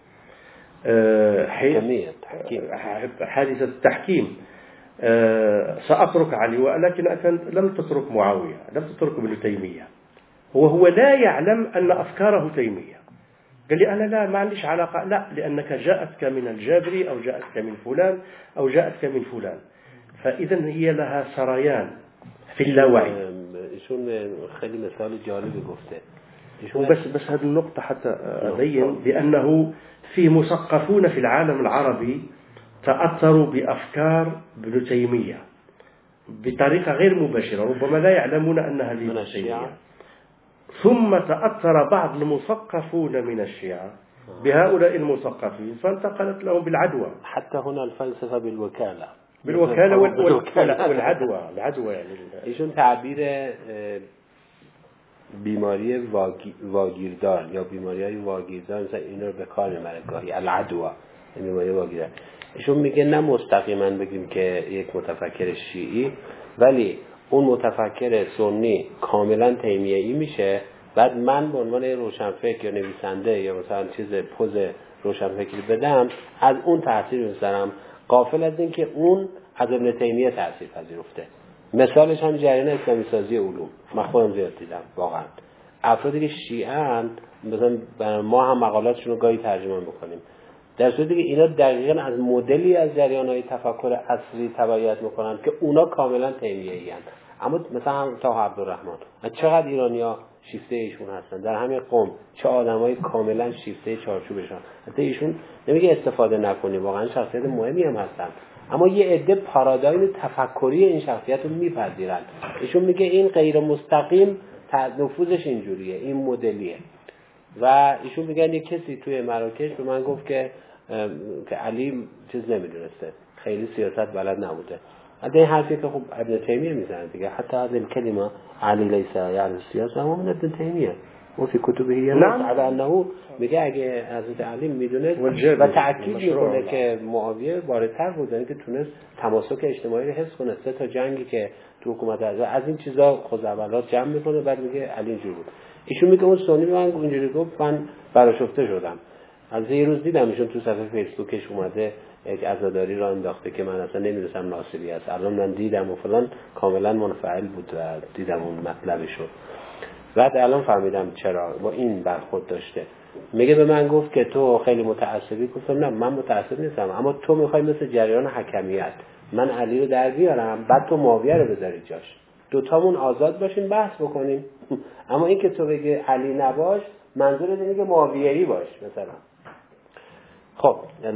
حادثة التحكيم سأترك علي، ولكن أنت لم تترك معاوية، لم تترك ابن تيمية، وهو لا يعلم أن أفكاره تيمية. قال لي أنا لا ما عنديش علاقة. لا، لأنك جاءتك من الجابري أو جاءتك من فلان أو جاءتك من فلان، فإذا هي لها سريان في اللاوعي.
شون خلي مثال جالب گفته
بس بس هذه النقطة حتى أبين بأنه في مثقفون في العالم العربي تأثروا بأفكار ابن تيمية بطريقة غير مباشرة، ربما لا يعلمون أن هذه ابن تيمية. ثم تأثر بعض المثقفون من الشيعة بهؤلاء المثقفين فانتقلت لهم بالعدوى.
حتى هنا الفلسفة بالوكالة
بالوكالة والعدوى العدوى يعني
ایشون تعبیر بیماری واگیردار یا بیماری های واگیردار مثلا این رو به کار میبره گاهی، العدوى بیماری واگیردار. ایشون میگه نه مستقیما بگیم که یک متفکر شیعی، ولی اون متفکر سنی کاملا تیمیه‌ای میشه، بعد من به عنوان روشنفکر یا نویسنده یا مثلا چیز پوز روشنفکری بدم از اون تاثیر میذارم، غافل از این که اون از ابن تیمیه تاثیر پذیرفته. مثالش هم جریان اسلامی سازی علوم، من خودم زیاد دیدم واقعا. افرادی که شیعه اند مثلا ما هم مقالاتشون رو گاهی ترجمه میکنیم، در صورتی که اینا دقیقاً از مدلی از جریان‌های تفکر اصلی تبعیت میکنن که اونا کاملا تیمیه‌ای اند. اما مثلا طاها عبدالرحمن چقدر ایرانی‌ها شیفته ایشون هستن، در همین قوم چه آدمای کاملا شیفته چارچوبشان. حتی ایشون نمیگه استفاده نکنیم، واقعا شخصیت مهمی هم هستن، اما یه عده پارادایم تفکری این شخصیت رو میپذیرن. ایشون میگه این غیر مستقیم نفوذش اینجوریه، این مدلیه. و ایشون میگن یه کسی توی مراکش به من گفت که که علی چیز نمیدونسته، خیلی سیاست بلد نبوده. حتی این حرفی که خب ابن تیمیه میزنه دیگه، حتی از این کلمه علی لیس یعنی سیاست اما من ابن تیمیه و فی کتبه نص علی انه میگه اگه حضرت علی میدونه و تاکید میکنه که معاویه واردتر بود، یعنی که تونست تماسک اجتماعی رو حفظ کنه. سه تا جنگی که تو حکومت از از این چیزا خزعبلات جمع میکنه، بعد میگه علی اینجوری بود. ایشون میگه اون سنی به من اینجوری گفت، من برآشفته شدم. از یه روز دیدم ایشون تو صفحه فیسبوکش اومده یک عزاداری را انداخته که من اصلا نمیدونستم ناصری است، الان من دیدم و فلان، کاملا منفعل بود و دیدم اون مطلبشو. بعد الان فهمیدم چرا با این برخورد داشته. میگه به من گفت که تو خیلی متعصبی. گفتم نه من متعصب نیستم، اما تو میخوای مثل جریان حکمیت من علی رو در بیارم بعد تو معاویه رو بذاری جاش، دوتامون آزاد باشیم بحث بکنیم. اما این که تو بگی علی نباش، منظورت اینه که معاویه‌ای باش مثلا. خب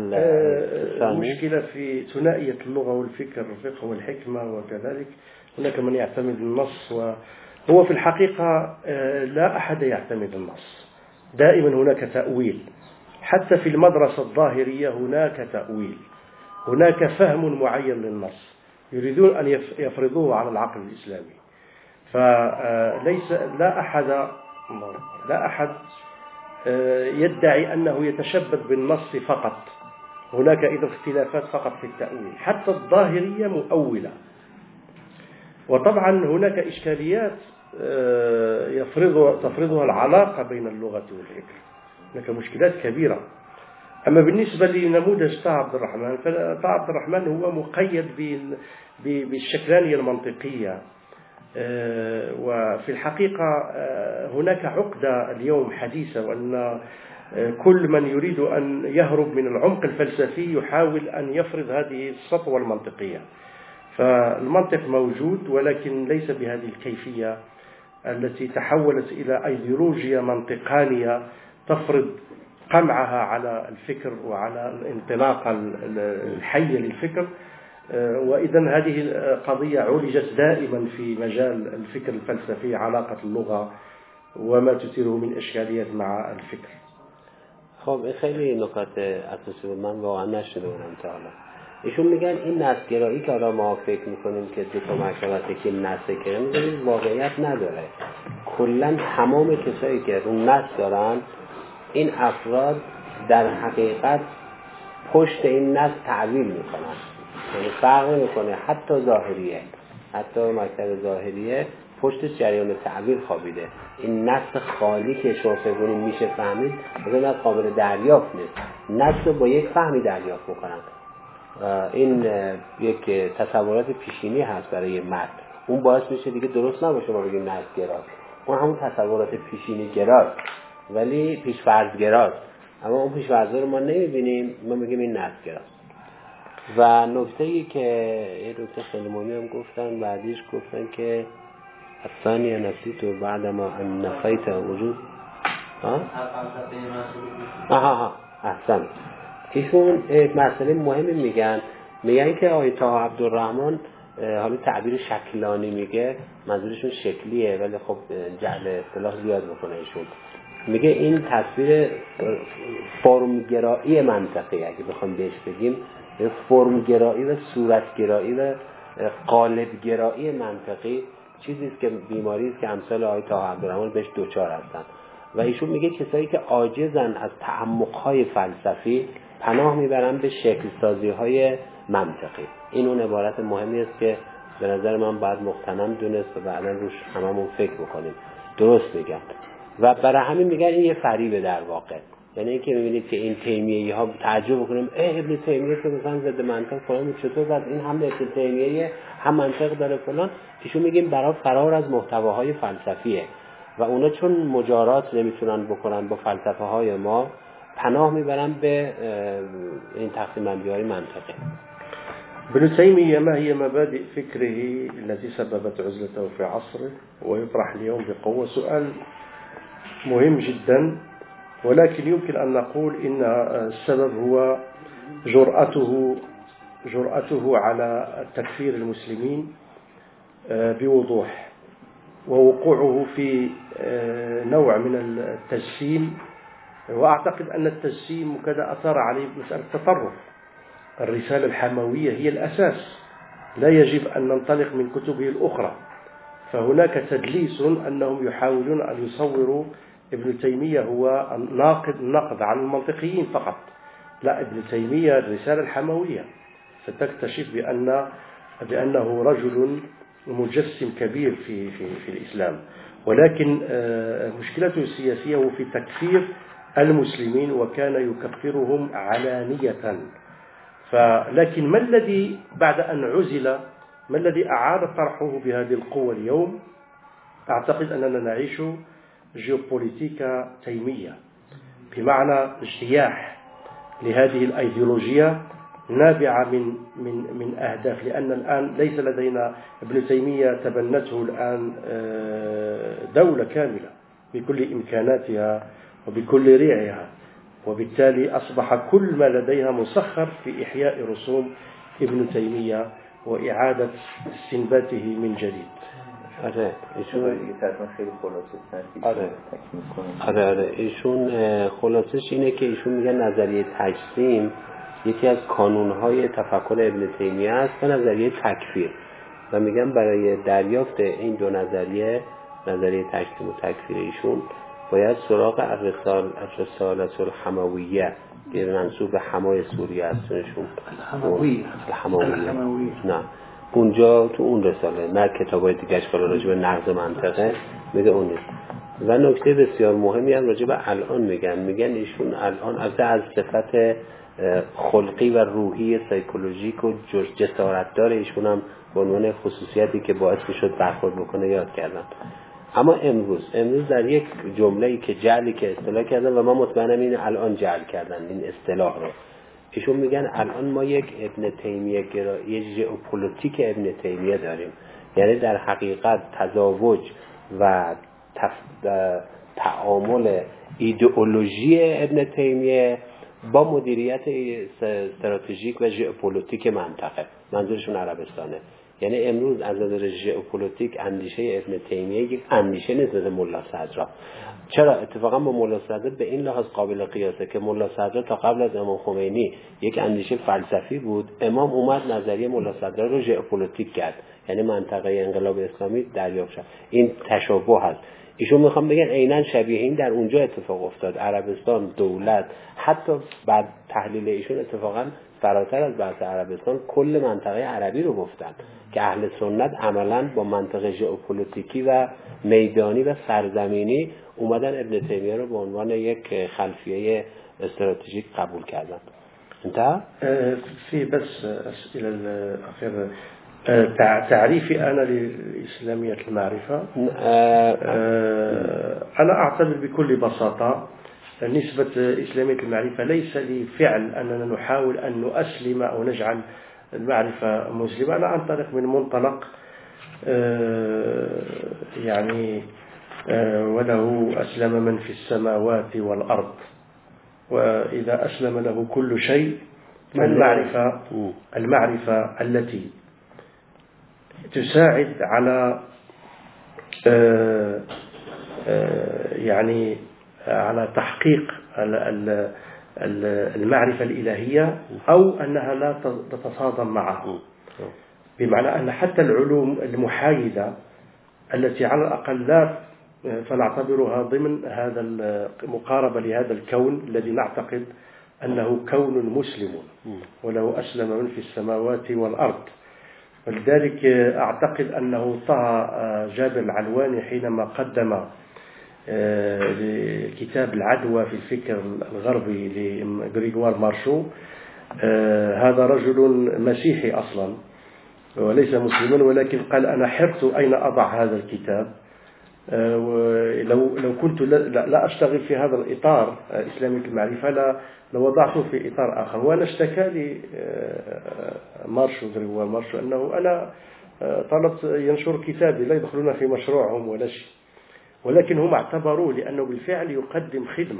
المشكلة في ثنائية اللغة والفكر والفقه والحكمة وكذلك هناك من يعتمد النص، وهو في الحقيقة لا أحد يعتمد النص، دائما هناك تأويل. حتى في المدرسة الظاهرية هناك تأويل، هناك فهم معين للنص يريدون أن يفرضوه على العقل الإسلامي. فليس لا أحد لا أحد يدعي أنه يتشبث بالنص فقط، هناك إذا اختلافات فقط في التأويل، حتى الظاهرية مؤولة. وطبعا هناك إشكاليات يفرضها تفرضها العلاقة بين اللغة والفكر، هناك مشكلات كبيرة. أما بالنسبة لنموذج طه عبد الرحمن، فطه عبد الرحمن هو مقيد بالشكلانية المنطقية، وفي الحقيقة هناك عقدة اليوم حديثة، وأن كل من يريد أن يهرب من العمق الفلسفي يحاول أن يفرض هذه السطوة المنطقية. فالمنطق موجود ولكن ليس بهذه الكيفية التي تحولت إلى أيديولوجيا منطقانية تفرض قمعها على الفكر وعلى الانطلاقة الحية للفكر. وإذا هذه قضية عولجت دائما في مجال الفكر الفلسفي، علاقة اللغة وما تثيره من إشكاليات مع الفكر.
خب این خیلی نکات اساسی بود، من واقعا نشنیده بودم تا حالا. ایشون میگن این نسل‌گرایی که حالا ما فکر میکنیم که دو تا مکتب که نسل که میگن واقعیت نداره. کلا تمام کسایی که رو نسل دارن این افراد در حقیقت پشت این نسل تعویل میکنن، یعنی فرق نمیکنه، حتی ظاهریه، حتی مکتب ظاهریه پشتش جریان تعویل خوابیده. این نسل خالی که شما فکر کنید میشه فهمید، مثلا قابل دریافت نیست. نسل با یک فهمی دریافت میکنن. این یک تصورات پیشینی هست برای مرد، اون باعث میشه دیگه درست نباشه ما بگیم نسل گراست، اون همون تصورات پیشینی گراست ولی پیش فرض گراست، اما اون پیش فرض رو ما نمیبینیم، ما میگیم این نسل گراست. و نکته ای که یه دکتر خیلی مهمی هم گفتن، بعدیش گفتن که الثانیه نسیتو بعد ما ان نفیت وجود ها آها ها احسن. ایشون یک مسئله مهمی میگن، میگن که آیه طه عبدالرحمن حالا تعبیر شکلانی میگه، منظورشون شکلیه ولی خب جعل اصطلاح زیاد میکنه. ایشون میگه این تصویر فرمگرایی منطقی، اگه بخوام بهش بگیم فرمگرایی و صورتگرایی و قالبگرایی منطقی چیزی است که بیماری است که امثال آیه طه عبدالرحمن بهش دوچار هستن. و ایشون میگه کسایی که عاجزن از تعمق‌های فلسفی پناه میبرن به شکل سازی‌های منطقی. این اون عبارت مهمی است که به نظر من باید مقتنم دونست و بعدا روش هممون فکر بکنیم. درست میگن و برای همین میگن این یه فریبه در واقع. یعنی اینکه میبینید که این تیمیه‌ای ها تعجب بکنیم ای ابن تیمیه که مثلا ضد منطق فلان چطور بعد این هم ابن تیمیه هم منطق داره فلان. ایشون میگیم برای فرار از محتواهای فلسفیه و اونا چون مجارات نمیتونن بکنن با فلسفه های ما، پناه میبرن به این تقسیم بندی‌های منطقی.
ابن تيمية ما هي مبادئ فكره التي سببت عزلته في عصره؟ ويطرح اليوم بقوة سؤال مهم جدا، ولكن يمكن أن نقول إن السبب هو جرأته جرأته على تكفير المسلمين بوضوح، ووقوعه في نوع من التجسيم. وأعتقد أن التجسيم كذا أثار عليه مسألة التطرف. الرسالة الحموية هي الأساس، لا يجب أن ننطلق من كتبه الأخرى. فهناك تدليس أنهم يحاولون أن يصوروا ابن تيمية هو ناقد نقد عن المنطقيين فقط. لا، ابن تيمية الرسالة الحموية ستكتشف بأن بأنه رجل مجسم كبير في في في الإسلام، ولكن مشكلته السياسية هو في تكفير المسلمين، وكان يكفرهم علانية. فلكن ما الذي بعد أن عزل، ما الذي أعاد طرحه بهذه القوة اليوم؟ أعتقد أننا نعيش جيوبوليتيكا تيمية، بمعنى اجتياح لهذه الأيديولوجيا نابعة من من من أهداف. لأن الآن ليس لدينا ابن تيمية تبنته الآن دولة كاملة بكل إمكاناتها وبكل ريعها، وبالتالي أصبح كل ما لديها مسخر في إحياء رسوم ابن تيمية وإعادة استنباته من جديد.
آره ایشون خیلی خلاصه آره آره ایشون خلاصش اینه که ایشون میگن نظریه تجسیم یکی از کانونهای تفکر ابن تیمیه است و نظریه تکفیر، و میگن برای دریافت این دو نظریه نظریه تکفیر و تکفیر ایشون باید سراغ الرسال الرسالة الحمویه که منسوب به حمای سوریه هستنشون
الحمویه
الحمویه نه اونجا تو اون رساله نه کتابای دیگه‌اش که راجع به نقض منطقه میگه اون نیست. و نکته بسیار مهمی هم راجع به الان میگن میگن ایشون الان از از صفت خلقی و روحی سایکولوژیک و جسارتدار ایشون هم به عنوان خصوصیتی که باعث میشد برخورد بکنه یاد کردن. اما امروز امروز در یک جمله‌ای که جعلی که اصطلاح کردن و من مطمئنم این الان جعل کردن این اصطلاح رو، ایشون میگن الان ما یک ابن تیمیه گرایی، یک ژئوپلیتیک ابن تیمیه داریم، یعنی در حقیقت تزاوج و تف... تعامل ایدئولوژی ابن تیمیه با مدیریت استراتژیک و ژئوپلیتیک منطقه، منظورشون عربستانه. یعنی امروز از نظر ژئوپلیتیک اندیشه ابن تیمیه یک اندیشه نیست مثل ملا صدرا. چرا؟ اتفاقا با ملا صدرا به این لحاظ قابل قیاسه که ملا صدرا تا قبل از امام خمینی یک اندیشه فلسفی بود، امام اومد نظریه ملا صدرا رو ژئوپلیتیک کرد، یعنی منطقه انقلاب اسلامی دریافت شد. این تشابه هست. ایشون میخوام بگن عیناً شبیه این در اونجا اتفاق افتاد. عربستان دولت حتی بعد تحلیل ایشون اتفاقا فراتر از بحث عربستان کل منطقه عربی رو گفتن که اهل سنت عملاً با منطقه ژئوپلیتیکی و میدانی و سرزمینی اومدن ابن تیمیه رو به عنوان یک خلفیه استراتژیک قبول کردن. انتهى؟
في بس أسئلة الأخيرة. تعريفي أنا لإسلامية المعرفة، أنا أعتبر بكل بساطة نسبة إسلامية المعرفة ليس لفعل أننا نحاول أن نؤسلم أو نجعل المعرفة مسلمة. أنا أنطلق من منطلق يعني وله أسلم من في السماوات والأرض، وإذا أسلم له كل شيء. المعرفة المعرفة التي تساعد على يعني على تحقيق المعرفة الإلهية أو أنها لا تتصادم معه، بمعنى أن حتى العلوم المحايدة التي على الأقل لا فنعتبرها ضمن هذا المقاربة لهذا الكون الذي نعتقد أنه كون مسلم ولو أسلم من في السماوات والأرض. ولذلك أعتقد أنه طه جابر العلواني حينما قدم كتاب العدوى في الفكر الغربي لغريغوار مارشو، هذا رجل مسيحي أصلا وليس مسلما، ولكن قال أنا حرت أين أضع هذا الكتاب، لو لو كنت لا أشتغل في هذا الإطار إسلامية المعرفة لا لوضعته في إطار آخر. وأنا اشتكى لي مارشو غريغوار مارشو أنه أنا طلبت ينشر كتابي لا يدخلون في مشروعهم ولا شيء، ولكن هم اعتبروه لأنه بالفعل يقدم خدمة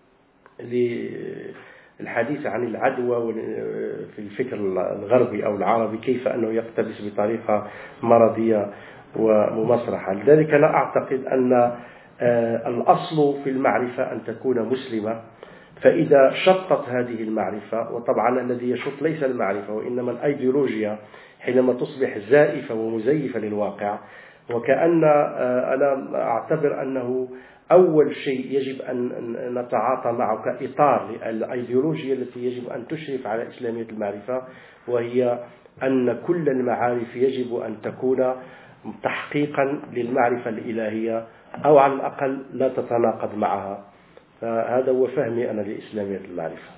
للحديث عن العدوى في الفكر الغربي أو العربي، كيف أنه يقتبس بطريقة مرضية وممسرحة. لذلك لا أعتقد أن الأصل في المعرفة أن تكون مسلمة، فإذا شطت هذه المعرفة، وطبعا الذي يشط ليس المعرفة وإنما الأيديولوجيا حينما تصبح زائفة ومزيفة للواقع، وكأن أنا أعتبر أنه أول شيء يجب أن نتعاطى معه كإطار للأيديولوجيا التي يجب أن تشرف على إسلامية المعرفة، وهي أن كل المعارف يجب أن تكون تحقيقا للمعرفة الإلهية أو على الأقل لا تتناقض معها. هذا هو فهمي أنا لإسلامية المعرفة.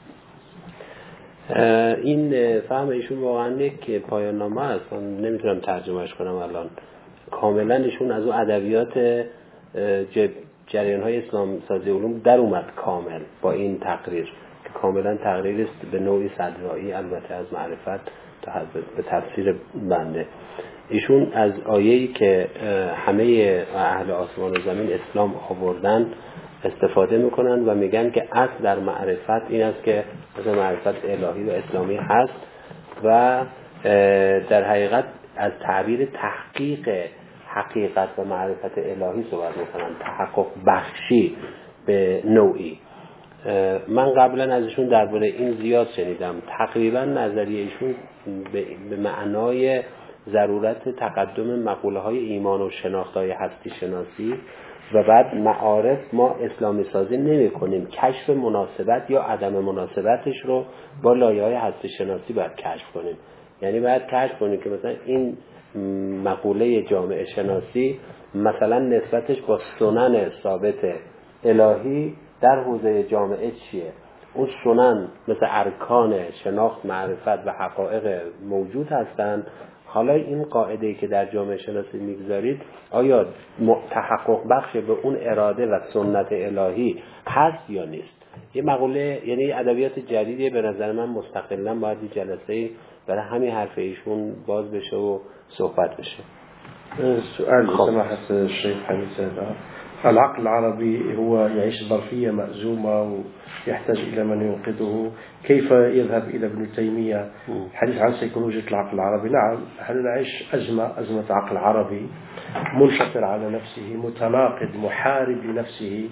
این فهم ایشون واقعا یک پایان نامه است، من نمیتونم ترجمهش کنم الان. کاملا ایشون از اون ادبیات جریان های اسلام سازی علوم در اومد کامل با این تقریر که کاملا تقریر است به نوعی صدرایی البته از معرفت به تفسیر بنده. ایشون از آیه‌ای که همه اهل آسمان و زمین اسلام آوردن استفاده میکنن و میگن که اصل در معرفت این است که مثل معرفت الهی و اسلامی هست و در حقیقت از تعبیر تحقیق حقیقت و معرفت الهی صحبت میکنن، تحقق بخشی به نوعی. من قبلا ازشون درباره این زیاد شنیدم. تقریبا نظریه ایشون به معنای ضرورت تقدم مقوله های ایمان و شناخت های هستی شناسی و بعد معارف ما اسلامی سازی نمی کنیم. کشف مناسبت یا عدم مناسبتش رو با لایه های هستی شناسی باید کشف کنیم. یعنی باید کشف کنیم که مثلا این مقوله جامعه شناسی مثلا نسبتش با سنن ثابت الهی در حوزه جامعه چیه. اون سنن مثل ارکان شناخت، معرفت و حقایق موجود هستن. حالا این قاعده‌ای که در جامعه شناسی میگذارید آیا تحقق بخش به اون اراده و سنت الهی هست یا نیست؟ یه مقوله، یعنی ادبیات جدیدی به نظر من مستقلاً باید یه جلسه برای همین حرف ایشون باز بشه و صحبت بشه.
سؤال سماحة الشيخ حميد سادة. العقل العربي هو يعيش ظرفية مأزومة ويحتاج إلى من ينقذه. كيف يذهب إلى ابن تيمية حديث عن سيكولوجية العقل العربي؟ نعم، نحن نعيش أزمة أزمة عقل عربي منشطر على نفسه، متناقض، محارب لنفسه.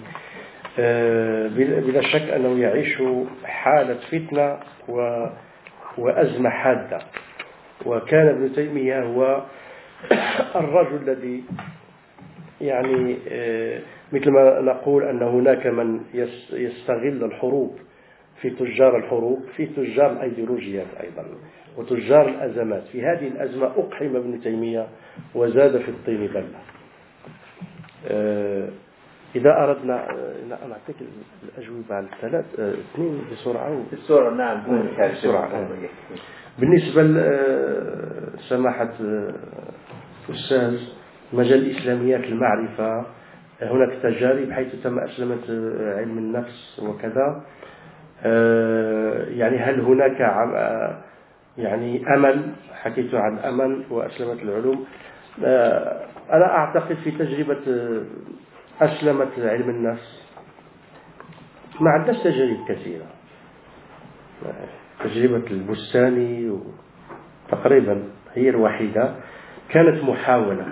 بلا شك أنه يعيش حالة فتنة وأزمة حادة. وكان ابن تيمية هو الرجل الذي يعني مثل ما نقول أن هناك من يستغل الحروب في تجار الحروب، في تجار الأيديولوجيات أيضا وتجار الأزمات. في هذه الأزمة أقحم ابن تيمية وزاد في الطين بلة. إذا أردنا أن أعطيك الأجوبة على الثلاث اثنين بسرعة
بسرعة. نعم
بسرعة. بالنسبة لسماحة أستاذ مجال الإسلاميات المعرفة، هناك تجارب حيث تم أسلمة علم النفس وكذا. يعني هل هناك يعني أمل؟ حكيت عن أمل وأسلمة العلوم. أنا أعتقد في تجربة أسلمة علم النفس ما عندناش تجارب كثيرة. تجربة البستاني تقريبا هي الوحيدة كانت محاولة،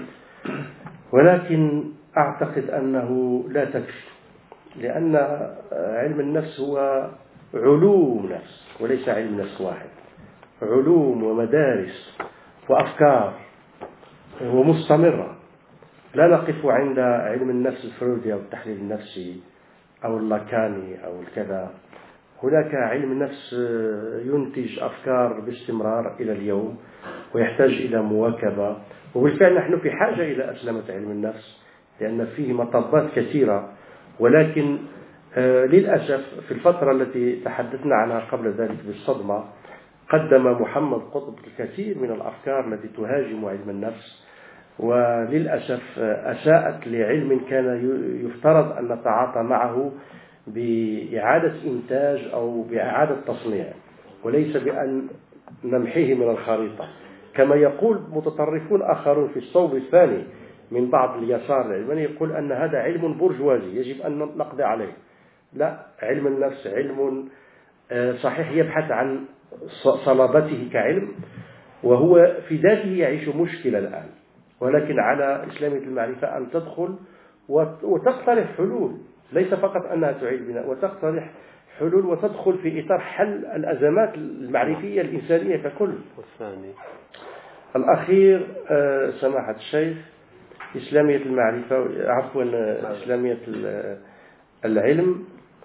ولكن أعتقد أنه لا تكفي، لأن علم النفس هو علوم نفس وليس علم نفس واحد، علوم ومدارس وأفكار ومستمرة. لا نقف عند علم النفس الفرويدي أو التحليل النفسي أو اللاكاني أو الكذا. هناك علم نفس ينتج أفكار باستمرار إلى اليوم ويحتاج إلى مواكبة. وبالفعل نحن في حاجة إلى أسلمة علم النفس لأن فيه مطبات كثيرة، ولكن للأسف في الفترة التي تحدثنا عنها قبل ذلك بالصدمة قدم محمد قطب الكثير من الأفكار التي تهاجم علم النفس، وللأسف أساءت لعلم كان يفترض أن نتعاطى معه بإعادة إنتاج أو بإعادة تصنيع وليس بأن نمحيه من الخريطة كما يقول متطرفون آخرون في الصوب الثاني من بعض اليسار العلماني، يقول أن هذا علم برجوازي يجب أن نقضي عليه. لا، علم النفس علم صحيح يبحث عن صلابته كعلم وهو في ذاته يعيش مشكلة الآن، ولكن على إسلامية المعرفة أن تدخل وتقترح حلول، ليس فقط أنها تعيد بناء، وتقترح حلول وتدخل في إطار حل الأزمات المعرفية الإنسانية ككل.
والثاني
الأخير سماحة الشيخ إسلامية المعرفة عفوا إسلامية العلم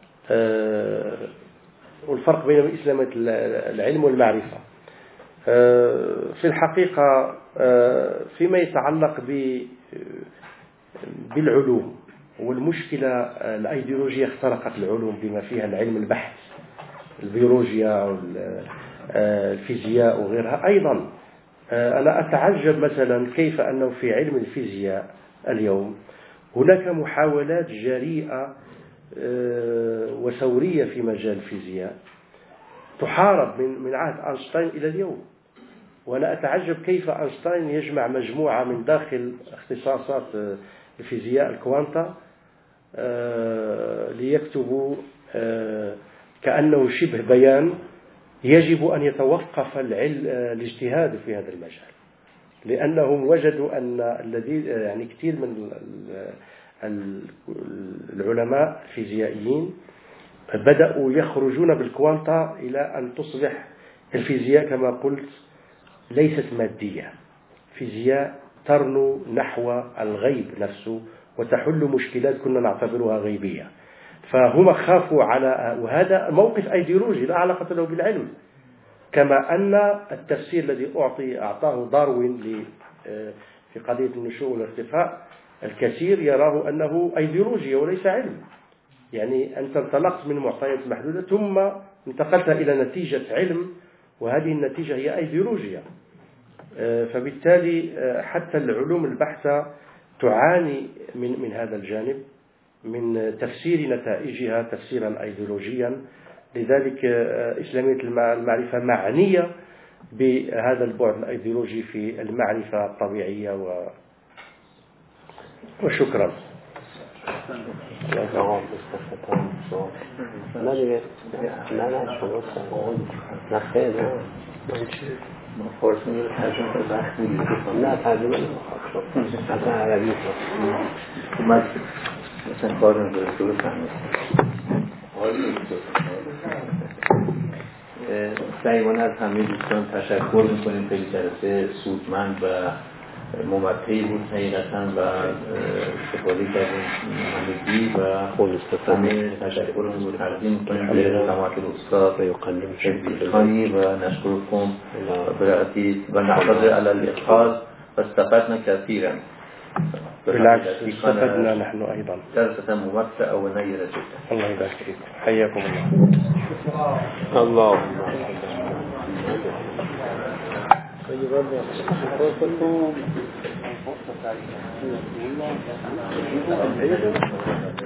والفرق بين إسلامية العلم والمعرفة. في الحقيقة فيما يتعلق بالعلوم والمشكلة الأيديولوجية اخترقت العلوم بما فيها العلم البحث البيولوجيا والفيزياء وغيرها. أيضا أنا أتعجب مثلا كيف أنه في علم الفيزياء اليوم هناك محاولات جريئة وثورية في مجال الفيزياء تحارب من من عهد أينشتاين إلى اليوم. وأنا أتعجب كيف أينشتاين يجمع مجموعة من داخل اختصاصات الفيزياء الكوانتا ليكتبوا كأنه شبه بيان يجب أن يتوقف الاجتهاد في هذا المجال، لأنهم وجدوا أن الذي يعني كثير من العلماء الفيزيائيين بدأوا يخرجون بالكوانتا إلى أن تصبح الفيزياء كما قلت ليست مادية، الفيزياء ترنو نحو الغيب نفسه وتحل مشكلات كنا نعتبرها غيبية. فهم خافوا على، وهذا موقف أيديولوجي لا علاقة له بالعلم، كما أن التفسير الذي أعطي أعطاه داروين في قضية النشوء والارتفاع الكثير يراه أنه أيديولوجيا وليس علم. يعني أنت انطلقت من معطيات محدودة ثم انتقلت إلى نتيجة علم، وهذه النتيجة هي أيديولوجيا. فبالتالي حتى العلوم البحثة تعاني من من هذا الجانب، من تفسير نتائجها تفسيرا أيديولوجيا. لذلك إسلامية المعرفة معنية بهذا البعد الأيديولوجي في المعرفة الطبيعية. و... وشكرا.
ما فارسی رو ترجمه کنم وقت میگیره.
نه ترجمه نمیخواد اصلا عربی
تو من مثلا کار نمیداره تو فهمید سعیمانه از همه دوستان تشکر میکنیم. خیلی جلسه سودمند و ممتعی بود حقیقتا و استفاده کردیم همگی و همه تشکرمون رو تقدیم میکنیم به سماحت الاستاد حفیظخانی و نشکركم برأتی و نحفظ على الإخاذ واستفدنا كثيرا.
بالعكس استفدنا نحن أيضا.
جلسة ممتعة ونيرة جدا.
الله يبارك فيكم. حياكم الله.
الله
طيب